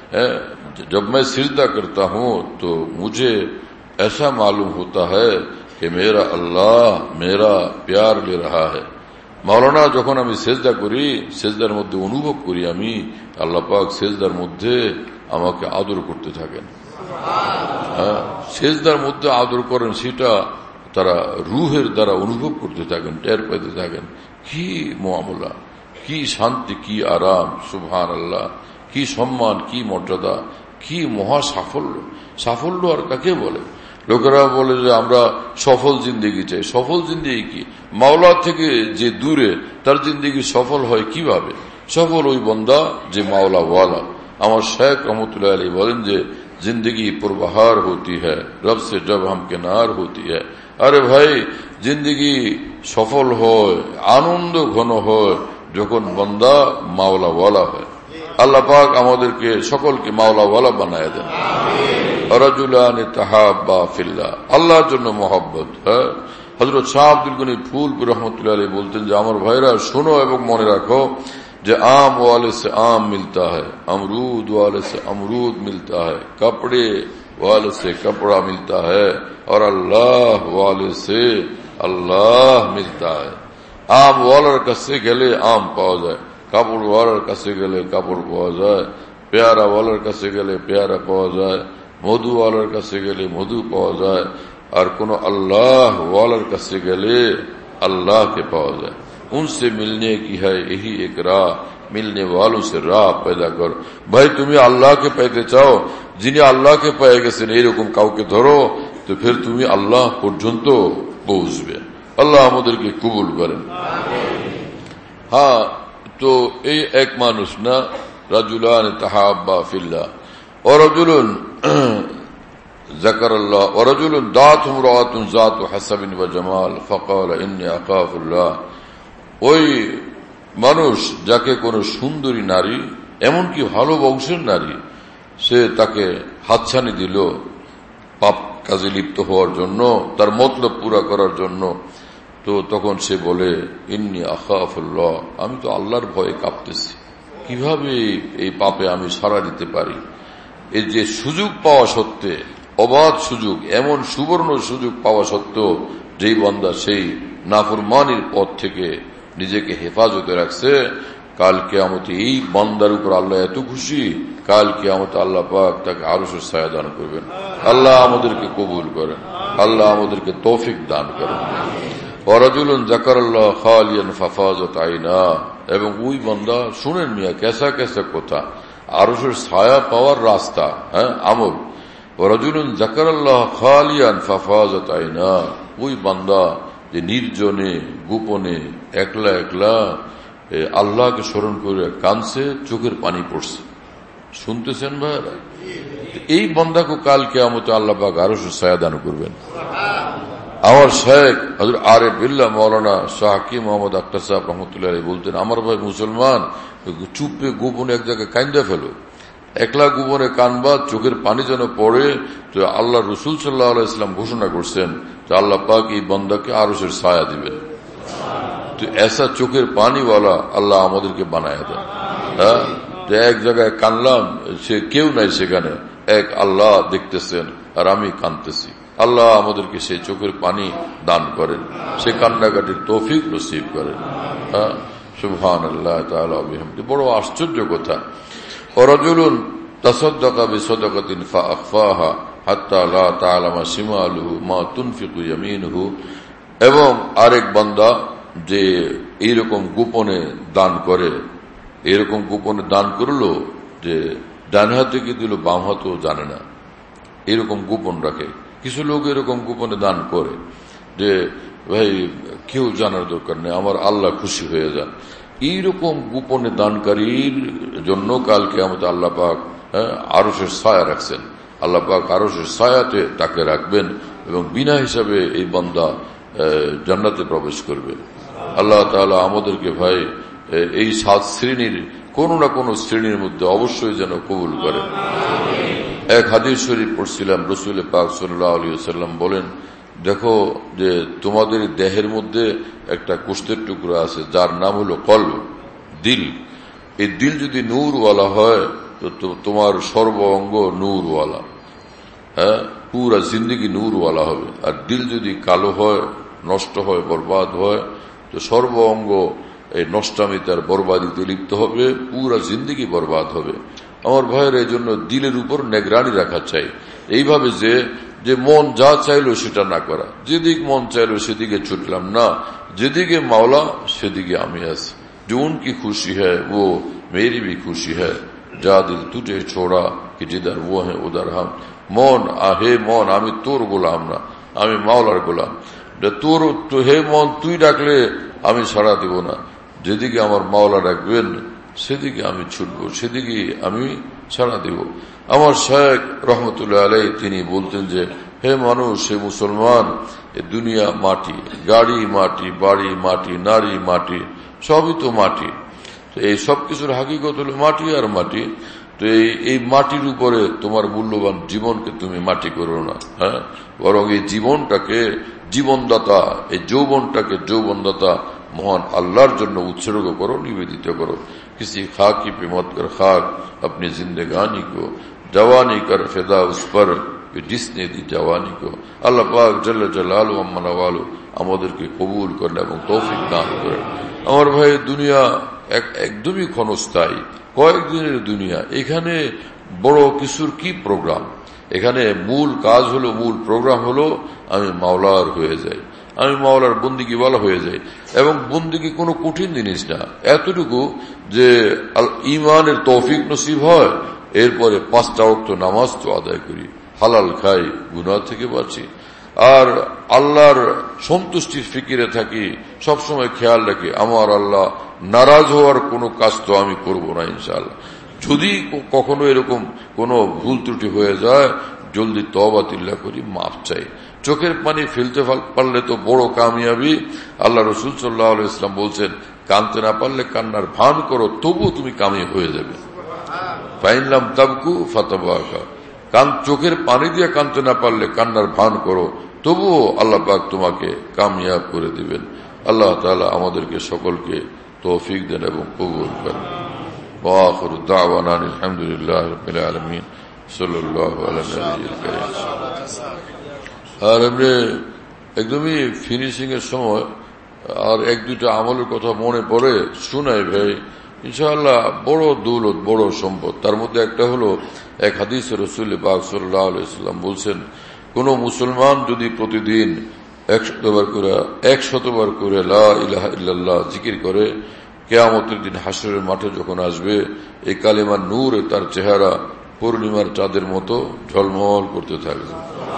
जब मैं सिजदा करता हूँ तो मुझे ऐसा मालूम होता है कि मेरा अल्लाह मेरा प्यार ले रहा है। মাওলানা, যখন আমি সিজদা করি, সিজদার মধ্যে অনুভব করি আমি আল্লাহ পাক সিজদার মধ্যে আমাকে আদর করতে থাকেন। হ্যাঁ, সিজদার মধ্যে আদর করেন, সেটা তারা রুহের দ্বারা অনুভব করতে থাকেন, টের পেতে থাকেন। কি মুআমালা, কি শান্তি, কি আরাম, সুবহানাল্লাহ, কি সম্মান, কি মর্যাদা, কি মহা সাফল্য। সাফল্য আর কাকে বলে? লোকেরা বলে যে আমরা সফল জিন্দেগি চাই। সফল জিন্দেগি কি? মাওলা থেকে যে দূরে, তার জিন্দেগি সফল হয় কিভাবে? সফল ওই বান্দা যে মাওলা ওয়ালা। আমার শেখ রহমতুল্লাহ আলাইহি বলেন যে जिंदगी पुरबहार होती है रब से जब हम किनार होती है। আরে ভাই, জিন্দেগি সফল হয়, আনন্দ ঘন হয় যখন বান্দা মাওলা ওয়ালা হয়। আল্লাহ পাক আমাদেরকে সকলকে মাওলা ওয়ালা বানায় দেন। রাজুলান তাহাব্বা ফিল্লাহ, আল্লাহর জন্য মহব্বত। হ্যাঁ, হযরত শাহ আব্দুল গনি ফুলপুর রহমতুল্লাহ আলাইহি বলতেন যে আমার ভাইরা শোনো এবং মনে রাখো যে आम वाले से आम मिलता है, अमरूद वाले से अमरूद मिलता है, कपड़े वाले से कपड़ा मिलता है और अल्लाह वाले से अल्लाह मिलता है। आम वालार काছে গেলে आम পাওয়া যায়, কাপড় ওয়ালার কাছে গেলে কাপড় পাওয়া যায়, পেয়ারা ওয়ালার কাছে গেলে পেয়ারা পাওয়া যায়, মধু ওয়ালার কাছে গেলে মধু পাওয়া যায়, আর কোন अल्लाह वालार কাছে গেলে अल्लाह के पाया जाए। उनसे मिलने की है यही एक राह, मिलने वालों से राह पैदा कर। भाई तुम्हें अल्लाह के पाइते चाओ, जिन्हें अल्लाह के पाए গেছেন এরকম কাউকে ধরো, তো ফের তুমি আল্লাহ পর্যন্ত পৌঁছবে। আল্লাহ আমাদেরকে কবুল করেন। হ্যাঁ, তো এই এক মানুষ না, রাজুলান তাহাব্বা ফিল্লাহ ওয়া রাজুলুন ذكر الله ورجل ذات امرأة ذات حسب وجمال فقال إني أخاف الله। ওই মানুষ যাকে কোন সুন্দরী নারী, এমনকি ভালো বংশের নারী, সে তাকে হাতছানি দিল পাপ কাজে লিপ্ত হওয়ার জন্য, তার মতলব পুরা করার জন্য, তো তখন সে বলে ইন্নী আখাফুল্লাহ, আমি তো আল্লাহর ভয়ে কাঁপতেছি, কিভাবে এই পাপে আমি সাড়া দিতে পারি। এই যে সুযোগ পাওয়া সত্ত্বে, অবাধ সুযোগ, এমন সুবর্ণ সুযোগ পাওয়া সত্ত্বেও যেই বান্দা সেই নাফরমানির পথ থেকে নিজেকে হেফাজতে রাখছে, কাল কিয়ামতে এই বান্দার উপর আল্লাহ এত খুশি, কাল কিয়ামতে আল্লাহ পাক তাকে আরশের ছায়া দান করবেন। আল্লাহ আমাদেরকে কবুল করেন, আল্লাহ আমাদেরকে তৌফিক দান করেন। ওয়ারাজুলুন যাকারাল্লাহ খালিয়ান ফাফাজাত আইনা, এবং ওই বান্দা, শুনেন মিয়া কেসা কেসা কথা, আরশের ছায়া পাওয়ার রাস্তা, হ্যাঁ আমল। ওয়ারাজুলুন যাকারাল্লাহ খালিয়ান ফাফাজাত আইনা, ওই বান্দা যে নির্জনে গোপনে একলা একলা আল্লাহকে স্মরণ করে কাঁদছে, চোখের পানি পড়ছে। শুনতেছেন ভাইরা? এই বান্দাকে কাল কিয়ামতে আল্লাহ পাক আরশের ছায়া দান করবেন। আমার শেখ হযরত আরিফ বিল্লাহ মাওলানা শাহ হাকিম মোহাম্মদ আখতার সাহেব রহমতুল্লাহ আলাইহি বলতেন, আমার ভাই মুসলমান চুপে গোপনে এক জায়গায় কান্দা ফেলো, একলা গোপনে কানবা, চোখের পানি যেন পড়ে। তো আল্লাহ রসুল সাল্লাল্লাহু আলাইহি ওয়াসাল্লাম ঘোষণা করছেন যে আল্লাহ পাক এই বান্দাকে আরশের ছায়া দিবেন। তো এসা চোখের পানিওয়ালা আল্লাহ আমাদেরকে বানায় দেন। হ্যাঁ, তো এক জায়গায় কানলাম, সে কেউ নাই সেখানে, এক আল্লাহ দেখতেছেন আর আমি কানতেছি। আল্লাহ আমাদেরকে সেই চোখের পানি দান করেন, সে কান্নাকাটির তৌফিক নসিব করেন। হ্যাঁ, সুবহানাল্লাহ তাআলা বিহামদি। বড় আশ্চর্য কথা। ওয়ারাজুলুন তাসাদদাকা বিসাদাকাতিন ফাআখফাহা হাত্তা লা তা'লামা শিমালুহু মা তুনফিকু ইয়ামিনুহু, এবং আরেক বান্দা যে এইরকম গোপনে দান করে, এরকম গোপনে দান করলো যে ডান হাতে কি দিল বাম হাতেও জানে না, এরকম গোপন রাখে। কিছু লোক এরকম গোপনে দান করে যে ভাই কেউ জানার দরকার নেই, আমার আল্লাহ খুশি হয়ে যান। এইরকম গোপনে দানকারীর জন্য কাল কিয়ামতে আল্লাহ পাক আরশের ছায়া রাখছেন। আল্লাহ পাক আরশের ছায়াতে তাকে রাখবেন এবং বিনা হিসাবে এই বান্দা জান্নাতে প্রবেশ করবে। আল্লাহ তাআলা আমাদেরকে ভাই এই সাত শ্রেণীর কোন না কোন শ্রেণীর মধ্যে অবশ্যই যেন কবুল করেন। এক হাদিস শরীফ পড়ছিলাম, রাসূল পাক সাল্লাল্লাহু আলাইহি ওয়াসাল্লাম বলেন, দেখো যে তোমাদের দেহের মধ্যে একটা গোশতের টুকরা আছে যার নাম হলো কলব, দিল। এই দিল যদি নূরওয়ালা হয় তো তোমার সর্ব অঙ্গ নূরওয়ালা, হ্যাঁ, পুরা জিন্দগি নূরওয়ালা হবে। আর দিল যদি কালো হয়, নষ্ট হয়, বরবাদ হয়, তো সর্ব অঙ্গ এই নষ্টামিতার বরবাদিতে লিপ্ত হবে, পুরা জিন্দগি বরবাদ হবে। আমার ভাইয়ের এই জন্য দিলের উপর নেগরানি রাখা চাই, এইভাবে যে যে মন যা চাইলো সেটা না করা, যেদিক মন চাইলো সেদিকে ছুটলাম না, যেদিকে মাওলা সেদিকে আমি আছি। जो उनकी खुशी है वो मेरी भी खुशी है, जा दिल तुझे छोड़ा कि जिधर वो है उधर हम। মন, হে মন, আমি তোর গোলাম না, আমি মাওলার গোলাম। তোর হে মন তুই ডাকলে আমি সাড়া দিব না, যেদিকে আমার মাওলা ডাকবেন সেদিকে আমি ছুটবো, সেদিকে আমি সাড়া দিব। আমার শেখ রহমতুল্লাহ আলাইহি তিনি বলতেন যে হে মানুষ, হে মুসলমান, এ দুনিয়া মাটি, গাড়ি মাটি, বাড়ি মাটি, নারী মাটি, সবই তো মাটি। তো এই সব কিছুর হাকিকত হলো মাটি আর মাটি। তো এই মাটির উপরে তোমার মূল্যবান জীবনকে তুমি মাটি করো না, হ্যাঁ, বরং এই জীবনটাকে জীবনদাতা, এই যৌবনটাকে যৌবনদাতা মহান আল্লাহর জন্য উৎসর্গ করো, নিবেদিত করো। किसी खाक की पे मत कर खाक अपनी जिंदगानी को, जवानी कर फिदा उस पर जिसने दी जवानी को। আল্লাহ পাক জল্লে জালালু আম্মা নওয়ালু আমাদেরকে কবুল করেন এবং তৌফিক দান করেন। আমার ভাই, দুনিয়া একদমই ক্ষণস্থায়ী, কয়েকদিনের দুনিয়া। এখানে বড় কিছুর কি প্রোগ্রাম? এখানে মূল কাজ হলো, মূল প্রোগ্রাম হলো আমি মাওলার হয়ে যাই, আমি মাওলার বন্দিগি বলা হয়ে যায়। এবং বন্দিগি কোনো কঠিন জিনিস না, এতটুকু যে ইমানের তৌফিক নসিব হয়, এরপরে পাঁচটা ওয়াক্ত নামাজ তো আদায় করি, হালাল খাই, গুনাহ থেকে বাঁচি, আর আল্লাহর সন্তুষ্টির ফিকিরে থাকি, সবসময় খেয়াল রাখি আমার আল্লাহ নারাজ হওয়ার কোনো কাজ তো আমি করব না ইনশাআল্লাহ। যদি কখনো এরকম কোনো ভুল ত্রুটি হয়ে যায়, জলদি তওবা তিল্লা করি, মাফ চাই। চোখের পানি ফেলতে পারলে তো বড় কামিয়াবি। আল্লাহ রসুল সাল্লাল্লাহু আলাইহি ওয়াসাল্লাম বলছেন, কানতে না পারলে কান্নার ভান করো, তবুও তুমি কামিয়াব হয়ে যাবে। ফাইনলাম তাবকু ফাতাবাকা, কান চোখের পানি দিয়ে কানতে না পারলে কান্নার ভান করো, তবুও আল্লাহ পাক তোমাকে কামিয়াব করে দিবেন। আল্লাহ তাআলা আমাদেরকে সকলকে তৌফিক দেন এবং কবুল করেন। ওয়া আখিরু দাওয়ানা আলহামদুলিল্লাহি রাব্বিল আলামিন, সাল্লাল্লাহু আলা নবিয়িল কারীম। আর এমনি একদমই ফিনিশিং এর সময় আর এক দুইটা আমলের কথা মনে পড়ে শুনাই ভাই, ইনশাআল্লাহ। বড় দৌলত, বড় সম্পদ। তার মধ্যে একটা হলো, এক হাদিসে রাসূল পাক সাল্লাল্লাহু আলাইহি ওয়াসাল্লাম বলছেন, কোন মুসলমান যদি প্রতিদিন একশতবার করে একশতবার করে লা ইলাহা ইল্লাল্লাহ জিকির করে, কিয়ামতের দিন হাসরের মাঠে যখন আসবে, এই কালিমার নূর তার চেহারা পূর্ণিমার চাঁদের মতো ঝলমল করতে থাকবে।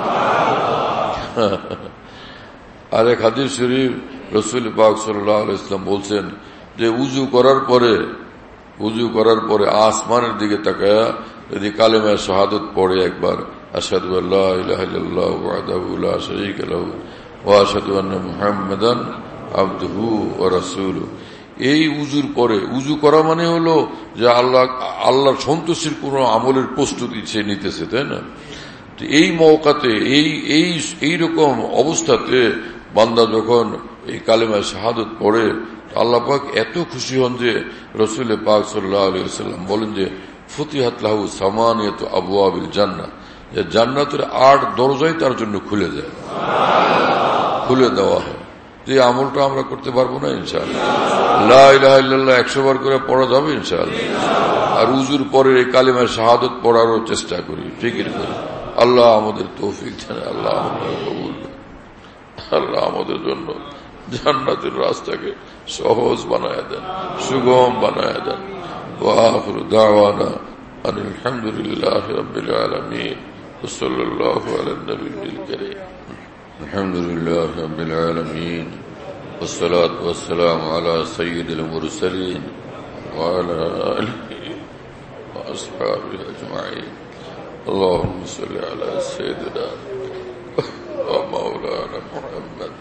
আর এক হাদিস শরীফ রাসূল পাক সাল্লাল্লাহু আলাইহি ওয়াসাল্লাম বলছেন যে উযু করার পরে উযু করার পরে আসমানের দিকে তাকায়া যদি কালেমা শাহাদাত পড়ে একবার, আশহাদু আল্লা ইলাহা ইল্লাল্লাহু ওয়াহদাহু লা শারীকা লাহু ওয়া আশহাদু আন্না মুহাম্মাদান আবদুহু ওয়া রাসূলুহু, এই উযুর পরে, উযু করা মানে হলো যে আল্লাহ আল্লাহর সন্তুষ্টির কোন আমলের প্রস্তুতি সে নিতেছে, তাই না? এই মওকাতে, এই এই এইরকম অবস্থাতে বান্দা যখন এই কালেমা শাহাদাত পড়ে, আল্লাহ পাক এত খুশি হন যে রাসূল পাক সাল্লাল্লাহু আলাইহি ওয়াসাল্লাম বলেন যে ফুতিহাত লাহু সামানিয়াতু আবওয়াবিল জান্নাহ, যে জান্নাতের আট দরজাই তার জন্য খুলে যায়, খুলে দেওয়া হয়। যে আমলটা আমরা করতে পারবো না ইনশাআল্লাহ। লা ইলাহা ইল্লাল্লাহ একশো বার করে পড়া যাবে ইনশাআল্লাহ। আর উযুর পরে এই কালেমা শাহাদাত পড়ারও চেষ্টা করি, ফিকির করি। আল্লাহ আমাদের তৌফিক দেন, আল্লাহ আমাদের কবুল করেন। আল্লাহ আমাদের জন্য জান্নাতের রাস্তাকে সহজ বানায় দেন, সুগম বানায় দেন। ওয়া আখিরু দাওয়ানা আলহামদুলিল্লাহি রাব্বিল আলামিন, সাল্লাল্লাহু আলা নবিয়িল কারীম। আলহামদুলিল্লাহি রাব্বিল আলামিন, والصلاة والسلام على سيد المرسلين وعلى آله وأصحابه أجمعين. اللهم صل على سيدنا ومولانا محمد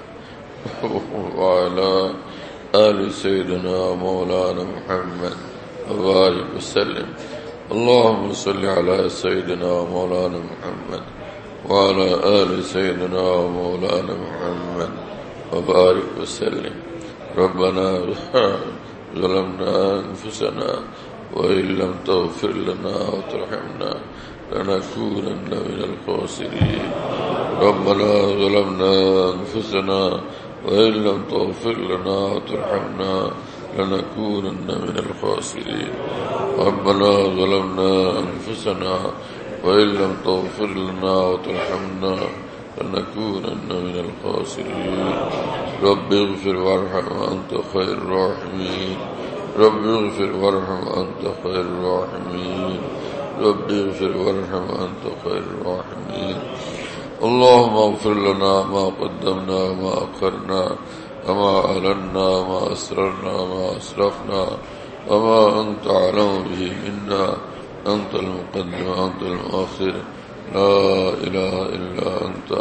وعلى آل سيدنا ومولانا محمد وبارك وسلم. اللهم صل على سيدنا ومولانا محمد وعلى آل سيدنا ومولانا محمد وبارك وسلم. ربنا ظلمنا أنفسنا وإن لم تغفر لنا وترحمنا لنكونن من الخاسرين. ربنا ظلمنا أنفسنا وإن لم تغفر لنا وترحمنا لنكونن من الخاسرين. ربنا ظلمنا أنفسنا وإن لم تغفر لنا وترحمنا لنكونن من الخاسرين. رب اغفر وارحم وأنت خير الراحمين. رب اغفر وارحم وأنت خير الراحمين. رب اغفر وارحم وأنت خير الراحمين. اللهم اغفر لنا ما قدمنا وما أخرنا وما أعلنا وما أسررنا وما أسرفنا وما أنت أعلم به منا. أنت المقدم وأنت المؤخر، لا إله إلا أنت.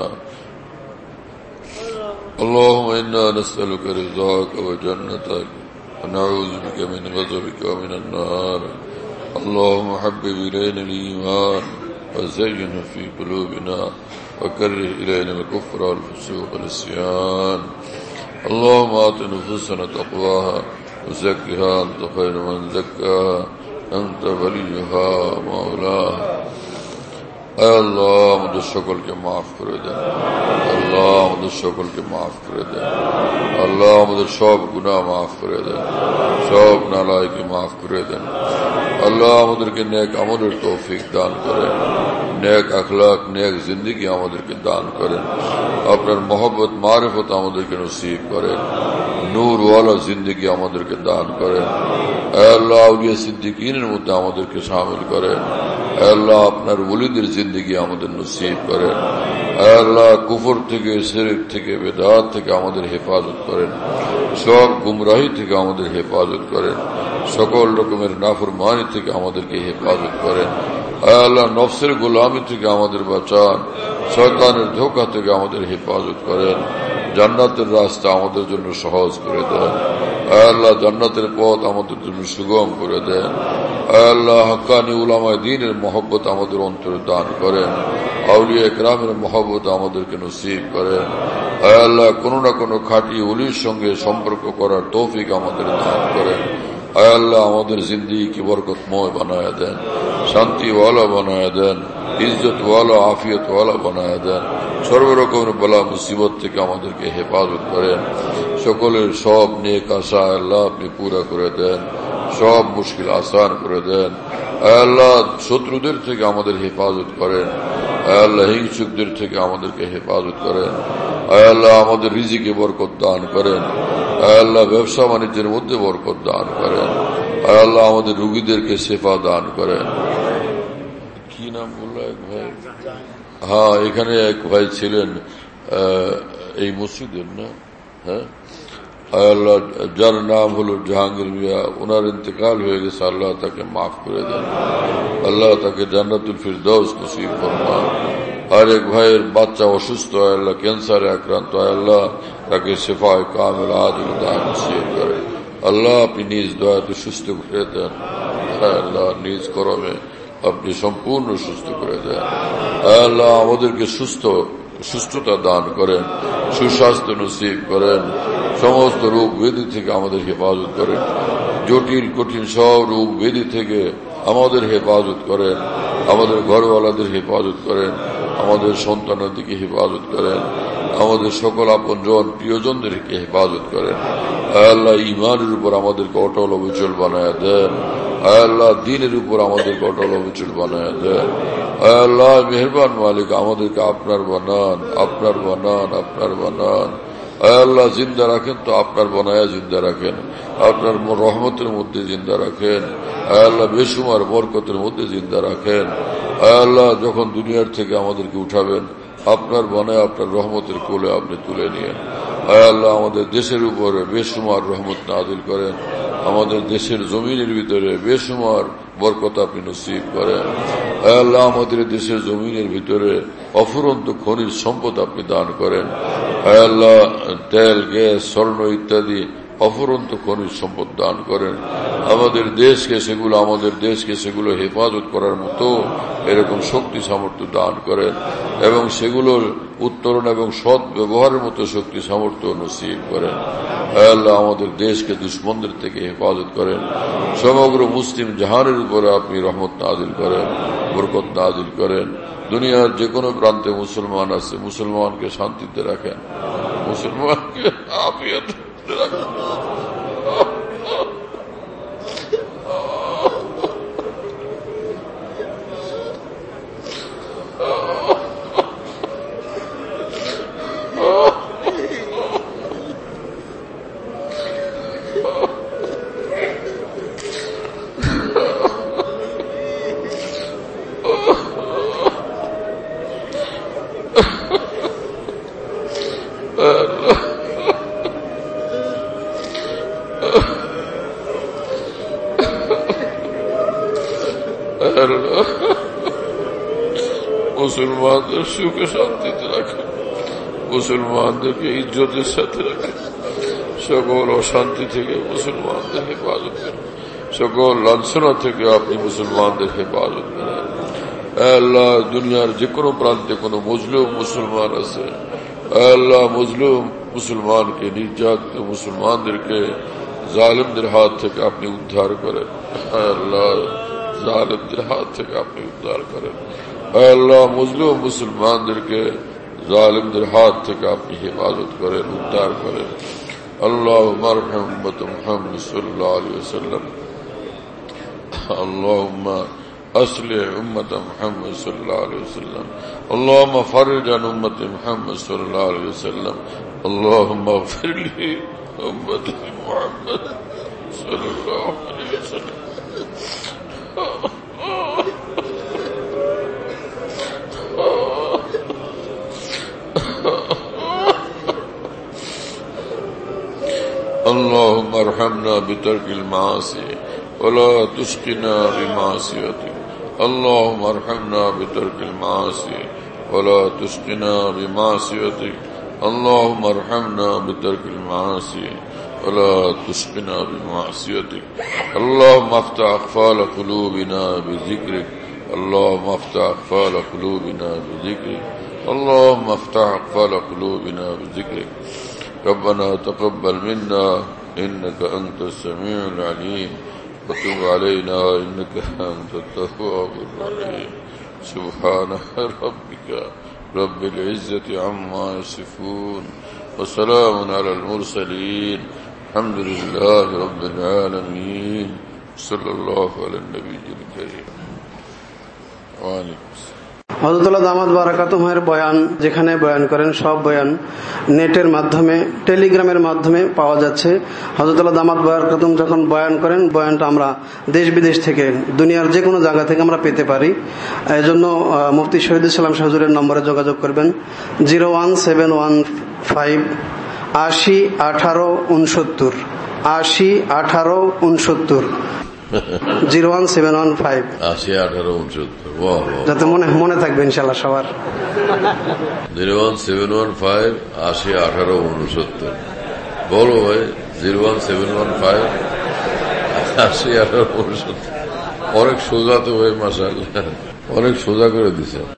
اللهم إنا نسألك رضاك وجنتك ونعوذ بك من غضبك ومن النار. اللهم حبب إلينا الإيمان وزينه في قلوبنا وكره إلينا الكفر والفسوق والعصيان. اللهم آت نفوسنا تقواها وزكها أنت خير من زكاها أنت وليها مولاها. اے اللہ مجھے شکل کے معاف کرے دے, اللہ مجھے شکل کے معاف کرے دے, اللہ مجھے سب گناہ معاف کرے دے, سب نالائکی معاف کرے دے. اللہ আমাদেরকে নেক আমলের তৌফিক দান করেন, নেক আখলাক নেক জিন্দেগি আমাদেরকে দান করেন, আপনার মহব্বত মারিফত আমাদেরকে নসিব করেন, নূর ওয়ালা জিন্দেগি আমাদেরকে দান করেন. হে আল্লাহ আউলিয়া সিদ্দিকীনের মধ্যে আমাদেরকে শামিল করেন. হে আল্লাহ আপনার ওলিদের জিন্দেগি আমাদের নসিব করেন. হে আল্লাহ কুফর থেকে শিরক থেকে বিদআত থেকে আমাদের হেফাজত করেন, সব গুমরাহি থেকে আমাদের হেফাজত করেন, সকল রকমের নাফরমানি থেকে আমাদেরকে হেফাজত করেন. হে আল্লাহ নফসের গোলামি থেকে আমাদের বাঁচান, শয়তানের ধোঁকা থেকে আমাদের হেফাজত করেন, জান্নাতের রাস্তা আমাদের জন্য সহজ করে দেন. হে আল্লাহ জান্নাতের পথ আমাদের জন্য সুগম করে দেন. হে আল্লাহ হাক্কানি উলামায়ে দ্বীনের মহব্বত আমাদের অন্তরে দান করেন, আউলিয়া ইকরামের মহব্বত আমাদেরকে নসিব করেন. হে আল্লাহ কোনো না কোনো খাঁটি ওলির সঙ্গে সম্পর্ক করার তৌফিক আমাদের দান করেন. হে আল্লাহ আমাদের জিন্দেগিকে বরকতময় বানায়া দেন, শান্তিওয়ালা বানায়া দেন, ইজ্জতওয়ালা আফিয়তওয়ালা বানায়া দেন. সর্বরকমের বলা মুসিবত থেকে আমাদেরকে হেফাজত করেন. সকলের সব নেক আশা আল্লাহ আপনি পুরা করে দেন, সব মুশকিল আসান করে দেন. আল্লাহ শত্রুদের থেকে আমাদের হেফাজত করেন. আল্লাহ হিংসুকদের থেকে আমাদেরকে হেফাজত করেন. আল্লাহ আমাদের রিজিকে বরকত দান করেন. আল্লাহ ব্যবসা বাণিজ্যের মধ্যে বরকত দান করেন. আল্লাহ আমাদের রোগীদেরকে শেফা দান করেন. কি নাম বললো এক ভাই? হ্যাঁ, এখানে এক ভাই ছিলেন এই মসজিদের না, হ্যাঁ, আল্লাহ যার নাম হলো জাহাঙ্গীর মিয়া, ওনার ইন্তেকাল হয়ে গেছে, আল্লাহ তাকে মাফ করে দেন, আল্লাহ তাকে জান্নাতুল ফিরদাউস নসিব ফরমান. আর এক ভাইয়ের বাচ্চা অসুস্থ, আল্লাহ ক্যান্সারে আক্রান্ত, আল্লাহ তাকে শেফায়ে কামিল আদিল দান নসিব করে. আল্লাহ আপনি নিজ দয়াতে সুস্থ করে দেন. আল্লাহ নিজ করমে আপনি সম্পূর্ণ সুস্থ করে দেন. আল্লাহ আমাদেরকে সুস্থ সুস্থতা দান করেন, সুস্বাস্থ্য নসিব করেন, সমস্ত রোগ ব্যাধি থেকে আমাদের হেফাজত করেন, জটিল কঠিন সব রোগ ব্যাধি থেকে আমাদের হেফাজত করেন, আমাদের ঘরওয়ালাদের হেফাজত করেন, আমাদের সন্তানাদিকে হেফাজত করেন, আমাদের সকল আপনজন প্রিয়জনদেরকে হেফাজত করেন. আল্লাহ ঈমানের উপর আমাদেরকে অটল অবিচল বানায়া দেন. আল্লাহ দ্বীনের উপর আমাদেরকে অটল অবিচল বানায়া দেন. আল্লাহ মেহেরবান মালিক আমাদেরকে আপনার বানান, আপনার বানান, আপনার বানান. আল্লাহ জিন্দা রাখেন তো আপনার বানায়া জিন্দা রাখেন, আপনার রহমতের মধ্যে জিন্দা রাখেন. আল্লাহ বেশুমার বরকতের মধ্যে জিন্দা রাখেন. আল্লাহ যখন দুনিয়ার থেকে আমাদেরকে উঠাবেন, আপনার বানায় আপনার রহমতের কোলে আপনি তুলে নিয়েন. আল্লাহ আমাদের দেশের উপরে বেশুমার রহমত নাযিল করেন, আমাদের দেশের জমিনের ভিতরে বেশুমার বরকত আপনি নসিব করেন. আল্লাহ আমাদের দেশের জমিনের ভিতরে অফুরন্ত খনিজ সম্পদ আপনি দান করেন. আল্লাহ তেল, গ্যাস, স্বর্ণ ইত্যাদি অফুরন্ত খনিজ সম্পদ দান করেন. আমাদের দেশকে সেগুলো আমাদের দেশকে সেগুলো হেফাজত করার মতো এরকম শক্তি সামর্থ্য দান করেন, এবং সেগুলোর উত্তরণ এবং সৎ ব্যবহারের মতো শক্তি সামর্থ্য নসিব করেন. আল্লাহ আমাদের দেশকে দুশ্মনদের থেকে হেফাজত করেন. সমগ্র মুসলিম জাহানের উপরে আপনি রহমত নাযিল করেন, বরকত নাযিল করেন. দুনিয়ার যে কোনো প্রান্তে মুসলমান আছে, মুসলমানকে শান্তিতে রাখেন, মুসলমানকে আফিয়তে রাখেন. মুসলমানদের সুখে শান্তিতে রাখেন, মুসলমানদেরকে ইজ্জতের সাথে রাখেন, সকল অশান্তি থেকে মুসলমানদের হেফাজত করেন. সকল লাঞ্ছনা থেকে আপনি মুসলমানদের হেফাজত করেন। আল্লাহ, দুনিয়ার যে কোনো প্রান্তে কোনো মজলুম মুসলমান আছে, আল্লাহ মজলুম মুসলমানকে, নির্যাতিত মুসলমানদেরকে জালিমদের হাত থেকে আপনি উদ্ধার করেন। আল্লাহ, জালিমদের হাত থেকে আপনি উদ্ধার করেন। আল্লাহ, মজলুম মুসলমানদেরকে জালিমদের হাত থেকে আপনি হেফাজত করেন, উদ্ধার করেন। اللهم ارحم امة محمد صلى الله عليه وسلم. اللهم اصلح امة محمد صلى الله عليه وسلم. اللهم فرج عن امة محمد صلى الله عليه وسلم. اللهم اغفر لي امة محمد صلى الله عليه وسلم. اللهم ارحمنا بترك المعاصي ولا تشقنا بمعصيتك. اللهم ارحمنا بترك المعاصي ولا تشقنا بمعصيتك. اللهم ارحمنا بترك المعاصي ولا تشقنا بمعصيتك. اللهم افتح اقفال قلوبنا بذكرك. اللهم افتح اقفال قلوبنا بذكرك. اللهم افتح اقفال قلوبنا بذكرك. ربنا تقبل منا إنك أنت السميع العليم وتب علينا إنك أنت التواب الرحيم. سبحان ربك رب العزة عما يصفون وسلام على المرسلين الحمد لله رب العالمين. صلى الله على النبي الكريم. وعليكم السلام. হযরতুল্লাহ দামাত বারাকাতুহুমের বয়ান যেখানে বয়ান করেন সব বয়ান নেটের মাধ্যমে, টেলিগ্রামের মাধ্যমে পাওয়া যাচ্ছে। হযরতুল্লাহ দামাত বারাকাতুহুম যখন বয়ান করেন, বয়ানটা আমরা দেশ বিদেশ থেকে, দুনিয়ার যে কোনো জায়গা থেকে আমরা পেতে পারি। এই জন্য মুফতি শহীদুল ইসলাম শাহ হুজুরের নম্বরে যোগাযোগ করবেন zero one seven one five আশি আঠারো উনসত্তর আশি আঠারো উনসত্তর zero one seven one five আশি আঠারো উনসত্তর যাতে মনে মনে থাকবে ইনশাল্লাহ সবার। Zero one seven one five আশি আঠারো উনসত্তর বলো ভাই। Zero one seven one five আশি আঠারো উনসত্তর অনেক সোজা তো ভাই, মাশাআল্লাহ, অনেক সোজা করে দিছে।